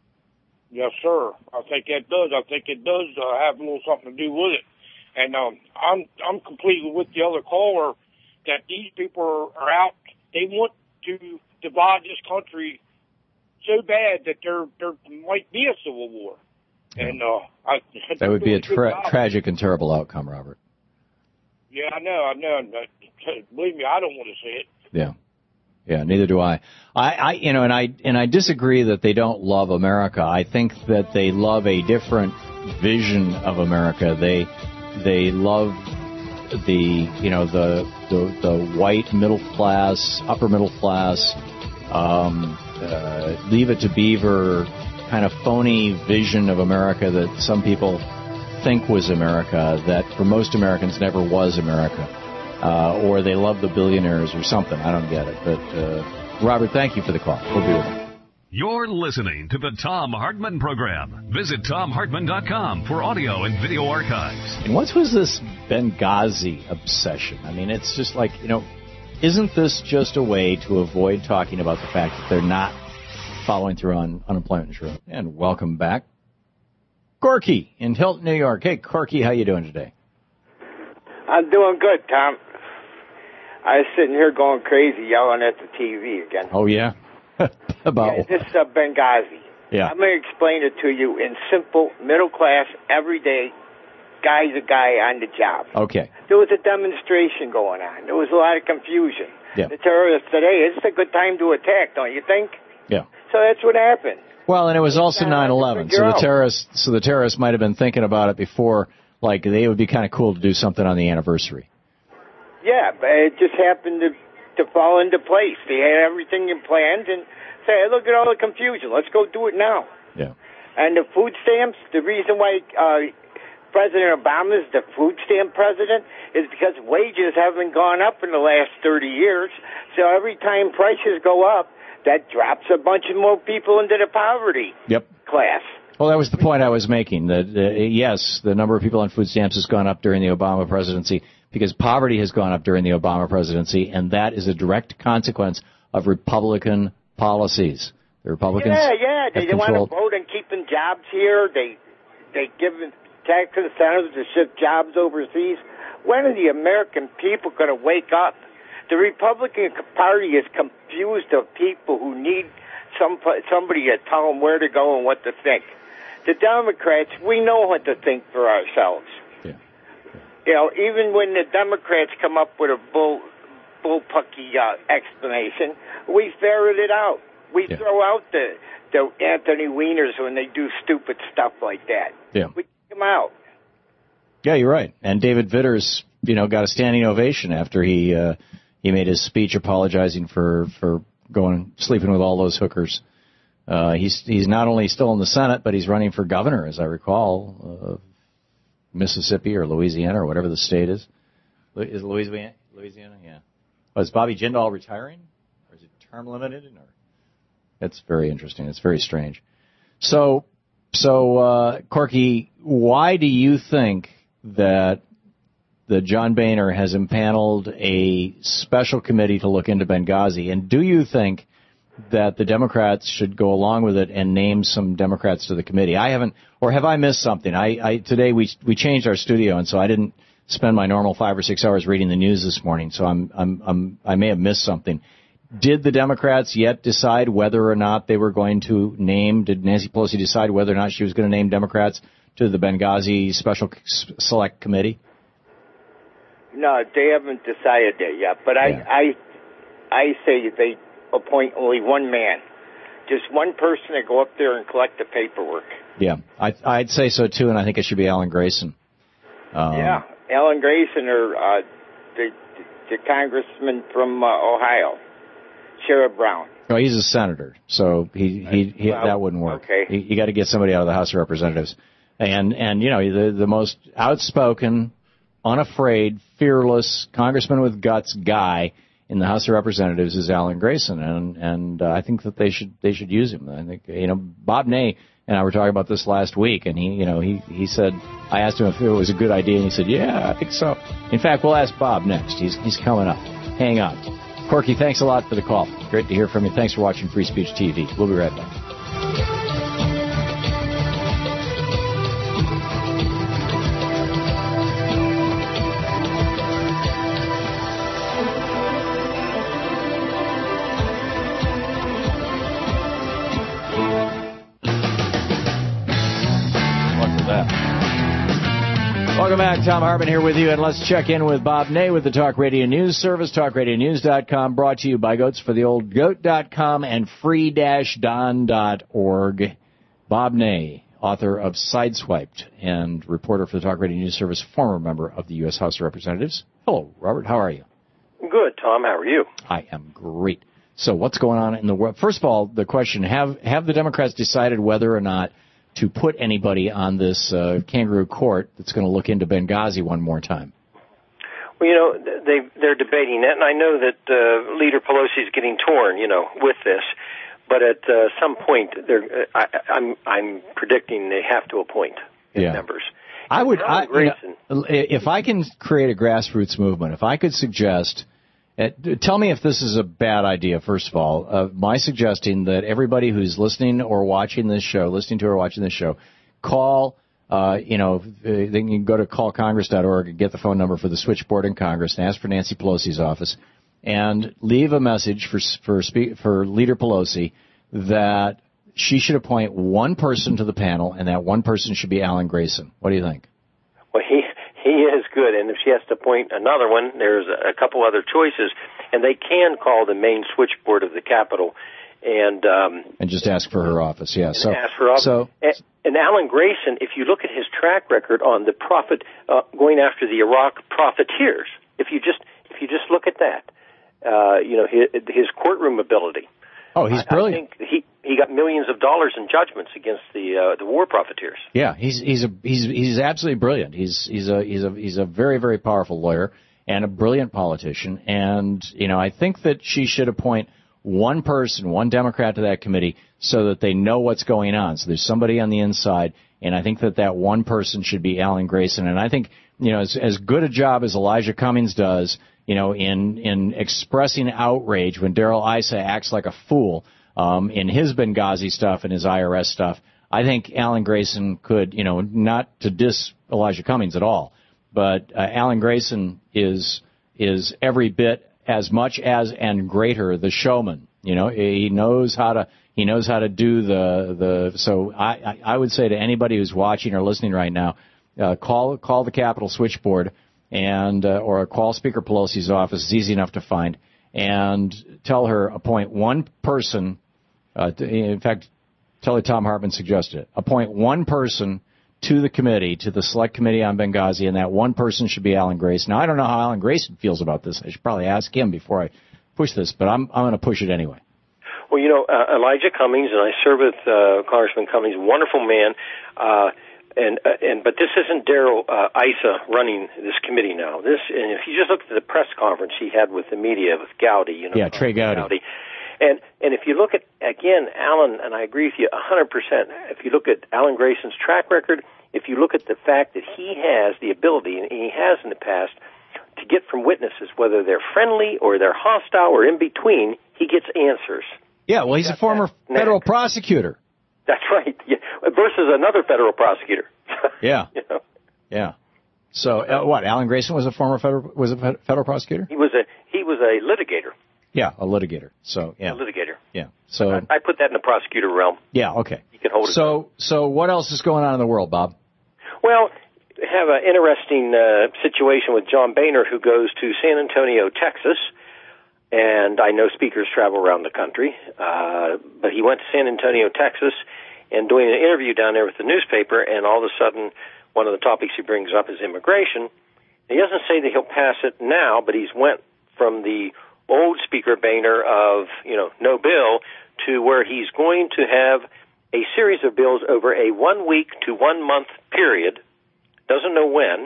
yes, sir. I think it does. I think it does uh, have a little something to do with it. And um, I'm I'm completely with the other caller that these people are out. They want to divide this country so bad that there there might be a civil war. And uh, I, that would be a good tra- job. tragic and terrible outcome, Robert. Yeah, I know, I know. And, uh, believe me, I don't want to see it. Yeah. Yeah, neither do I. I, I, you know, and I, and I disagree that they don't love America. I think that they love a different vision of America. They, they love the, you know, the, the, the white middle class, upper middle class, um, uh, Leave It to Beaver kind of phony vision of America that some people think was America, that for most Americans never was America. Uh, or they love the billionaires or something. I don't get it. But, uh, Robert, thank you for the call. We'll be with you. You're listening to the Thom Hartmann Program. Visit Thom Hartmann dot com for audio and video archives. And what was this Benghazi obsession? I mean, it's just like, you know, isn't this just a way to avoid talking about the fact that they're not following through on unemployment insurance? And welcome back, Corky in Hilton, New York. Hey, Corky, how you doing today? I'm doing good, Tom. I was sitting here going crazy, yelling at the T V again. Oh, yeah? About yeah, this is uh, Benghazi. Yeah. I'm going to explain it to you in simple, middle-class, everyday, guy's a guy on the job. Okay. There was a demonstration going on. There was a lot of confusion. Yeah. The terrorists said, hey, it's a good time to attack, don't you think? Yeah. So that's what happened. Well, and it was also nine eleven, so the terrorists, so the terrorists might have been thinking about it before, like they would be kind of cool to do something on the anniversary. Yeah, but it just happened to to fall into place. They had everything in planned and say, hey, look at all the confusion. Let's go do it now. Yeah. And the food stamps, the reason why uh, President Obama is the food stamp president is because wages haven't gone up in the last thirty years. So every time prices go up, that drops a bunch of more people into the poverty Yep. class. Well, that was the point I was making, that, uh, yes, the number of people on food stamps has gone up during the Obama presidency because poverty has gone up during the Obama presidency, and that is a direct consequence of Republican policies. The Republicans Yeah, yeah. They, have they want controlled... to vote on keeping jobs here. They they give tax incentives to ship jobs overseas. When are the American people going to wake up? The Republican Party is confused of people who need some somebody to tell them where to go and what to think. The Democrats, we know what to think for ourselves. Yeah. You know, even when the Democrats come up with a bull, bullpucky uh, explanation, we ferret it out. We yeah. throw out the, the Anthony Wieners when they do stupid stuff like that. Yeah. We kick them out. Yeah, you're right. And David Vitters, you know, got a standing ovation after he uh, he made his speech apologizing for, for going sleeping with all those hookers. Uh, he's he's not only still in the Senate, but he's running for governor, as I recall, uh, Mississippi or Louisiana or whatever the state is. Is Louisiana? Louisiana, yeah. Oh, is Bobby Jindal retiring, or is it term limited? Or it's very interesting. It's very strange. So, so uh, Corky, why do you think that the John Boehner has impaneled a special committee to look into Benghazi, and do you think that the Democrats should go along with it and name some Democrats to the committee? I haven't, or have I missed something? I, I today we we changed our studio, and so I didn't spend my normal five or six hours reading the news this morning. So I'm I'm, I'm I may have missed something. Did the Democrats yet decide whether or not they were going to name? Did Nancy Pelosi decide whether or not she was going to name Democrats to the Benghazi Special Select Committee? No, they haven't decided that yet. But I yeah. I I say they appoint only one man, just one person to go up there and collect the paperwork. Yeah, I, I'd say so too, and I think it should be Alan Grayson. Um, yeah, Alan Grayson or uh, the the congressman from uh, Ohio, Sherrod Brown. Oh, he's a senator, so he he, he well, that wouldn't work. Okay, you, you got to get somebody out of the House of Representatives, and and you know the the most outspoken, unafraid, fearless congressman with guts guy in the House of Representatives is Alan Grayson, and and uh, I think that they should they should use him. I think you know Bob Ney and I were talking about this last week, and he you know he he said, I asked him if it was a good idea, and he said, yeah, I think so. In fact, we'll ask Bob next. He's he's coming up. Hang on, Corky. Thanks a lot for the call. Great to hear from you. Thanks for watching Free Speech T V. We'll be right back. Welcome back. Tom Hartman here with you, and let's check in with Bob Ney with the Talk Radio News Service, talk radio news dot com, brought to you by Goats for the Old Goat dot com and free dash don dot org. Bob Ney, author of Sideswiped and reporter for the Talk Radio News Service, former member of the U S House of Representatives. Hello, Robert. How are you? Good, Tom. How are you? I am great. So what's going on in the world? First of all, the question, have have the Democrats decided whether or not to put anybody on this uh, kangaroo court that's going to look into Benghazi one more time? Well, you know, they, they're debating that, and I know that uh, Leader Pelosi is getting torn, you know, with this. But at uh, some point, they're, uh, I, I'm I'm predicting they have to appoint yeah. members. I would, I, you know, if I can create a grassroots movement, if I could suggest, uh, tell me if this is a bad idea, first of all, uh, my suggesting that everybody who's listening or watching this show, listening to or watching this show, call, uh, you know, they can go to call congress dot org and get the phone number for the switchboard in Congress and ask for Nancy Pelosi's office and leave a message for, for, for Leader Pelosi that she should appoint one person to the panel, and that one person should be Alan Grayson. What do you think? Well, he he is good, and if she has to appoint another one, there's a couple other choices, and they can call the main switchboard of the Capitol and um, and just ask for her office. Yeah, so ask for office. So, and, and Alan Grayson, if you look at his track record on the profit uh, going after the Iraq profiteers, if you just if you just look at that, uh, you know his, his courtroom ability. Oh, he's brilliant. I think he he got millions of dollars in judgments against the uh, the war profiteers. Yeah, he's he's a he's he's absolutely brilliant. He's he's a he's a he's a very very powerful lawyer and a brilliant politician. And you know, I think that she should appoint one person, one Democrat to that committee, so that they know what's going on. So there's somebody on the inside, and I think that that one person should be Alan Grayson. And I think you know, as as good a job as Elijah Cummings does, you know, in, in expressing outrage when Darrell Issa acts like a fool um, in his Benghazi stuff and his I R S stuff, I think Alan Grayson could, you know, not to diss Elijah Cummings at all, but uh, Alan Grayson is is every bit as much as and greater the showman You know, he knows how to he knows how to do the the. So I I, I would say to anybody who's watching or listening right now, uh, call call the Capitol switchboard and uh, or call Speaker Pelosi's office. It's easy enough to find, and tell her appoint one person. Uh, to, in fact, tell her Tom Hartman suggested it. Appoint one person to the committee, to the Select Committee on Benghazi, and that one person should be Alan Grayson. Now, I don't know how Alan Grayson feels about this. I should probably ask him before I push this, but I'm I'm going to push it anyway. Well, you know, uh, Elijah Cummings, and I serve with uh, Congressman Cummings, wonderful man, uh, and uh, and but this isn't Darrell uh, Issa running this committee now. This, and if you just look at the press conference he had with the media with Gowdy, you know, yeah, Trey Gowdy. Gowdy. And and if you look at, again, Alan, and I agree with you one hundred percent, if you look at Alan Grayson's track record, if you look at the fact that he has the ability, and he has in the past, to get from witnesses, whether they're friendly or they're hostile or in between, he gets answers. Yeah, well, he's a former federal prosecutor. That's right. Yeah. Versus another federal prosecutor. Yeah. You know? Yeah. So uh, what? Alan Grayson was a former federal was a federal prosecutor. He was a he was a litigator. Yeah, a litigator. So yeah, a litigator. Yeah. So I, I put that in the prosecutor realm. Yeah. Okay. You can hold it. So so what else is going on in the world, Bob? Well, we have an interesting uh, situation with John Boehner, who goes to San Antonio, Texas, and I know speakers travel around the country, uh, but he went to San Antonio, Texas, and doing an interview down there with the newspaper, and all of a sudden, one of the topics he brings up is immigration. He doesn't say that he'll pass it now, but he's went from the old Speaker Boehner of, you know, no bill to where he's going to have a series of bills over a one-week to one-month period, doesn't know when,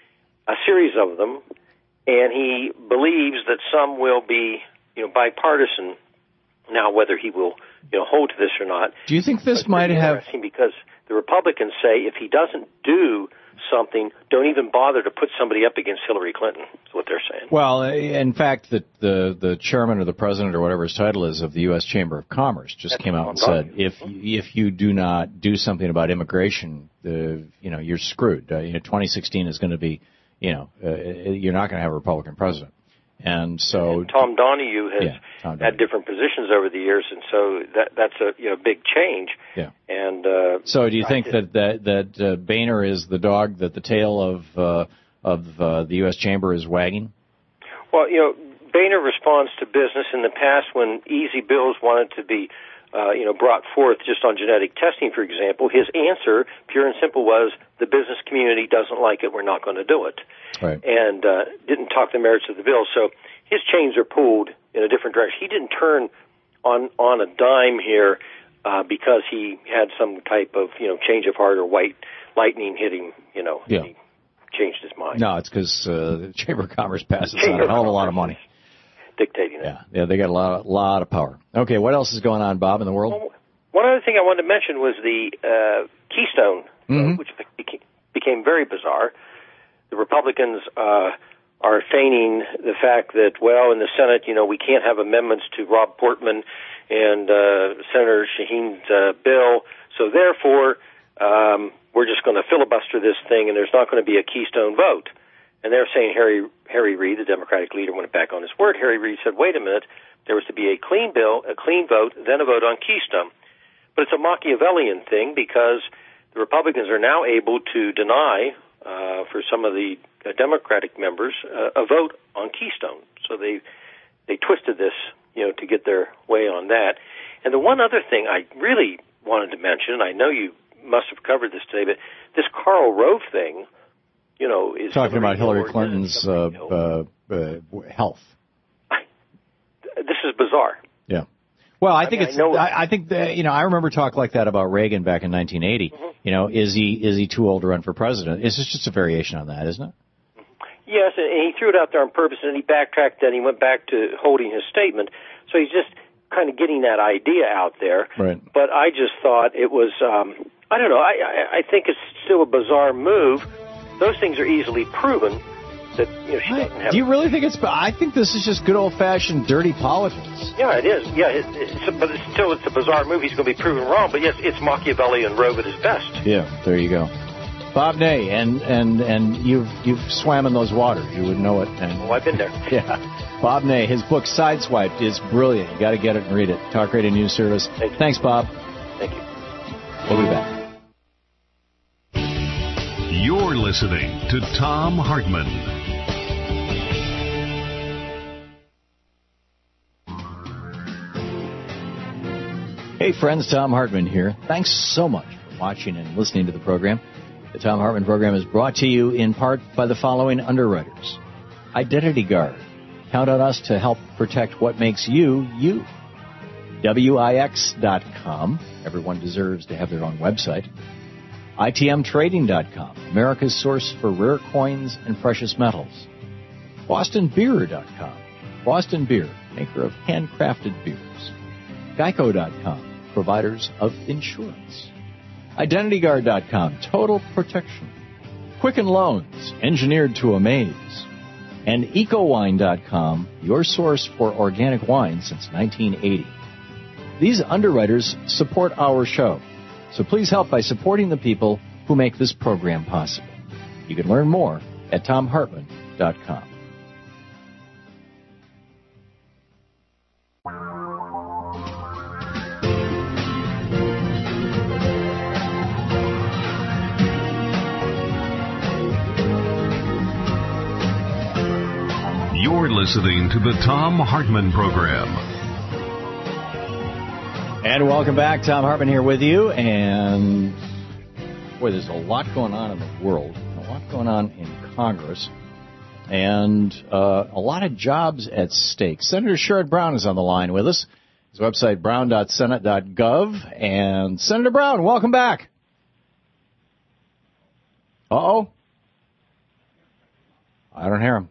a series of them, and he believes that some will be, you know, bipartisan. Now, whether he will, you know, hold to this or not. Do you think this might have... Because the Republicans say if he doesn't do something, don't even bother to put somebody up against Hillary Clinton, is what they're saying. Well, in fact, the the, the chairman or the president or whatever his title is of the U S Chamber of Commerce just That's came out and said, if if you do not do something about immigration, the you know you're screwed. Uh, you know, twenty sixteen is going to be, you know, uh, you're not going to have a Republican president. And so and Tom Donahue has yeah, Tom Donahue. had different positions over the years, and so that that's a you know big change. Yeah. And uh, so, do you I think did, that that that uh, Boehner is the dog that the tail of uh, of uh, the U S Chamber is wagging? Well, you know, Boehner responds to business. In the past, when easy bills wanted to be uh, you know brought forth just on genetic testing, for example, his answer, pure and simple, was the business community doesn't like it. We're not going to do it. Right. And uh, didn't talk the merits of the bill. So his chains are pulled in a different direction. He didn't turn on on a dime here uh, because he had some type of you know change of heart or white lightning hit him. You know, yeah. He changed his mind. No, it's because uh, the Chamber of Commerce passes on a hell of a lot of money, dictating it. Yeah, yeah, they got a lot, of, lot of power. Okay, what else is going on, Bob, in the world? Well, one other thing I wanted to mention was the uh, Keystone, mm-hmm. uh, which became, became very bizarre. The Republicans uh, are feigning the fact that, well, in the Senate, you know, we can't have amendments to Rob Portman and uh, Senator Shaheen's uh, bill, so therefore um, we're just going to filibuster this thing and there's not going to be a Keystone vote. And they're saying Harry Harry Reid, the Democratic leader, went back on his word. Harry Reid said, wait a minute, there was to be a clean bill, a clean vote, then a vote on Keystone. But it's a Machiavellian thing because the Republicans are now able to deny Uh, for some of the uh, Democratic members, uh, a vote on Keystone. So they they twisted this, you know, to get their way on that. And the one other thing I really wanted to mention, I know you must have covered this today, but this Karl Rove thing, you know, is talking Hillary about Hillary Clinton, Clinton's uh, uh, uh, health. I, this is bizarre. Yeah. Well, I, I think mean, it's. I, I, I think that, you know, I remember talk like that about Reagan back in nineteen eighty. Mm-hmm. You know, is he is he too old to run for president? It's just a variation on that, isn't it? Yes, and he threw it out there on purpose, and he backtracked and he went back to holding his statement. So he's just kind of getting that idea out there. Right. But I just thought it was, um, I don't know, I, I, I think it's still a bizarre move. Those things are easily proven. That, you know, she doesn't have. Do you really think it's? I think this is just good old-fashioned dirty politics. Yeah, it is. Yeah, it, it's, but it's still it's a bizarre move. He's going to be proven wrong. But yes, it's Machiavelli and Rove at his best. Yeah, there you go. Bob Ney, and, and, and you've you've swam in those waters. You would know it. And, oh, I've been there. Yeah. Bob Ney, his book Sideswiped is brilliant. You got to get it and read it. Talk Radio News Service. Thank Thanks, Bob. Thank you. We'll be back. You're listening to Thom Hartmann. Hey friends, Thom Hartmann here. Thanks so much for watching and listening to the program. The Thom Hartmann program is brought to you in part by the following underwriters. Identity Guard. Count on us to help protect what makes you, you. W I X dot com. Everyone deserves to have their own website. I T M Trading dot com. America's source for rare coins and precious metals. Boston Beer dot com. Boston Beer, maker of handcrafted beers. Geico dot com. Providers of insurance. Identity Guard dot com. Total protection. Quicken Loans, engineered to amaze. And Eco Wine dot com, your source for organic wine since nineteen eighty. These underwriters support our show, so please help by supporting the people who make this program possible. You can learn more at Thom Hartmann dot com. You're listening to the Thom Hartmann Program. And welcome back. Thom Hartmann here with you. And, boy, there's a lot going on in the world, a lot going on in Congress, and uh, a lot of jobs at stake. Senator Sherrod Brown is on the line with us. His website, brown dot senate dot gov. And, Senator Brown, welcome back. Uh-oh. I don't hear him.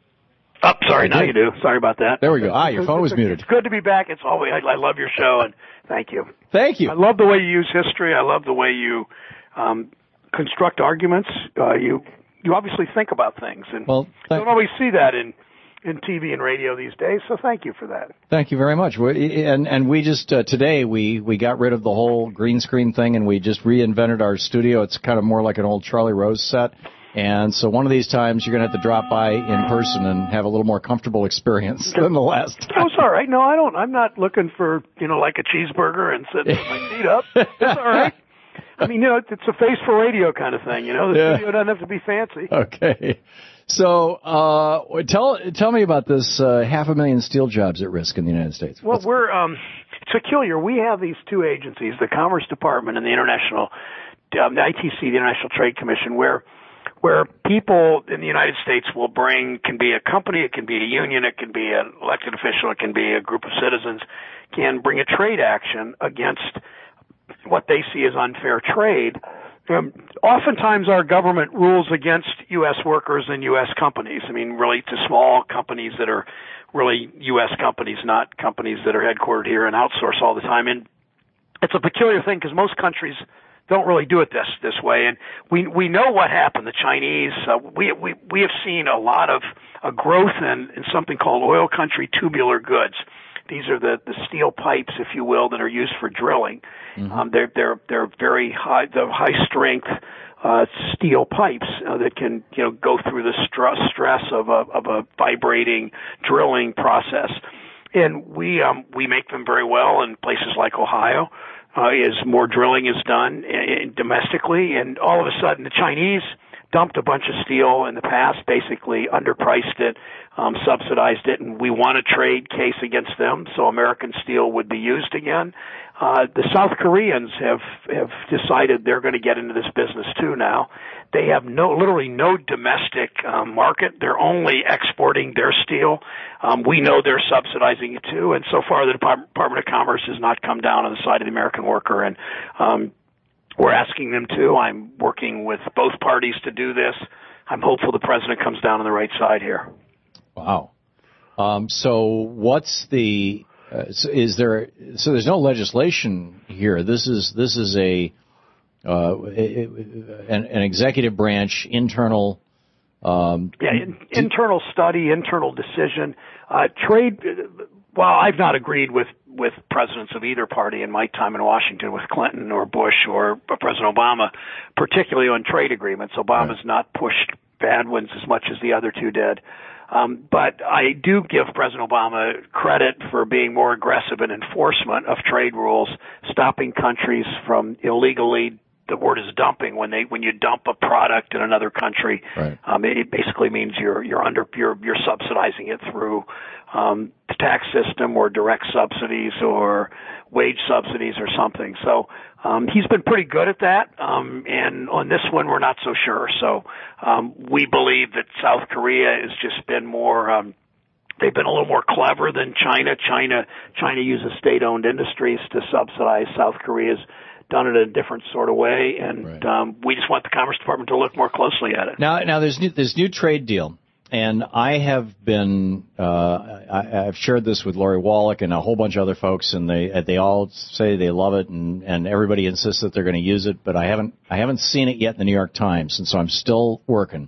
Oh, sorry, now you do. Sorry about that. There we go. Ah, your phone was it's, muted. It's good to be back. It's always, I, I love your show, and thank you. Thank you. I love the way you use history. I love the way you um, construct arguments. Uh, you you obviously think about things, and well, you don't always see that in, in T V and radio these days, so thank you for that. Thank you very much. We, and and we just, uh, today, we, we got rid of the whole green screen thing, and we just reinvented our studio. It's kind of more like an old Charlie Rose set. And so one of these times you're going to have to drop by in person and have a little more comfortable experience than the last time. Oh, it's all right. No, I don't. I'm not looking for, you know, like a cheeseburger and sitting with my feet up. It's all right. I mean, you know, it's a face for radio kind of thing, you know. The yeah. studio doesn't have to be fancy. Okay. So uh, tell tell me about this uh, half a million steel jobs at risk in the United States. Well, What's... we're um, it's peculiar. We have these two agencies, the Commerce Department and the International, um, the I T C, the International Trade Commission, where where people in the United States will bring, can be a company, it can be a union, it can be an elected official, it can be a group of citizens, can bring a trade action against what they see as unfair trade. Um, oftentimes our government rules against U S workers and U S companies. I mean, really to small companies that are really U S companies, not companies that are headquartered here and outsource all the time. And it's a peculiar thing because most countries don't really do it this this way, and we we know what happened. The Chinese, uh, we we we have seen a lot of a growth in, in something called oil country tubular goods. These are the, the steel pipes, if you will, that are used for drilling. Mm-hmm. Um, they're they're they're very high, the high strength uh, steel pipes uh, that can you know go through the stress stress of a of a vibrating drilling process, and we um we make them very well in places like Ohio. Uh, as more drilling is done in, domestically, and all of a sudden the Chinese dumped a bunch of steel in the past, basically underpriced it, um, subsidized it, and we won a trade case against them, so American steel would be used again. Uh, the South Koreans have have decided they're going to get into this business too now. They have no, literally no domestic um, market. They're only exporting their steel. Um, we know they're subsidizing it too, and so far the Department of Commerce has not come down on the side of the American worker, and um, we're asking them to. I'm working with both parties to do this. I'm hopeful the president comes down on the right side here. Wow. Um, so what's the uh, so is there? So there's no legislation here. This is this is a, uh, a an, an executive branch internal. Um, yeah, in, internal study, internal decision. Uh, trade. While I've not agreed with, with presidents of either party in my time in Washington with Clinton or Bush or President Obama, particularly on trade agreements, Obama's right. not pushed bad ones as much as the other two did. Um, but I do give President Obama credit for being more aggressive in enforcement of trade rules, stopping countries from illegally, the word is dumping, when they when you dump a product in another country. Right. Um, it basically means you're you're under you're you're subsidizing it through um, the tax system or direct subsidies or wage subsidies or something. So um, he's been pretty good at that. Um, and on this one, we're not so sure. So um, we believe that South Korea has just been more. Um, They've been a little more clever than China. China China uses state-owned industries to subsidize. South Korea's done it in a different sort of way, and right. um, we just want the Commerce Department to look more closely at it. Now, now there's new, this new trade deal, and I have been uh, I, I've shared this with Lori Wallach and a whole bunch of other folks, and they they all say they love it, and, and everybody insists that they're going to use it, but I haven't I haven't seen it yet in the New York Times, and so I'm still working.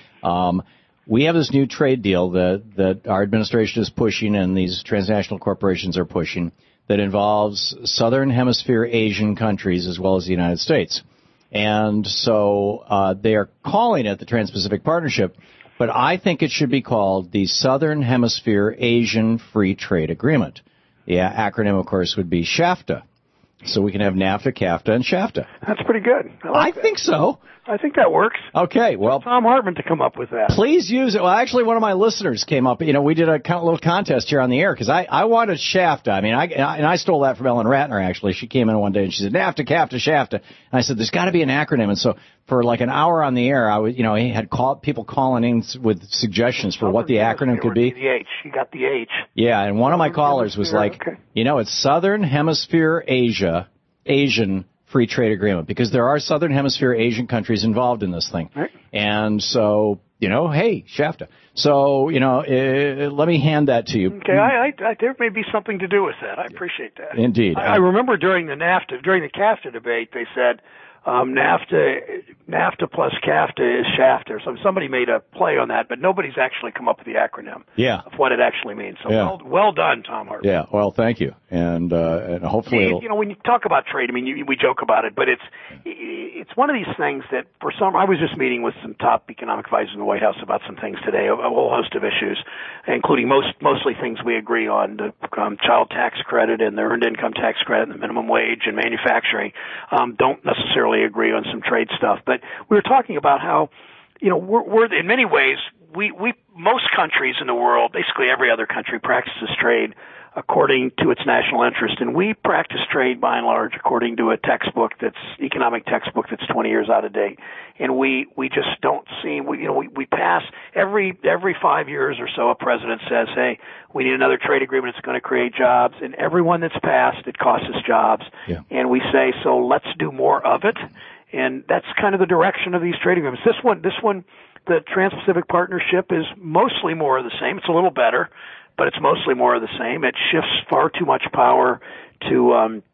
Um, we have this new trade deal that that our administration is pushing, and these transnational corporations are pushing, that involves Southern Hemisphere Asian countries as well as the United States. And so uh, they are calling it the Trans-Pacific Partnership, but I think it should be called the Southern Hemisphere Asian Free Trade Agreement. The acronym, of course, would be SHAFTA. So we can have NAFTA, CAFTA, and SHAFTA. That's pretty good. I, like I think so. I think that works. Okay, well, Tom Hartman to come up with that. Please use it. Well, actually, one of my listeners came up. You know, we did a little contest here on the air because I, I wanted SHAFTA. I mean, I and I stole that from Ellen Ratner. Actually, she came in one day and she said NAFTA, CAFTA, SHAFTA, and I said there's got to be an acronym. And so for like an hour on the air, I was, you know, he had call, people calling in with suggestions for what the acronym could be. The H, you got the H. Yeah, and one of my callers was like, okay. you know, it's Southern Hemisphere Asia Asian Free Trade Agreement, because there are Southern Hemisphere Asian countries involved in this thing. Right. And so, you know, hey, SHAFTA. So, you know, uh, let me hand that to you. Okay, I, I, I, there may be something to do with that. I appreciate that. Indeed. I, I remember during the NAFTA, during the CAFTA debate, they said um, NAFTA, NAFTA plus CAFTA is SHAFTA. So somebody made a play on that, but nobody's actually come up with the acronym yeah. of what it actually means. So yeah. well, well done, Tom Hartman. Yeah, well, thank you. And, uh, and hopefully you, you know, when you talk about trade, I mean, you, we joke about it, but it's it's one of these things that for some, I was just meeting with some top economic advisors in the White House about some things today, a, a whole host of issues, including most mostly things we agree on, the um, child tax credit and the earned income tax credit and the minimum wage and manufacturing. Um, don't necessarily agree on some trade stuff, but we were talking about how, you know, we're, we're in many ways, we, we most countries in the world, basically every other country, practices trade according to its national interest, and we practice trade by and large according to a textbook that's economic textbook that's twenty years out of date, and we we just don't see we you know we, we pass every every five years or so a president says, hey, we need another trade agreement that's going to create jobs, and every one that's passed it costs us jobs, yeah. and we say, so let's do more of it, and that's kind of the direction of these trade agreements. This one this one the Trans-Pacific Partnership is mostly more of the same. It's a little better, but it's mostly more of the same. It shifts far too much power to um,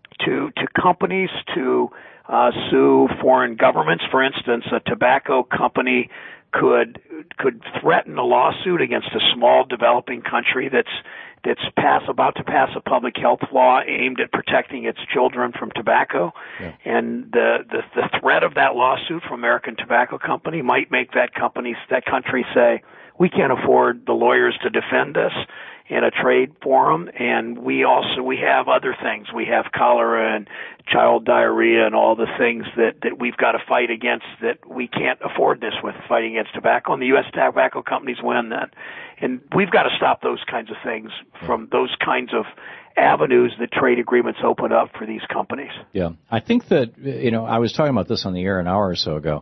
to to companies to uh, sue foreign governments. For instance, a tobacco company could could threaten a lawsuit against a small developing country that's that's pass about to pass a public health law aimed at protecting its children from tobacco, yeah. and the, the the threat of that lawsuit from American Tobacco Company might make that company that country say, we can't afford the lawyers to defend us in a trade forum, and we also we have other things. We have cholera and child diarrhea and all the things that, that we've got to fight against that we can't afford this with, fighting against tobacco, and the U S tobacco companies win that. And we've got to stop those kinds of things from those kinds of avenues that trade agreements open up for these companies. Yeah. I think that, you know, I was talking about this on the air an hour or so ago,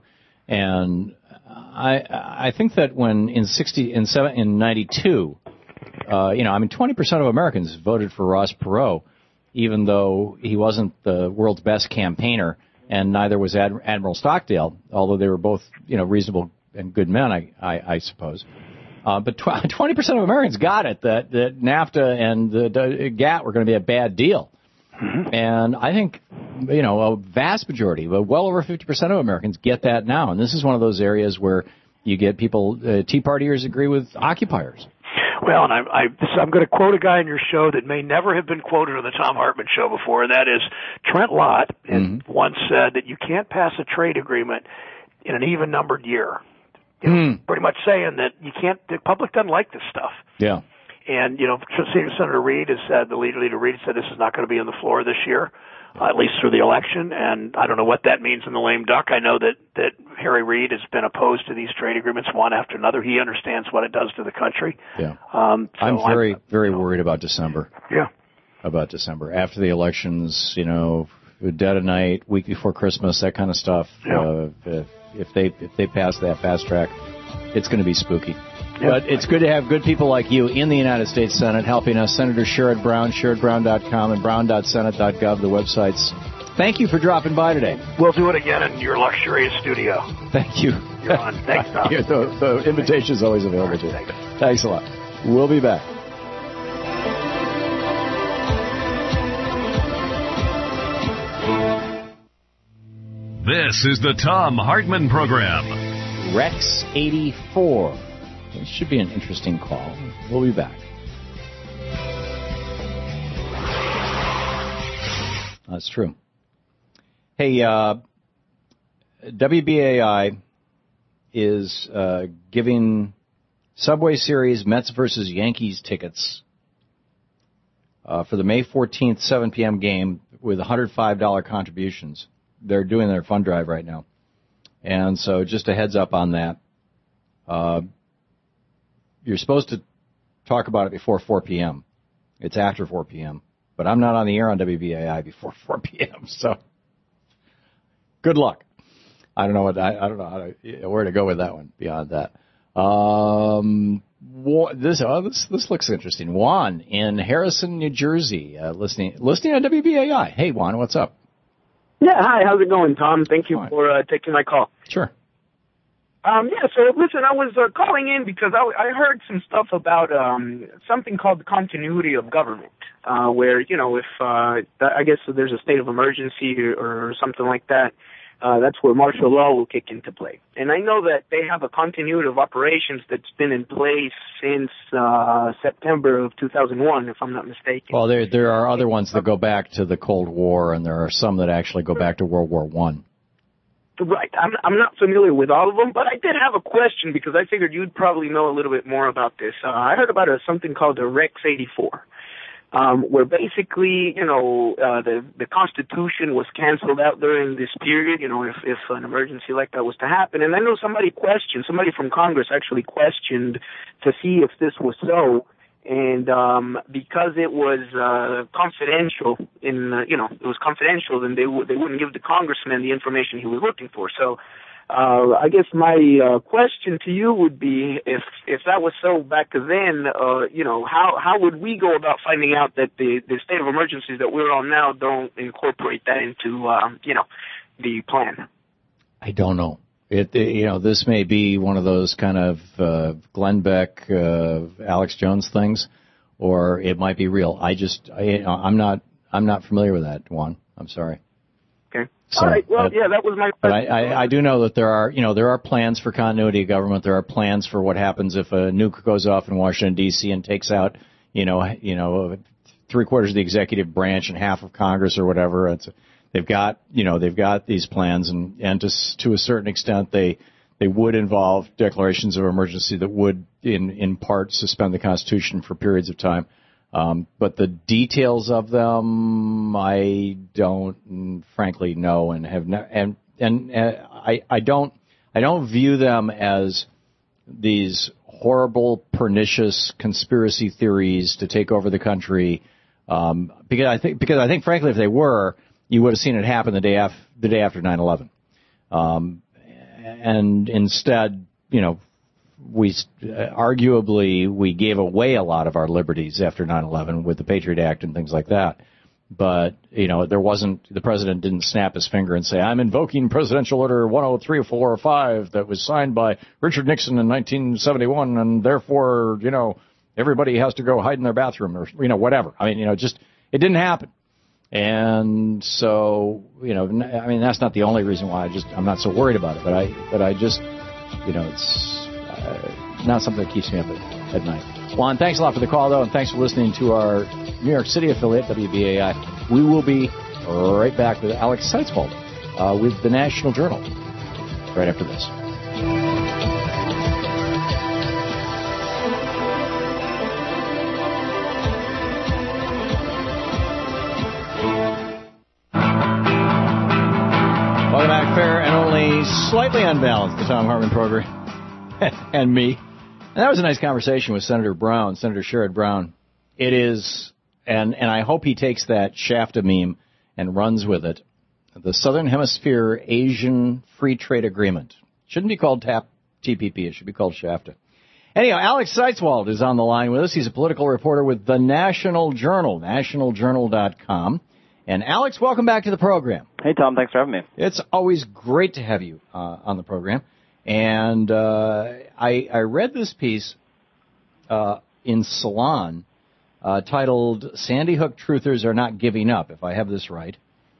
and I I think that when in sixty in seven in ninety-two, uh, you know, I mean, twenty percent of Americans voted for Ross Perot, even though he wasn't the world's best campaigner, and neither was Ad- Admiral Stockdale, although they were both, you know, reasonable and good men, I I, I suppose. Uh, but twenty percent of Americans got it that that NAFTA and the, the G A T T were going to be a bad deal. Mm-hmm. And I think, you know, a vast majority, but well over fifty percent of Americans get that now. And this is one of those areas where you get people, uh, Tea Partiers agree with occupiers. Well, and I, I, I'm going to quote a guy on your show that may never have been quoted on the Thom Hartmann Show before, and that is Trent Lott mm-hmm. once said that you can't pass a trade agreement in an even-numbered year. You know, mm. Pretty much saying that you can't. The public doesn't like this stuff. Yeah. And you know, Senator Reid has said, the leader, leader Reid said this is not going to be on the floor this year, uh, at least through the election. And I don't know what that means in the lame duck. I know that that Harry Reid has been opposed to these trade agreements one after another. He understands what it does to the country. Yeah. Um, so I'm very, I'm, very worried about December. Yeah. About December after the elections. You know, dead of night, week before Christmas, that kind of stuff. Yeah. Uh, if, if they if they pass that fast track, it's going to be spooky. Yeah. But it's good to have good people like you in the United States Senate helping us. Senator Sherrod Brown, sherrod brown dot com and brown dot senate dot gov, the websites. Thank you for dropping by today. We'll do it again in your luxurious studio. Thank you. You're on. Thanks, Tom. Yeah, the, the invitation is always available to you. Thanks. Thanks a lot. We'll be back. This is the Thom Hartmann Program. Rex eighty-four. This should be an interesting call. We'll be back. That's true. Hey, uh, W B A I is uh, giving Subway Series Mets versus Yankees tickets uh, for the May fourteenth, seven p.m. game with one hundred five dollars contributions. They're doing their fund drive right now. And so just a heads up on that. Uh, you're supposed to talk about it before four p.m. It's after four p.m. But I'm not on the air on W B A I before four p.m. So good luck. I don't know what I, I don't know how to, where to go with that one beyond that. Um, this oh, this this looks interesting. Juan in Harrison, New Jersey, uh, listening listening on W B A I. Hey, Juan, what's up? Yeah, hi, how's it going, Tom? Thank you Fine. for uh, taking my call. Sure. Um, yeah, so listen, I was uh, calling in because I, I heard some stuff about um, something called the continuity of government, uh, where, you know, if uh, I guess there's a state of emergency or, or something like that, uh, that's where martial law will kick into play. And I know that they have a continuity of operations that's been in place since uh, September of two thousand one, if I'm not mistaken. Well, there there are other ones that go back to the Cold War, and there are some that actually go back to World War One. Right. I'm, I'm not familiar with all of them, but I did have a question because I figured you'd probably know a little bit more about this. Uh, I heard about a, something called the Rex eighty-four. Um, where basically, you know, uh, the, the Constitution was canceled out during this period, you know, if, if an emergency like that was to happen. And I know somebody questioned, somebody from Congress actually questioned to see if this was so. And um, because it was uh, confidential, in uh, you know, it was confidential, then they, w- they wouldn't give the congressman the information he was looking for. So Uh, I guess my uh, question to you would be, if if that was so back then, uh, you know, how how would we go about finding out that the, the state of emergencies that we're on now don't incorporate that into, um, you know, the plan? I don't know. It, it you know, this may be one of those kind of uh, Glenn Beck, uh, Alex Jones things, or it might be real. I just, I, I'm not, I'm not familiar with that, Juan. I'm sorry. Okay. So, All right. Well, uh, yeah, that was my. But I, I, I do know that there are, you know, there are plans for continuity of government. There are plans for what happens if a nuke goes off in Washington D C and takes out, you know, you know, three quarters of the executive branch and half of Congress or whatever. It's, they've got, you know, they've got these plans, and and to to a certain extent, they they would involve declarations of emergency that would, in in part, suspend the Constitution for periods of time. Um, but the details of them, I don't, frankly, know, and have no, and and uh, I I don't I don't view them as these horrible, pernicious conspiracy theories to take over the country. Um, because I think because I think, frankly, if they were, you would have seen it happen the day after the day after nine eleven. Um, and instead, you know. We uh, arguably we gave away a lot of our liberties after nine eleven with the Patriot Act and things like that. But, you know, there wasn't, the president didn't snap his finger and say, I'm invoking Presidential Order one oh three four or five that was signed by Richard Nixon in nineteen seventy-one, and therefore, you know, everybody has to go hide in their bathroom or, you know, whatever. I mean, you know, just, it didn't happen. And so, you know, I mean, that's not the only reason why I just, I'm not so worried about it, but I, but I just, you know, it's, Uh, not something that keeps me up at, at night. Juan, thanks a lot for the call, though, and thanks for listening to our New York City affiliate, W B A I. We will be right back with Alex Seitz-Wald uh, with the National Journal right after this. Welcome back, fair and only slightly unbalanced, the Thom Hartmann program, and me. And that was a nice conversation with Senator Brown, Senator Sherrod Brown. It is, and, and I hope he takes that Shafta meme and runs with it. The Southern Hemisphere Asian Free Trade Agreement. Shouldn't be called TAP T P P. It should be called Shafta. Anyhow, Alex Seitz-Wald is on the line with us. He's a political reporter with the National Journal, national journal dot com. And Alex, welcome back to the program. Hey, Tom. Thanks for having me. It's always great to have you uh, on the program. And uh, I, I read this piece uh, in Salon uh, titled "Sandy Hook Truthers Are Not Giving Up," if I have this right,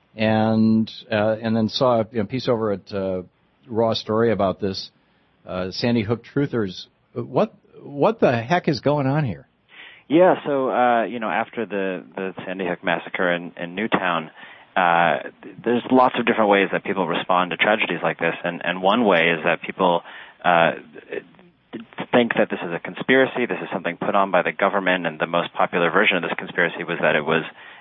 and uh, and then saw a you know, piece over at uh, Raw Story about this uh, Sandy Hook Truthers. What what the heck is going on here? Yeah, so uh, you know, after the the Sandy Hook massacre in, in Newtown. Uh, there's lots of different ways that people respond to tragedies like this, and, and one way is that people uh, think that this is a conspiracy, this is something put on by the government, and the most popular version of this conspiracy was that it was,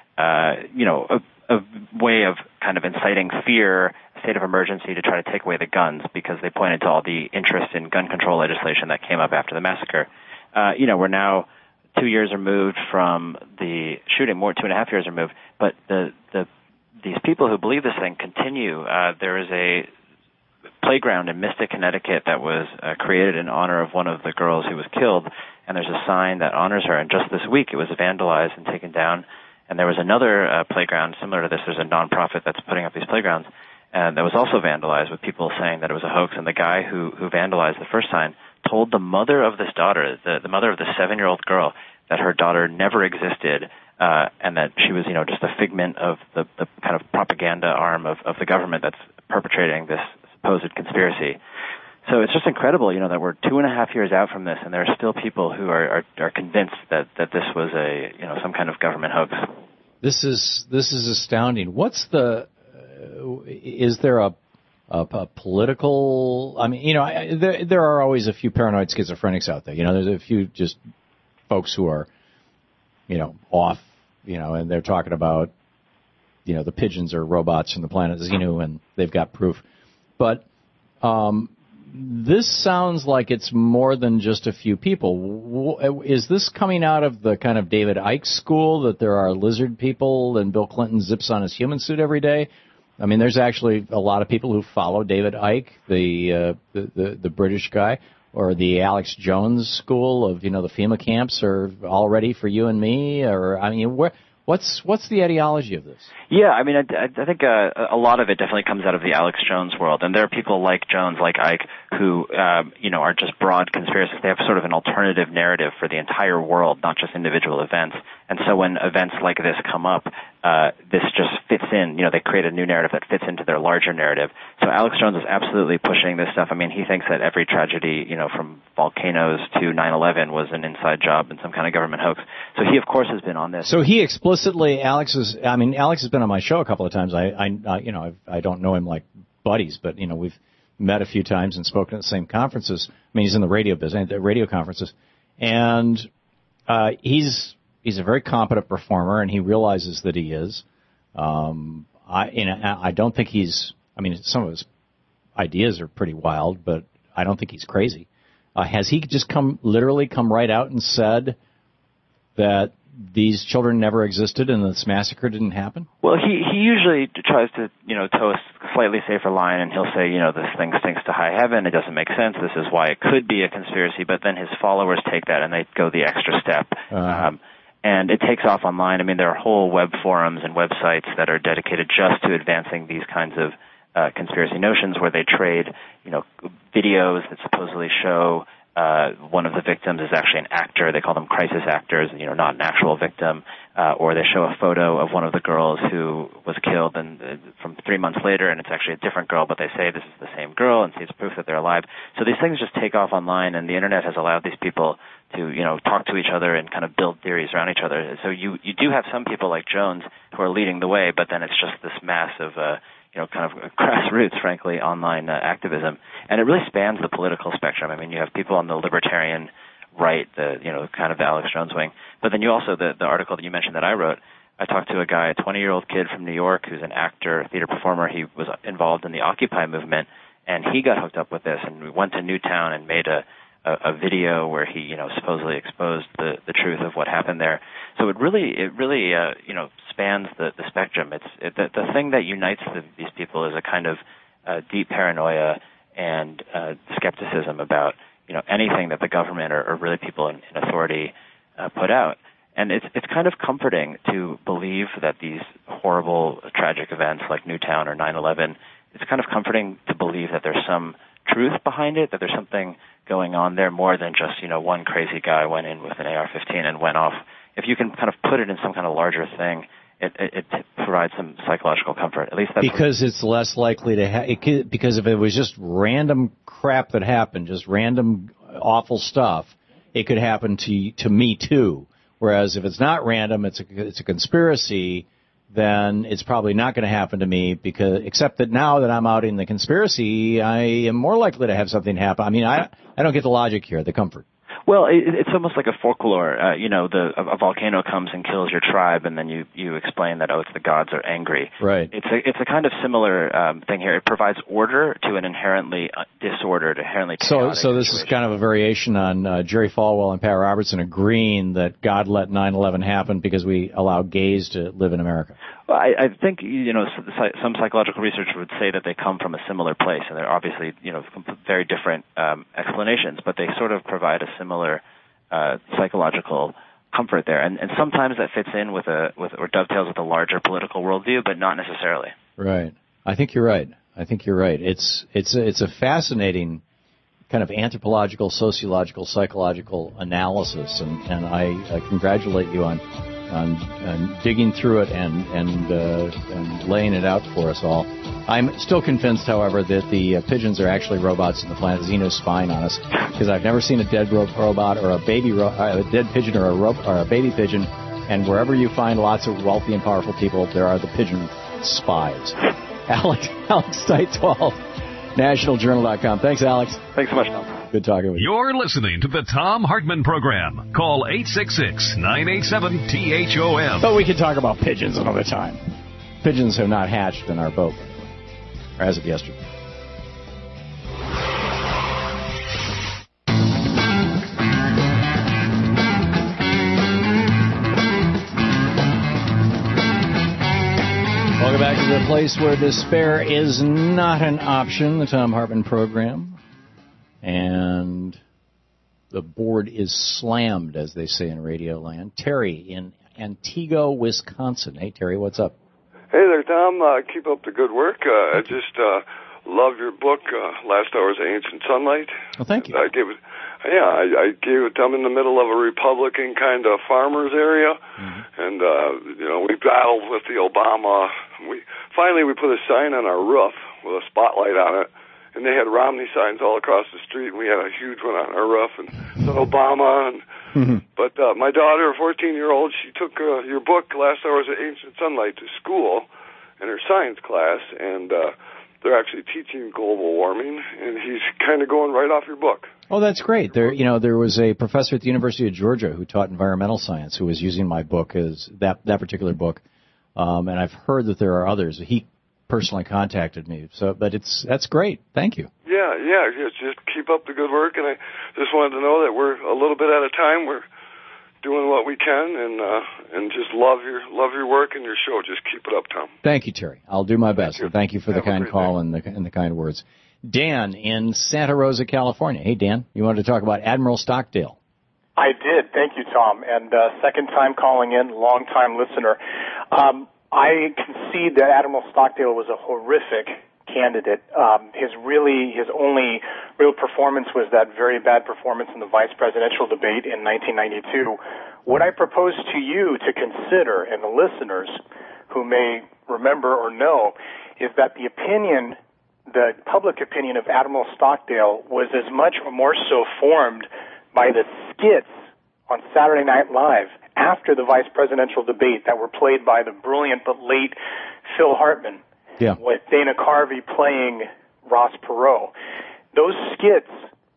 uh, you know, a, a way of kind of inciting fear, a state of emergency to try to take away the guns, because they pointed to all the interest in gun control legislation that came up after the massacre. Uh, you know, we're now two years removed from the shooting, more two and a half years removed, but the the these people who believe this thing continue. Uh, there is a playground in Mystic, Connecticut that was uh, created in honor of one of the girls who was killed, and there's a sign that honors her. And just this week it was vandalized and taken down. And there was another uh, playground similar to this. There's a nonprofit that's putting up these playgrounds, and that was also vandalized with people saying that it was a hoax. And the guy who, who vandalized the first sign told the mother of this daughter, the, the mother of the seven-year-old girl, that her daughter never existed, Uh, and that she was, you know, just a figment of the, the kind of propaganda arm of, of the government that's perpetrating this supposed conspiracy. So it's just incredible, you know, that we're two and a half years out from this, and there are still people who are, are, are convinced that, that this was a, you know, some kind of government hoax. This is this is astounding. What's the? Uh, is there a, a, a political? I mean, you know, I, there there are always a few paranoid schizophrenics out there. You know, there's a few just folks who are, you know, off, you know, and they're talking about, you know, the pigeons are robots from the planet Xenu, and they've got proof. But um, this sounds like it's more than just a few people. Is this coming out of the kind of David Icke school, that there are lizard people and Bill Clinton zips on his human suit every day? I mean, there's actually a lot of people who follow David Icke, the uh, the, the, the British guy. Or the Alex Jones school of, you know, the FEMA camps are all ready for you and me? Or, I mean, where, what's what's the ideology of this? Yeah, I mean, I, I think uh, a lot of it definitely comes out of the Alex Jones world. And there are people like Jones, like Icke, who, um, you know, are just broad conspiracists. They have sort of an alternative narrative for the entire world, not just individual events. And so when events like this come up, uh, this just fits in. You know, they create a new narrative that fits into their larger narrative. So Alex Jones is absolutely pushing this stuff. I mean, he thinks that every tragedy, you know, from volcanoes to nine eleven was an inside job and some kind of government hoax. So he, of course, has been on this. So he explicitly, Alex is, I mean, Alex has been on my show a couple of times. I, I uh, you know, I've, I don't know him like buddies, but, you know, we've met a few times and spoken at the same conferences. I mean, he's in the radio business, the radio conferences. And uh, he's he's a very competent performer, and he realizes that he is. Um, I, you know, I don't think he's, I mean, some of his ideas are pretty wild, but I don't think he's crazy. Uh, has he just come, literally come right out and said that these children never existed and this massacre didn't happen? Well, he, he usually tries to, you know, toe a slightly safer line, and he'll say, you know, this thing stinks to high heaven, it doesn't make sense, this is why it could be a conspiracy, but then his followers take that and they go the extra step. Uh, um, and it takes off online. I mean, there are whole web forums and websites that are dedicated just to advancing these kinds of uh, conspiracy notions, where they trade, you know, videos that supposedly show uh, one of the victims is actually an actor. They call them crisis actors, you know, not an actual victim. Uh, or they show a photo of one of the girls who was killed and uh, from three months later, and it's actually a different girl, but they say this is the same girl and see it's proof that they're alive. So these things just take off online, and the internet has allowed these people to, you know, talk to each other and kind of build theories around each other. So you, you do have some people like Jones who are leading the way, but then it's just this mass of, uh, you know, kind of grassroots, frankly, online uh, activism. And it really spans the political spectrum. I mean, you have people on the libertarian right, the, you know, kind of the Alex Jones wing. But then you also, the, the article that you mentioned that I wrote, I talked to a guy, a twenty-year-old kid from New York who's an actor, theater performer. He was involved in the Occupy movement, and he got hooked up with this, and we went to Newtown and made a, a, a video where he, you know, supposedly exposed the, the truth of what happened there. So it really, it really, uh, you know, spans the, the spectrum. It's it, the, the thing that unites the, these people is a kind of uh, deep paranoia and uh, skepticism about, you know, anything that the government or, or really people in, in authority uh, put out. And it's it's kind of comforting to believe that these horrible, tragic events like Newtown or nine eleven, it's kind of comforting to believe that there's some truth behind it, that there's something going on there more than just, you know, one crazy guy went in with an A R fifteen and went off. If you can kind of put it in some kind of larger thing, it, it, it provides some psychological comfort. At least that's because it's less likely to ha- it could, because if it was just random crap that happened, just random awful stuff, it could happen to to me too. Whereas if it's not random, it's a, it's a conspiracy, then it's probably not going to happen to me, because except that now that I'm out in the conspiracy, I am more likely to have something happen. I mean, I I don't get the logic here, the comfort. Well, it, it's almost like a folklore. Uh, you know, the a, a volcano comes and kills your tribe, and then you, you explain that, oh, it's the gods are angry. Right. It's a it's a kind of similar um, thing here. It provides order to an inherently disordered, inherently chaotic So, so this situation. is kind of a variation on uh, Jerry Falwell and Pat Robertson agreeing that God let nine eleven happen because we allow gays to live in America. Well, I, I think, you know, some psychological research would say that they come from a similar place, and they're obviously, you know, very different um, explanations, but they sort of provide a similar uh, psychological comfort there. And, and sometimes that fits in with a with or dovetails with a larger political worldview, but not necessarily. Right. I think you're right. I think you're right. It's it's a, it's a fascinating kind of anthropological, sociological, psychological analysis, and and I, I congratulate you on. On, on digging through it and and, uh, and laying it out for us all. I'm still convinced, however, that the uh, pigeons are actually robots and the planet Xeno's spying on us, because I've never seen a dead ro- robot or a baby ro- uh, a dead pigeon or a ro- or a baby pigeon. And wherever you find lots of wealthy and powerful people, there are the pigeon spies. Alex Alex Teitwald, national journal dot com. Thanks, Alex. Thanks so much, Tom. Good talking with you. You're listening to the Tom Hartman Program. Call eight six six, nine eight seven, T H O M. But we can talk about pigeons another time. Pigeons have not hatched in our boat, or as of yesterday. Welcome back to the place where despair is not an option, the Tom Hartman Program. And the board is slammed, as they say in Radio Land. Terry in Antigo, Wisconsin. Hey, Terry, what's up? Hey there, Tom. Uh, keep up the good work. Uh, I just uh, love your book, uh, Last Hours of Ancient Sunlight. Well, thank you. I gave it, yeah, I, I gave it. I'm in the middle of a Republican kind of farmers area, mm-hmm. and uh, you know we battled with the Obama. We finally we put a sign on our roof with a spotlight on it. And they had Romney signs all across the street, and we had a huge one on our roof, and said Obama. And mm-hmm. But uh, my daughter, a fourteen-year-old, she took uh, your book, Last Hours of Ancient Sunlight, to school in her science class, and uh, they're actually teaching global warming, and he's kind of going right off your book. Oh, that's great. There, you know, there was a professor at the University of Georgia who taught environmental science who was using my book as that that particular book, um, and I've heard that there are others. He personally contacted me, so but it's that's great. Thank you. Yeah, yeah, just, just keep up the good work, and I just wanted to know that we're a little bit at a time. We're doing what we can, and uh, and just love your love your work and your show. Just keep it up, Tom. Thank you, Terry. I'll do my best. Thank you, and thank you for Have the kind call and the and the kind words. Dan in Santa Rosa, California. Hey, Dan, you wanted to talk about Admiral Stockdale. I did. Thank you, Tom. And uh, second time calling in, long time listener. Um, I concede that Admiral Stockdale was a horrific candidate. Um, his really, his only real performance was that very bad performance in the vice presidential debate in nineteen ninety-two. What I propose to you to consider, and the listeners who may remember or know, is that the opinion, the public opinion of Admiral Stockdale was as much or more so formed by the skits on Saturday Night Live after the vice presidential debate that were played by the brilliant but late Phil Hartman, yeah. with Dana Carvey playing Ross Perot. Those skits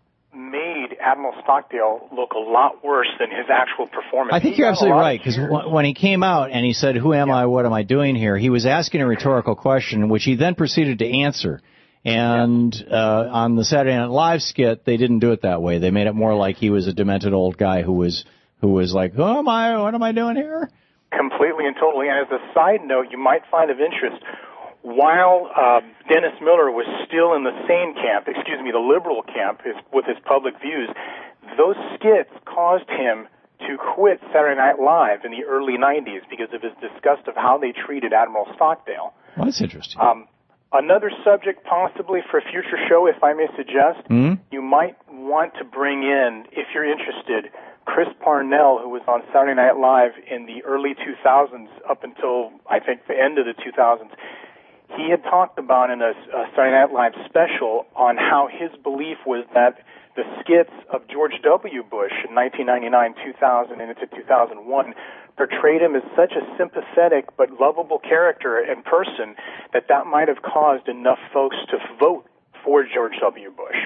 made Admiral Stockdale look a lot worse than his actual performance. I think He you're got a absolutely lot right, of because cheers. when he came out and he said, who am I, what am I doing here, he was asking a rhetorical question, which he then proceeded to answer. And uh, on the Saturday Night Live skit, they didn't do it that way. They made it more like he was a demented old guy who was who was like, who am I, what am I doing here? Completely and totally. And as a side note, you might find of interest, while uh, Dennis Miller was still in the sane camp, excuse me, the liberal camp his, with his public views, those skits caused him to quit Saturday Night Live in the early nineties because of his disgust of how they treated Admiral Stockdale. Well, that's interesting. Um, another subject possibly for a future show, if I may suggest, mm-hmm. you might want to bring in, if you're interested, Chris Parnell, who was on Saturday Night Live in the early two thousands up until, I think, the end of the two thousands. He had talked about in a, a Saturday Night Live special on how his belief was that the skits of George W. Bush in nineteen ninety-nine, two thousand, and into two thousand one portrayed him as such a sympathetic but lovable character and person that that might have caused enough folks to vote for George W. Bush.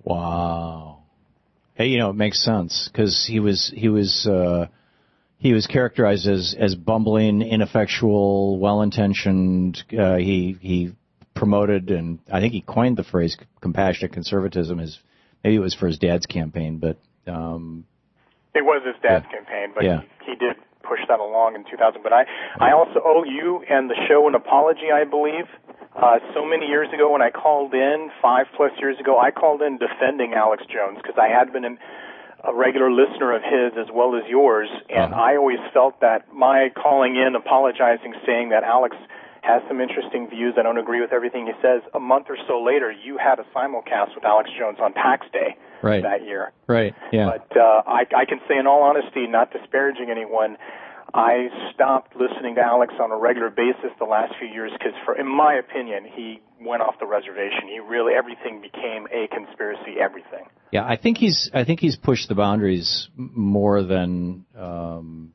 Wow. Hey, you know, it makes sense, because he was, he was, uh, he was characterized as, as bumbling, ineffectual, well-intentioned. Uh, he, he promoted, and I think he coined the phrase compassionate conservatism. His, maybe it was for his dad's campaign, but, um, it was his dad's yeah. campaign, but yeah. he, he did push that along in two thousand. But I, I also owe you and the show an apology, I believe. Uh, so many years ago when I called in, five plus years ago, I called in defending Alex Jones because I had been an, a regular listener of his as well as yours, and uh-huh. I always felt that my calling in, apologizing, saying that Alex has some interesting views, I don't agree with everything he says, a month or so later, you had a simulcast with Alex Jones on PAX Day right. that year. Right, yeah. But uh, I, I can say in all honesty, not disparaging anyone, I stopped listening to Alex on a regular basis the last few years because, for, in my opinion, he went off the reservation. He really, everything became a conspiracy, everything. Yeah, I think he's, I think he's pushed the boundaries more than, um,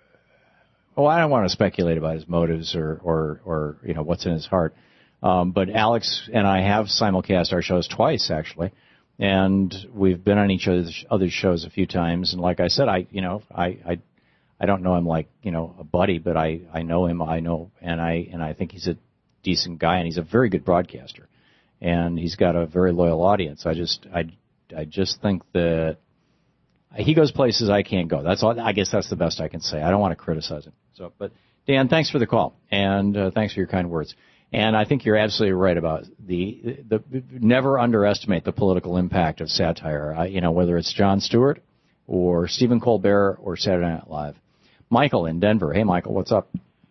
well, I don't want to speculate about his motives or, or, or, you know, what's in his heart. Um, but Alex and I have simulcast our shows twice, actually. And we've been on each other's other shows a few times. And like I said, I, you know, I, I, I don't know him like, you know, a buddy, but I, I know him, I know, and I, and I think he's a decent guy, and he's a very good broadcaster. And he's got a very loyal audience. I just, I, I just think that he goes places I can't go. That's all, I guess that's the best I can say. I don't want to criticize him. So, but Dan, thanks for the call, and uh, thanks for your kind words. And I think you're absolutely right about the, the, the never underestimate the political impact of satire. I, you know, whether it's Jon Stewart or Stephen Colbert or Saturday Night Live. Michael in Denver. Hey, Michael, what's up?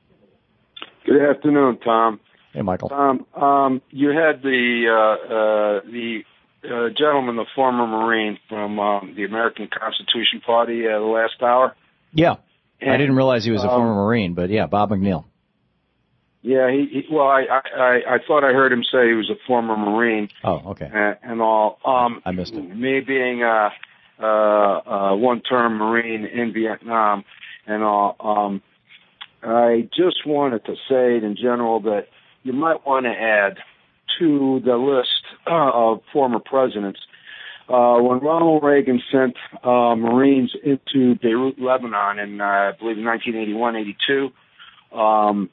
Good afternoon, Tom. Hey, Michael. Tom, um, you had the uh, uh, the uh, gentleman, the former Marine from um, the American Constitution Party, uh, the last hour. Yeah, and, I didn't realize he was a um, former Marine, but yeah, Bob McNeil. Yeah, he, he well, I, I I thought I heard him say he was a former Marine. Oh, okay. And, and all. Um, I missed it. Me being a, a, a one-term Marine in Vietnam. And all, um, I just wanted to say in general that you might want to add to the list uh, of former presidents. Uh, when Ronald Reagan sent uh, Marines into Beirut, Lebanon in, uh, I believe, nineteen eighty-one, eighty-two, um,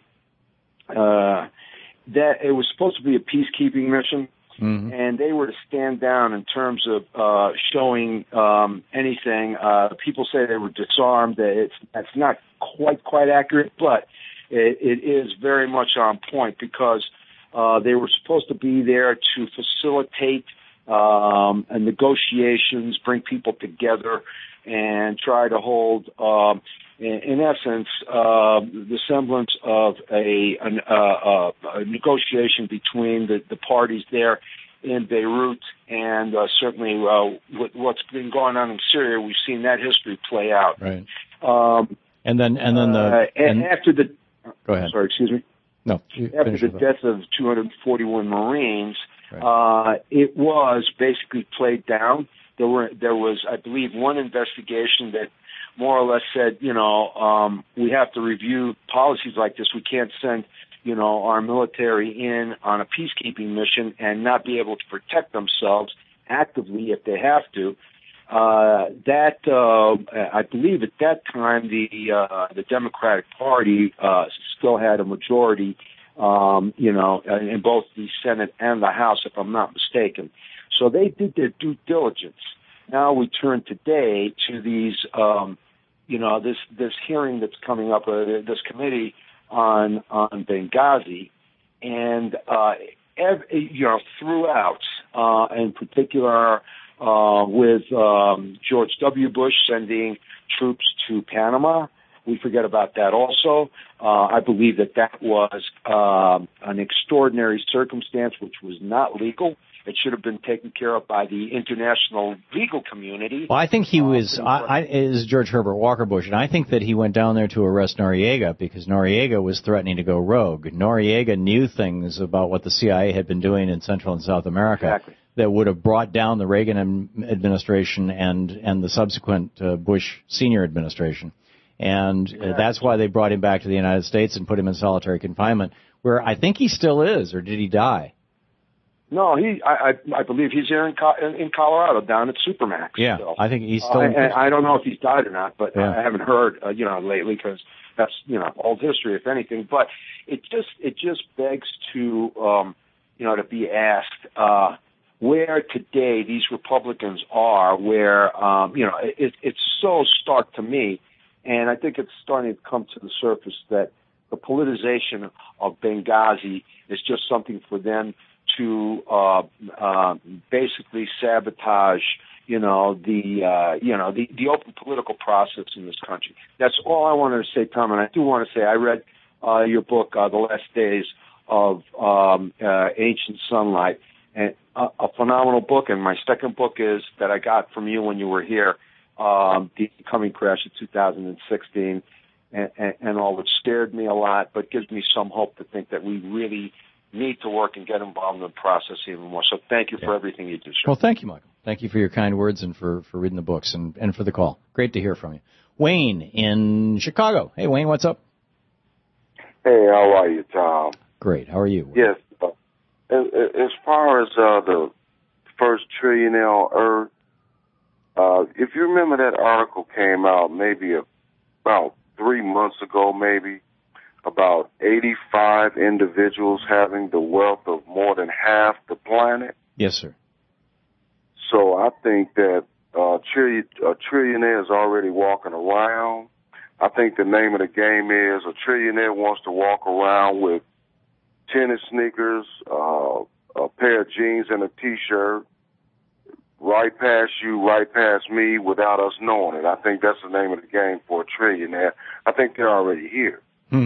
uh, that it was supposed to be a peacekeeping mission. Mm-hmm. And they were to stand down in terms of uh, showing um, anything. Uh, people say they were disarmed. It's that's not quite quite accurate, but it, it is very much on point because uh, they were supposed to be there to facilitate um, negotiations, bring people together, and try to hold um, in, in essence, uh, the semblance of a, an, uh, uh, a negotiation between the, the parties there in Beirut, and uh, certainly uh, with what's been going on in Syria, we've seen that history play out. Right. Um, and then, and then the uh, and after the go ahead. Sorry, excuse me. No. After the death of two hundred forty-one Marines, right. uh, it was basically played down. There were there was, I believe, one investigation that more or less said, you know, um, we have to review policies like this. We can't send, you know, our military in on a peacekeeping mission and not be able to protect themselves actively if they have to. Uh, that, uh, I believe at that time the, uh, the Democratic Party, uh, still had a majority, um, you know, in both the Senate and the House, if I'm not mistaken. So they did their due diligence. Now we turn today to these, um, you know, this, this hearing that's coming up, uh, this committee on, on Benghazi, and, uh, every, you know, throughout, uh, in particular, Uh, with um, George W. Bush sending troops to Panama. We forget about that also. Uh, I believe that that was uh, an extraordinary circumstance which was not legal. It should have been taken care of by the international legal community. Well, I think he was, I, I, is George Herbert Walker Bush, and I think that he went down there to arrest Noriega because Noriega was threatening to go rogue. Noriega knew things about what the C I A had been doing in Central and South America. Exactly. That would have brought down the Reagan administration and and the subsequent uh, Bush senior administration. And uh, that's why they brought him back to the United States and put him in solitary confinement, where I think he still is, or did he die? No, he. I I, I believe he's here in, in Colorado, down at Supermax. Yeah, still. I think he's still. Uh, in and I don't know if he's died or not, but yeah. I haven't heard, uh, you know, lately because that's, you know, old history, if anything. But it just it just begs to, um, you know, to be asked. Uh, Where today these Republicans are, where, um, you know, it, it's so stark to me, and I think it's starting to come to the surface that the politicization of Benghazi is just something for them to uh, uh, basically sabotage, you know, the, uh, you know, the, the open political process in this country. That's all I wanted to say, Tom, and I do want to say I read uh, your book, uh, The Last Days of um, uh, Ancient Sunlight, and a, a phenomenal book. And my second book is that I got from you when you were here, um, The Coming Crash of two thousand sixteen, and, and, and all, which scared me a lot, but gives me some hope to think that we really need to work and get involved in the process even more. So thank you for everything you do, Sean. Well, thank you, Michael. Thank you for your kind words and for, for reading the books and, and for the call. Great to hear from you. Wayne in Chicago. Hey, Wayne, what's up? Hey, how are you, Tom? Great. How are you? Wayne? Yes. As far as uh, the first trillionaire on Earth, uh, if you remember that article came out maybe about three months ago, maybe, about eighty-five individuals having the wealth of more than half the planet. Yes, sir. So I think that uh, trillion, a trillionaire is already walking around. I think the name of the game is a trillionaire wants to walk around with tennis sneakers, uh, a pair of jeans and a T-shirt, right past you, right past me, without us knowing it. I think that's the name of the game for a trillionaire. I think they're already here. Hmm.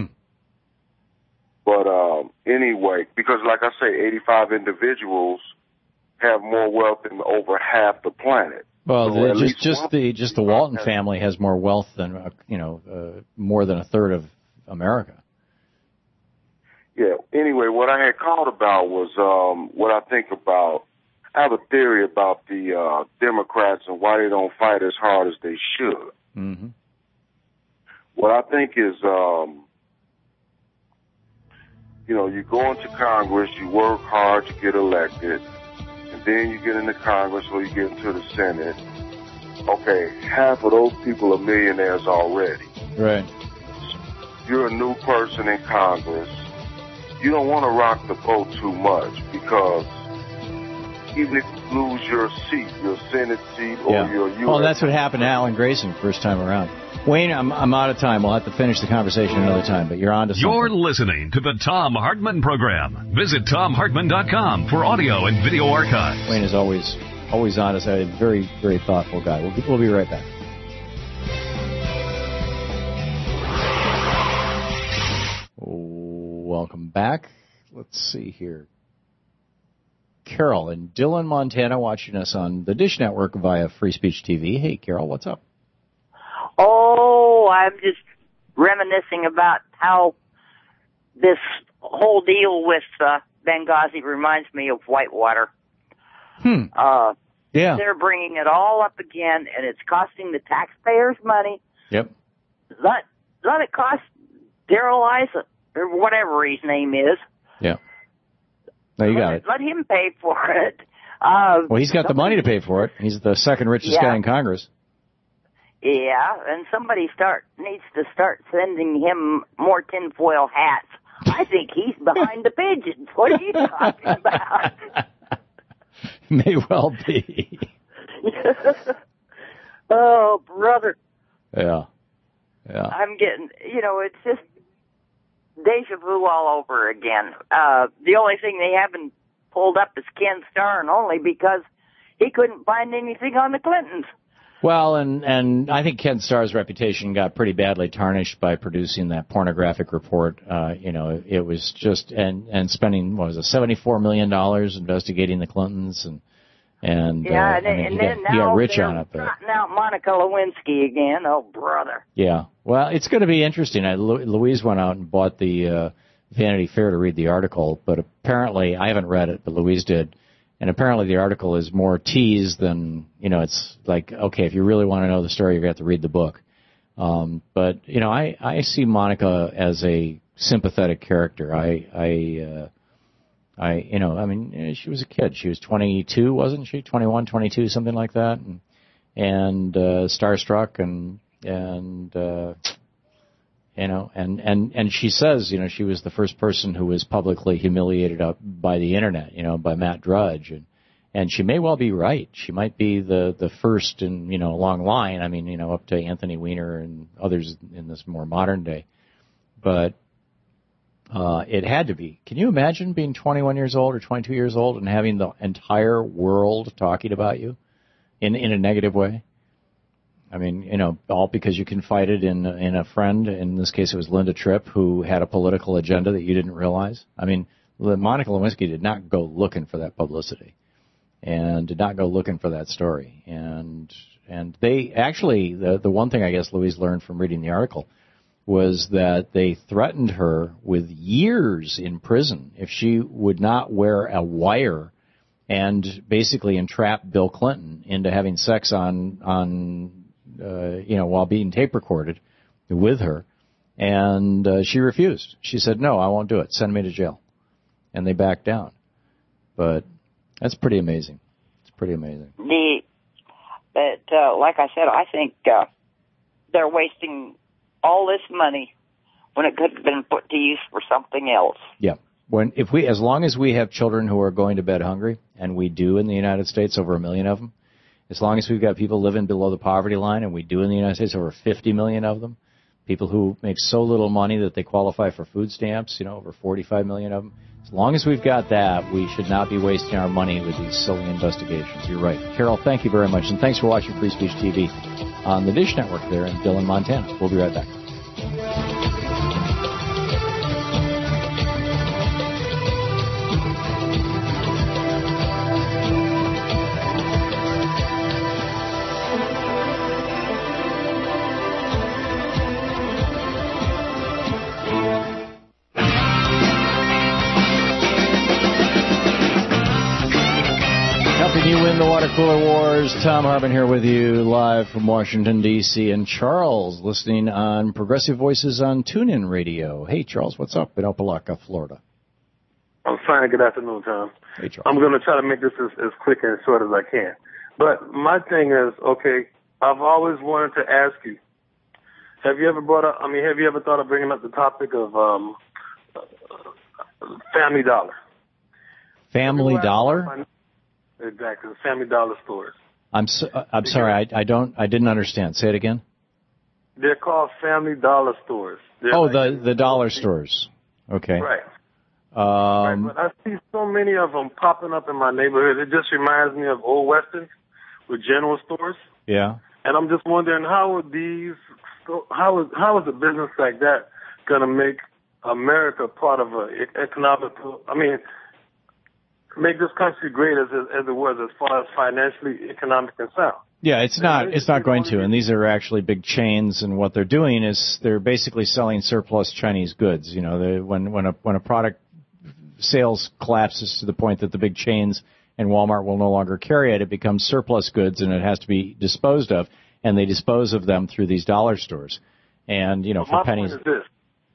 But um, anyway, because like I say, eighty-five individuals have more wealth than over half the planet. Well, so the, at just just one, the just the Walton family has more wealth than uh, you know uh, more than a third of America. Yeah. Anyway, what I had called about was um, what I think about. I have a theory about the uh, Democrats and why they don't fight as hard as they should. Mm-hmm. What I think is, um, you know, you go into Congress, you work hard to get elected, and then you get into Congress or you get into the Senate. Okay, half of those people are millionaires already. Right. You're a new person in Congress. You don't want to rock the boat too much because even if you lose your seat, your Senate seat or yeah. your U S Well, that's what happened to Alan Grayson first time around. Wayne, I'm, I'm out of time. We'll have to finish the conversation another time, but you're on to something. You're listening to the Tom Hartman Program. Visit tom hartman dot com for audio and video archives. Wayne is always always honest. A very, very thoughtful guy. We'll be, we'll be right back. welcome back. Let's see here. Carol in Dillon, Montana, watching us on the Dish Network via Free Speech T V. Hey, Carol, what's up? Oh, I'm just reminiscing about how this whole deal with uh, Benghazi reminds me of Whitewater. Hmm. Uh, yeah. They're bringing it all up again, and it's costing the taxpayers money. Yep. Let, let it cost Darrell Issa, or whatever his name is. Yeah. No, you got let, it. Let him pay for it. Uh, Well, he's got the money to pay for it. He's the second richest Yeah. guy in Congress. Yeah, and somebody start needs to start sending him more tinfoil hats. I think he's behind the pigeons. What are you talking about? May well be. Oh, brother. Yeah. Yeah. I'm getting, you know, it's just deja vu all over again. Uh, the only thing they haven't pulled up is Ken Starr, and only because he couldn't find anything on the Clintons. Well, and, and I think Ken Starr's reputation got pretty badly tarnished by producing that pornographic report. Uh, you know, it was just, and, and spending, what was it, seventy-four million dollars investigating the Clintons, and, and, Yeah, uh, and, I mean, and he, then got, he got now rich they're on it. But, trotting out Monica Lewinsky again. Oh, brother. yeah. Well, it's going to be interesting. I, Lu- Louise went out and bought the uh, Vanity Fair to read the article, but apparently, I haven't read it, but Louise did. And apparently the article is more tease than, you know, it's like, okay, if you really want to know the story, you're going to have to read the book. Um, but, you know, I, I see Monica as a sympathetic character. I, I, uh, I, you know, I mean, she was a kid. She was twenty-two, wasn't she? twenty-one, twenty-two, something like that. And, and uh, starstruck and, and, uh, you know, and, and, and she says, you know, she was the first person who was publicly humiliated up by the internet, you know, by Matt Drudge. And, and she may well be right. She might be the, the first in, you know, a long line. I mean, you know, up to Anthony Weiner and others in this more modern day. But, uh, it had to be. Can you imagine being twenty-one years old or twenty-two years old and having the entire world talking about you in, in a negative way? I mean, you know, all because you confided in in a friend. In this case, it was Linda Tripp, who had a political agenda that you didn't realize. I mean, Monica Lewinsky did not go looking for that publicity, and did not go looking for that story. And and they actually, the the one thing I guess Louise learned from reading the article was that they threatened her with years in prison if she would not wear a wire and basically entrap Bill Clinton into having sex on on. Uh, you know, while being tape recorded with her, and uh, she refused. She said, no, I won't do it. Send me to jail. And they backed down. But that's pretty amazing. It's pretty amazing. The, but uh, like I said, I think uh, they're wasting all this money when it could have been put to use for something else. Yeah. When if we, as long as we have children who are going to bed hungry, and we do in the United States, over a million of them, as long as we've got people living below the poverty line, and we do in the United States, over fifty million of them, people who make so little money that they qualify for food stamps, you know, over forty-five million of them. As long as we've got that, we should not be wasting our money with these silly investigations. You're right. Carol, thank you very much, and thanks for watching Free Speech T V on the Dish Network there in Dillon, Montana. We'll be right back. You win the water cooler wars. Tom Hartman here with you live from Washington, D C And Charles listening on Progressive Voices on TuneIn Radio. Hey, Charles, what's up in Opelika, Florida? I'm fine. Good afternoon, Tom. Hey, Charles. I'm going to try to make this as, as quick and short as I can. But my thing is, okay, I've always wanted to ask you, have you ever brought up, I mean, have you ever thought of bringing up the topic of um, Family Dollar? Family Dollar? Exactly, the Family Dollar stores. I'm so, I'm sorry, I, I don't, I didn't understand. Say it again. They're called Family Dollar stores. They're oh, like, the the dollar stores. Okay. Right. Um, right. But I see so many of them popping up in my neighborhood. It just reminds me of old westerns with general stores. Yeah. And I'm just wondering how are these, how is how is a business like that going to make America part of a e- economical, I mean, make this country great as, as it was as far as financially, economic and sound. Yeah, it's not. It's not going to. And these are actually big chains. And what they're doing is they're basically selling surplus Chinese goods. You know, they, when when a when a product sales collapses to the point that the big chains and Walmart will no longer carry it, it becomes surplus goods and it has to be disposed of. And they dispose of them through these dollar stores. And you know, for my pennies. Point is this.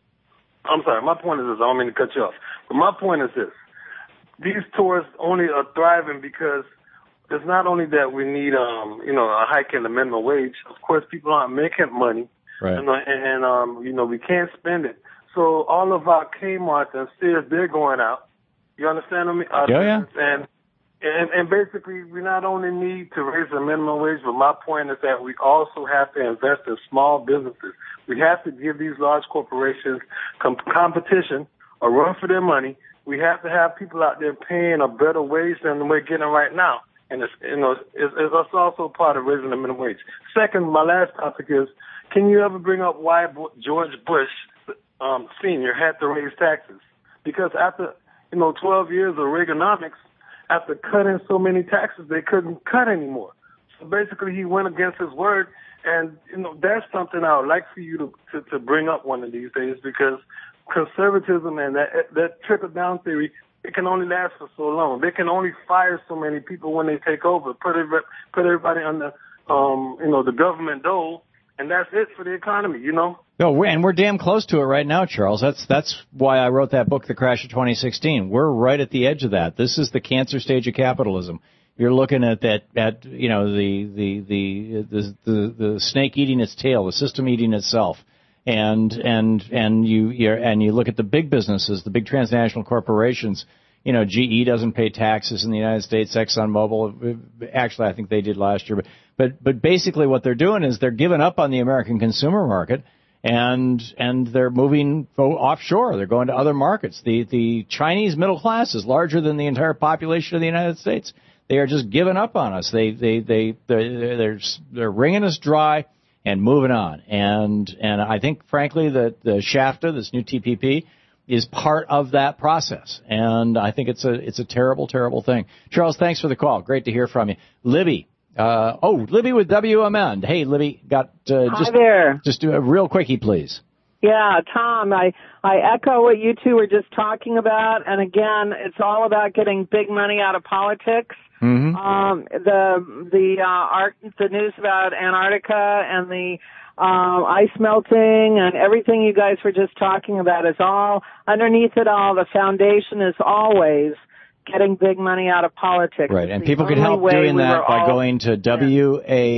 I'm sorry. My point is this. I don't mean to cut you off. But my point is this. These tours only are thriving because it's not only that we need, um, you know, a hike in the minimum wage. Of course, people aren't making money, right. and, and um, you know, we can't spend it. So all of our Kmart's and Sears, they're going out. You understand what I mean? Uh, Yeah, yeah. And, and and basically, we not only need to raise the minimum wage, but my point is that we also have to invest in small businesses. We have to give these large corporations com- competition, a run for their money. We have to have people out there paying a better wage than we're getting right now. And it's, you know, it's, it's also part of raising the minimum wage. Second, my last topic is, can you ever bring up why George Bush um, Senior had to raise taxes? Because after, you know, twelve years of Reaganomics, after cutting so many taxes, they couldn't cut anymore. So basically, he went against his word. And, you know, that's something I would like for you to, to, to bring up one of these days, because conservatism and that, that trickle-down theory, it can only last for so long. They can only fire so many people when they take over, put every, put everybody under, um, you know, the government dole, and that's it for the economy, you know? No, we're, and we're damn close to it right now, Charles. That's that's why I wrote that book, The Crash of twenty sixteen. We're right at the edge of that. This is the cancer stage of capitalism. You're looking at that, at you know, the the the the the, the snake eating its tail, the system eating itself. And and and you you're, and you look at the big businesses, the big transnational corporations. You know, G E doesn't pay taxes in the United States. ExxonMobil, actually, I think they did last year. But but but basically, what they're doing is they're giving up on the American consumer market, and and they're moving offshore. They're going to other markets. The the Chinese middle class is larger than the entire population of the United States. They are just giving up on us. They they they they're they're, they're wringing us dry and moving on. And and I think, frankly, that the SHAFTA, this new T P P, is part of that process. And I think it's a it's a terrible, terrible thing. Charles, thanks for the call. Great to hear from you. Libby. Uh, oh, Libby with W M N. Hey, Libby, got uh, Hi just there. Just do a real quickie, please. Yeah, Tom, I, I echo what you two were just talking about. And again, it's all about getting big money out of politics. Mm-hmm. Um, the the uh, art, the news about Antarctica and the um, ice melting and everything you guys were just talking about is all underneath it all. The foundation is always getting big money out of politics. Right, It's and the people can only help way doing we that were by all- going to W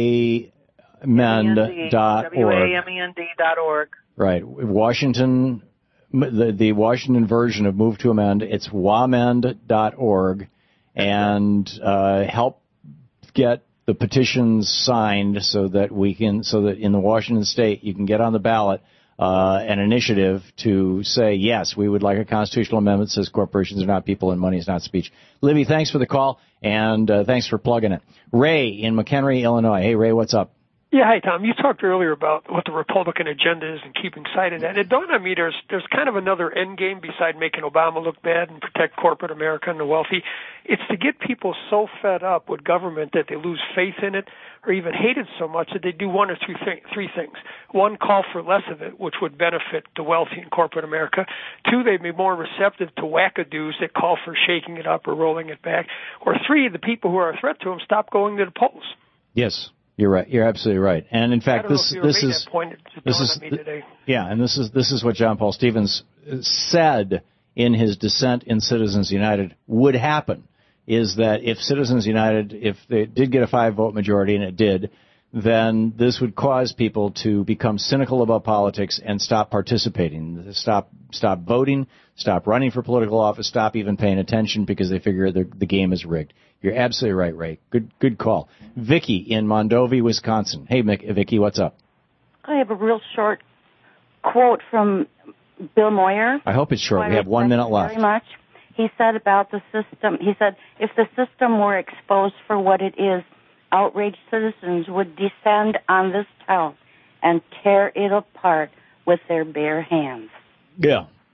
A M E N dot W org. A M E N D dot org. Right, Washington, the, the Washington version of Move to Amend. It's wamend dot org, and uh, help get the petitions signed so that we can, so that in the Washington state you can get on the ballot uh, an initiative to say, yes, we would like a constitutional amendment that says corporations are not people and money is not speech. Libby, thanks for the call, and uh, thanks for plugging it. Ray in McHenry, Illinois. Hey, Ray, what's up? Yeah, hi, Tom. You talked earlier about what the Republican agenda is and keeping sight of that. It dawned on me there's, there's kind of another end game beside making Obama look bad and protect corporate America and the wealthy. It's to get people so fed up with government that they lose faith in it or even hate it so much that they do one or three, th- three things. One, call for less of it, which would benefit the wealthy in corporate America. Two, they'd be more receptive to wackadoos that call for shaking it up or rolling it back. Or three, the people who are a threat to them stop going to the polls. Yes. You're right. You're absolutely right. And in fact, this this is this is today. yeah, and this is this is what John Paul Stevens said in his dissent in Citizens United would happen, is that if Citizens United, if they did get a five vote majority, and it did, then this would cause people to become cynical about politics and stop participating, stop stop voting, stop running for political office, stop even paying attention because they figure the, the game is rigged. You're absolutely right, Ray. Good good call. Vicky in Mondovi, Wisconsin. Hey, Mick, Vicky, what's up? I have a real short quote from Bill Moyer. I hope it's short. We have one minute left. Very much. He said about the system, he said, if the system were exposed for what it is, outraged citizens would descend on this town and tear it apart with their bare hands. Yeah.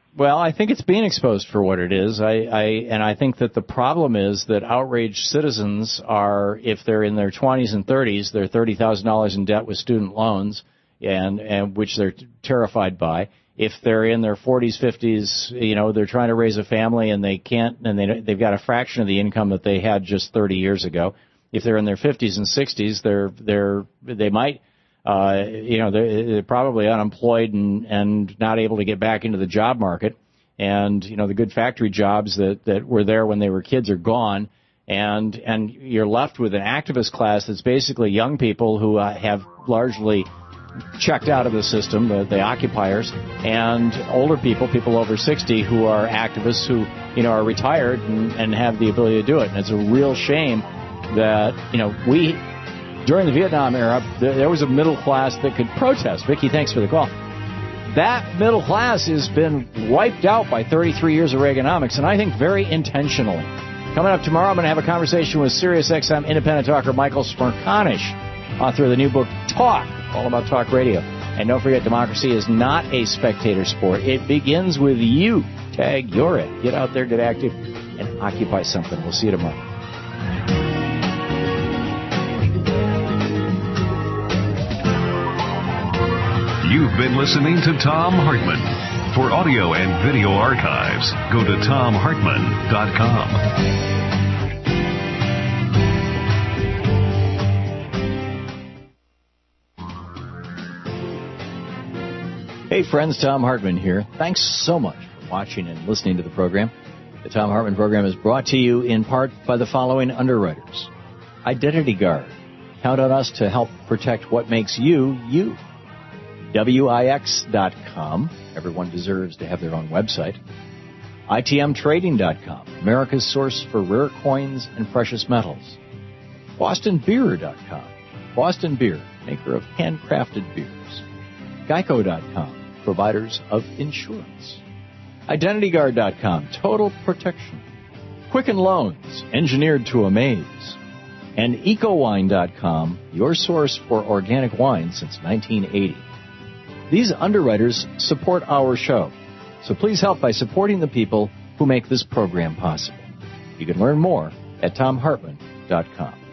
Well, I think it's being exposed for what it is. I, I and I think that the problem is that outraged citizens are, if they're in their twenties and thirties, they're thirty thousand dollars in debt with student loans, and, and which they're terrified by. If they're in their forties, fifties, you know, they're trying to raise a family and they can't, and they they've got a fraction of the income that they had just thirty years ago. If they're in their fifties and sixties, they're they're they might. Uh, you know, they're, they're probably unemployed and, and not able to get back into the job market. And, you know, the good factory jobs that, that were there when they were kids are gone. And, and you're left with an activist class that's basically young people who uh, have largely checked out of the system, the, the occupiers, and older people, people over sixty who are activists who, you know, are retired and, and have the ability to do it. And it's a real shame that, you know, we... During the Vietnam era, there was a middle class that could protest. Vicki, thanks for the call. That middle class has been wiped out by thirty-three years of Reaganomics, and I think very intentionally. Coming up tomorrow, I'm going to have a conversation with SiriusXM independent talker Michael Smerconish, author of the new book, Talk, all about talk radio. And don't forget, democracy is not a spectator sport. It begins with you. Tag, you're it. Get out there, get active, and occupy something. We'll see you tomorrow. You've been listening to Thom Hartmann. For audio and video archives, go to thom hartmann dot com. Hey friends, Thom Hartmann here. Thanks so much for watching and listening to the program. The Thom Hartmann program is brought to you in part by the following underwriters. Identity Guard. Count on us to help protect what makes you, you. W I X dot com. Everyone deserves to have their own website. I T M Trading dot com. America's source for rare coins and precious metals. Boston Beer dot com. Boston Beer, maker of handcrafted beers. Geico dot com. Providers of insurance. Identity Guard dot com. Total protection. Quicken Loans, engineered to amaze. And Eco Wine dot com, your source for organic wine since nineteen eighty. These underwriters support our show, so please help by supporting the people who make this program possible. You can learn more at thom hartmann dot com.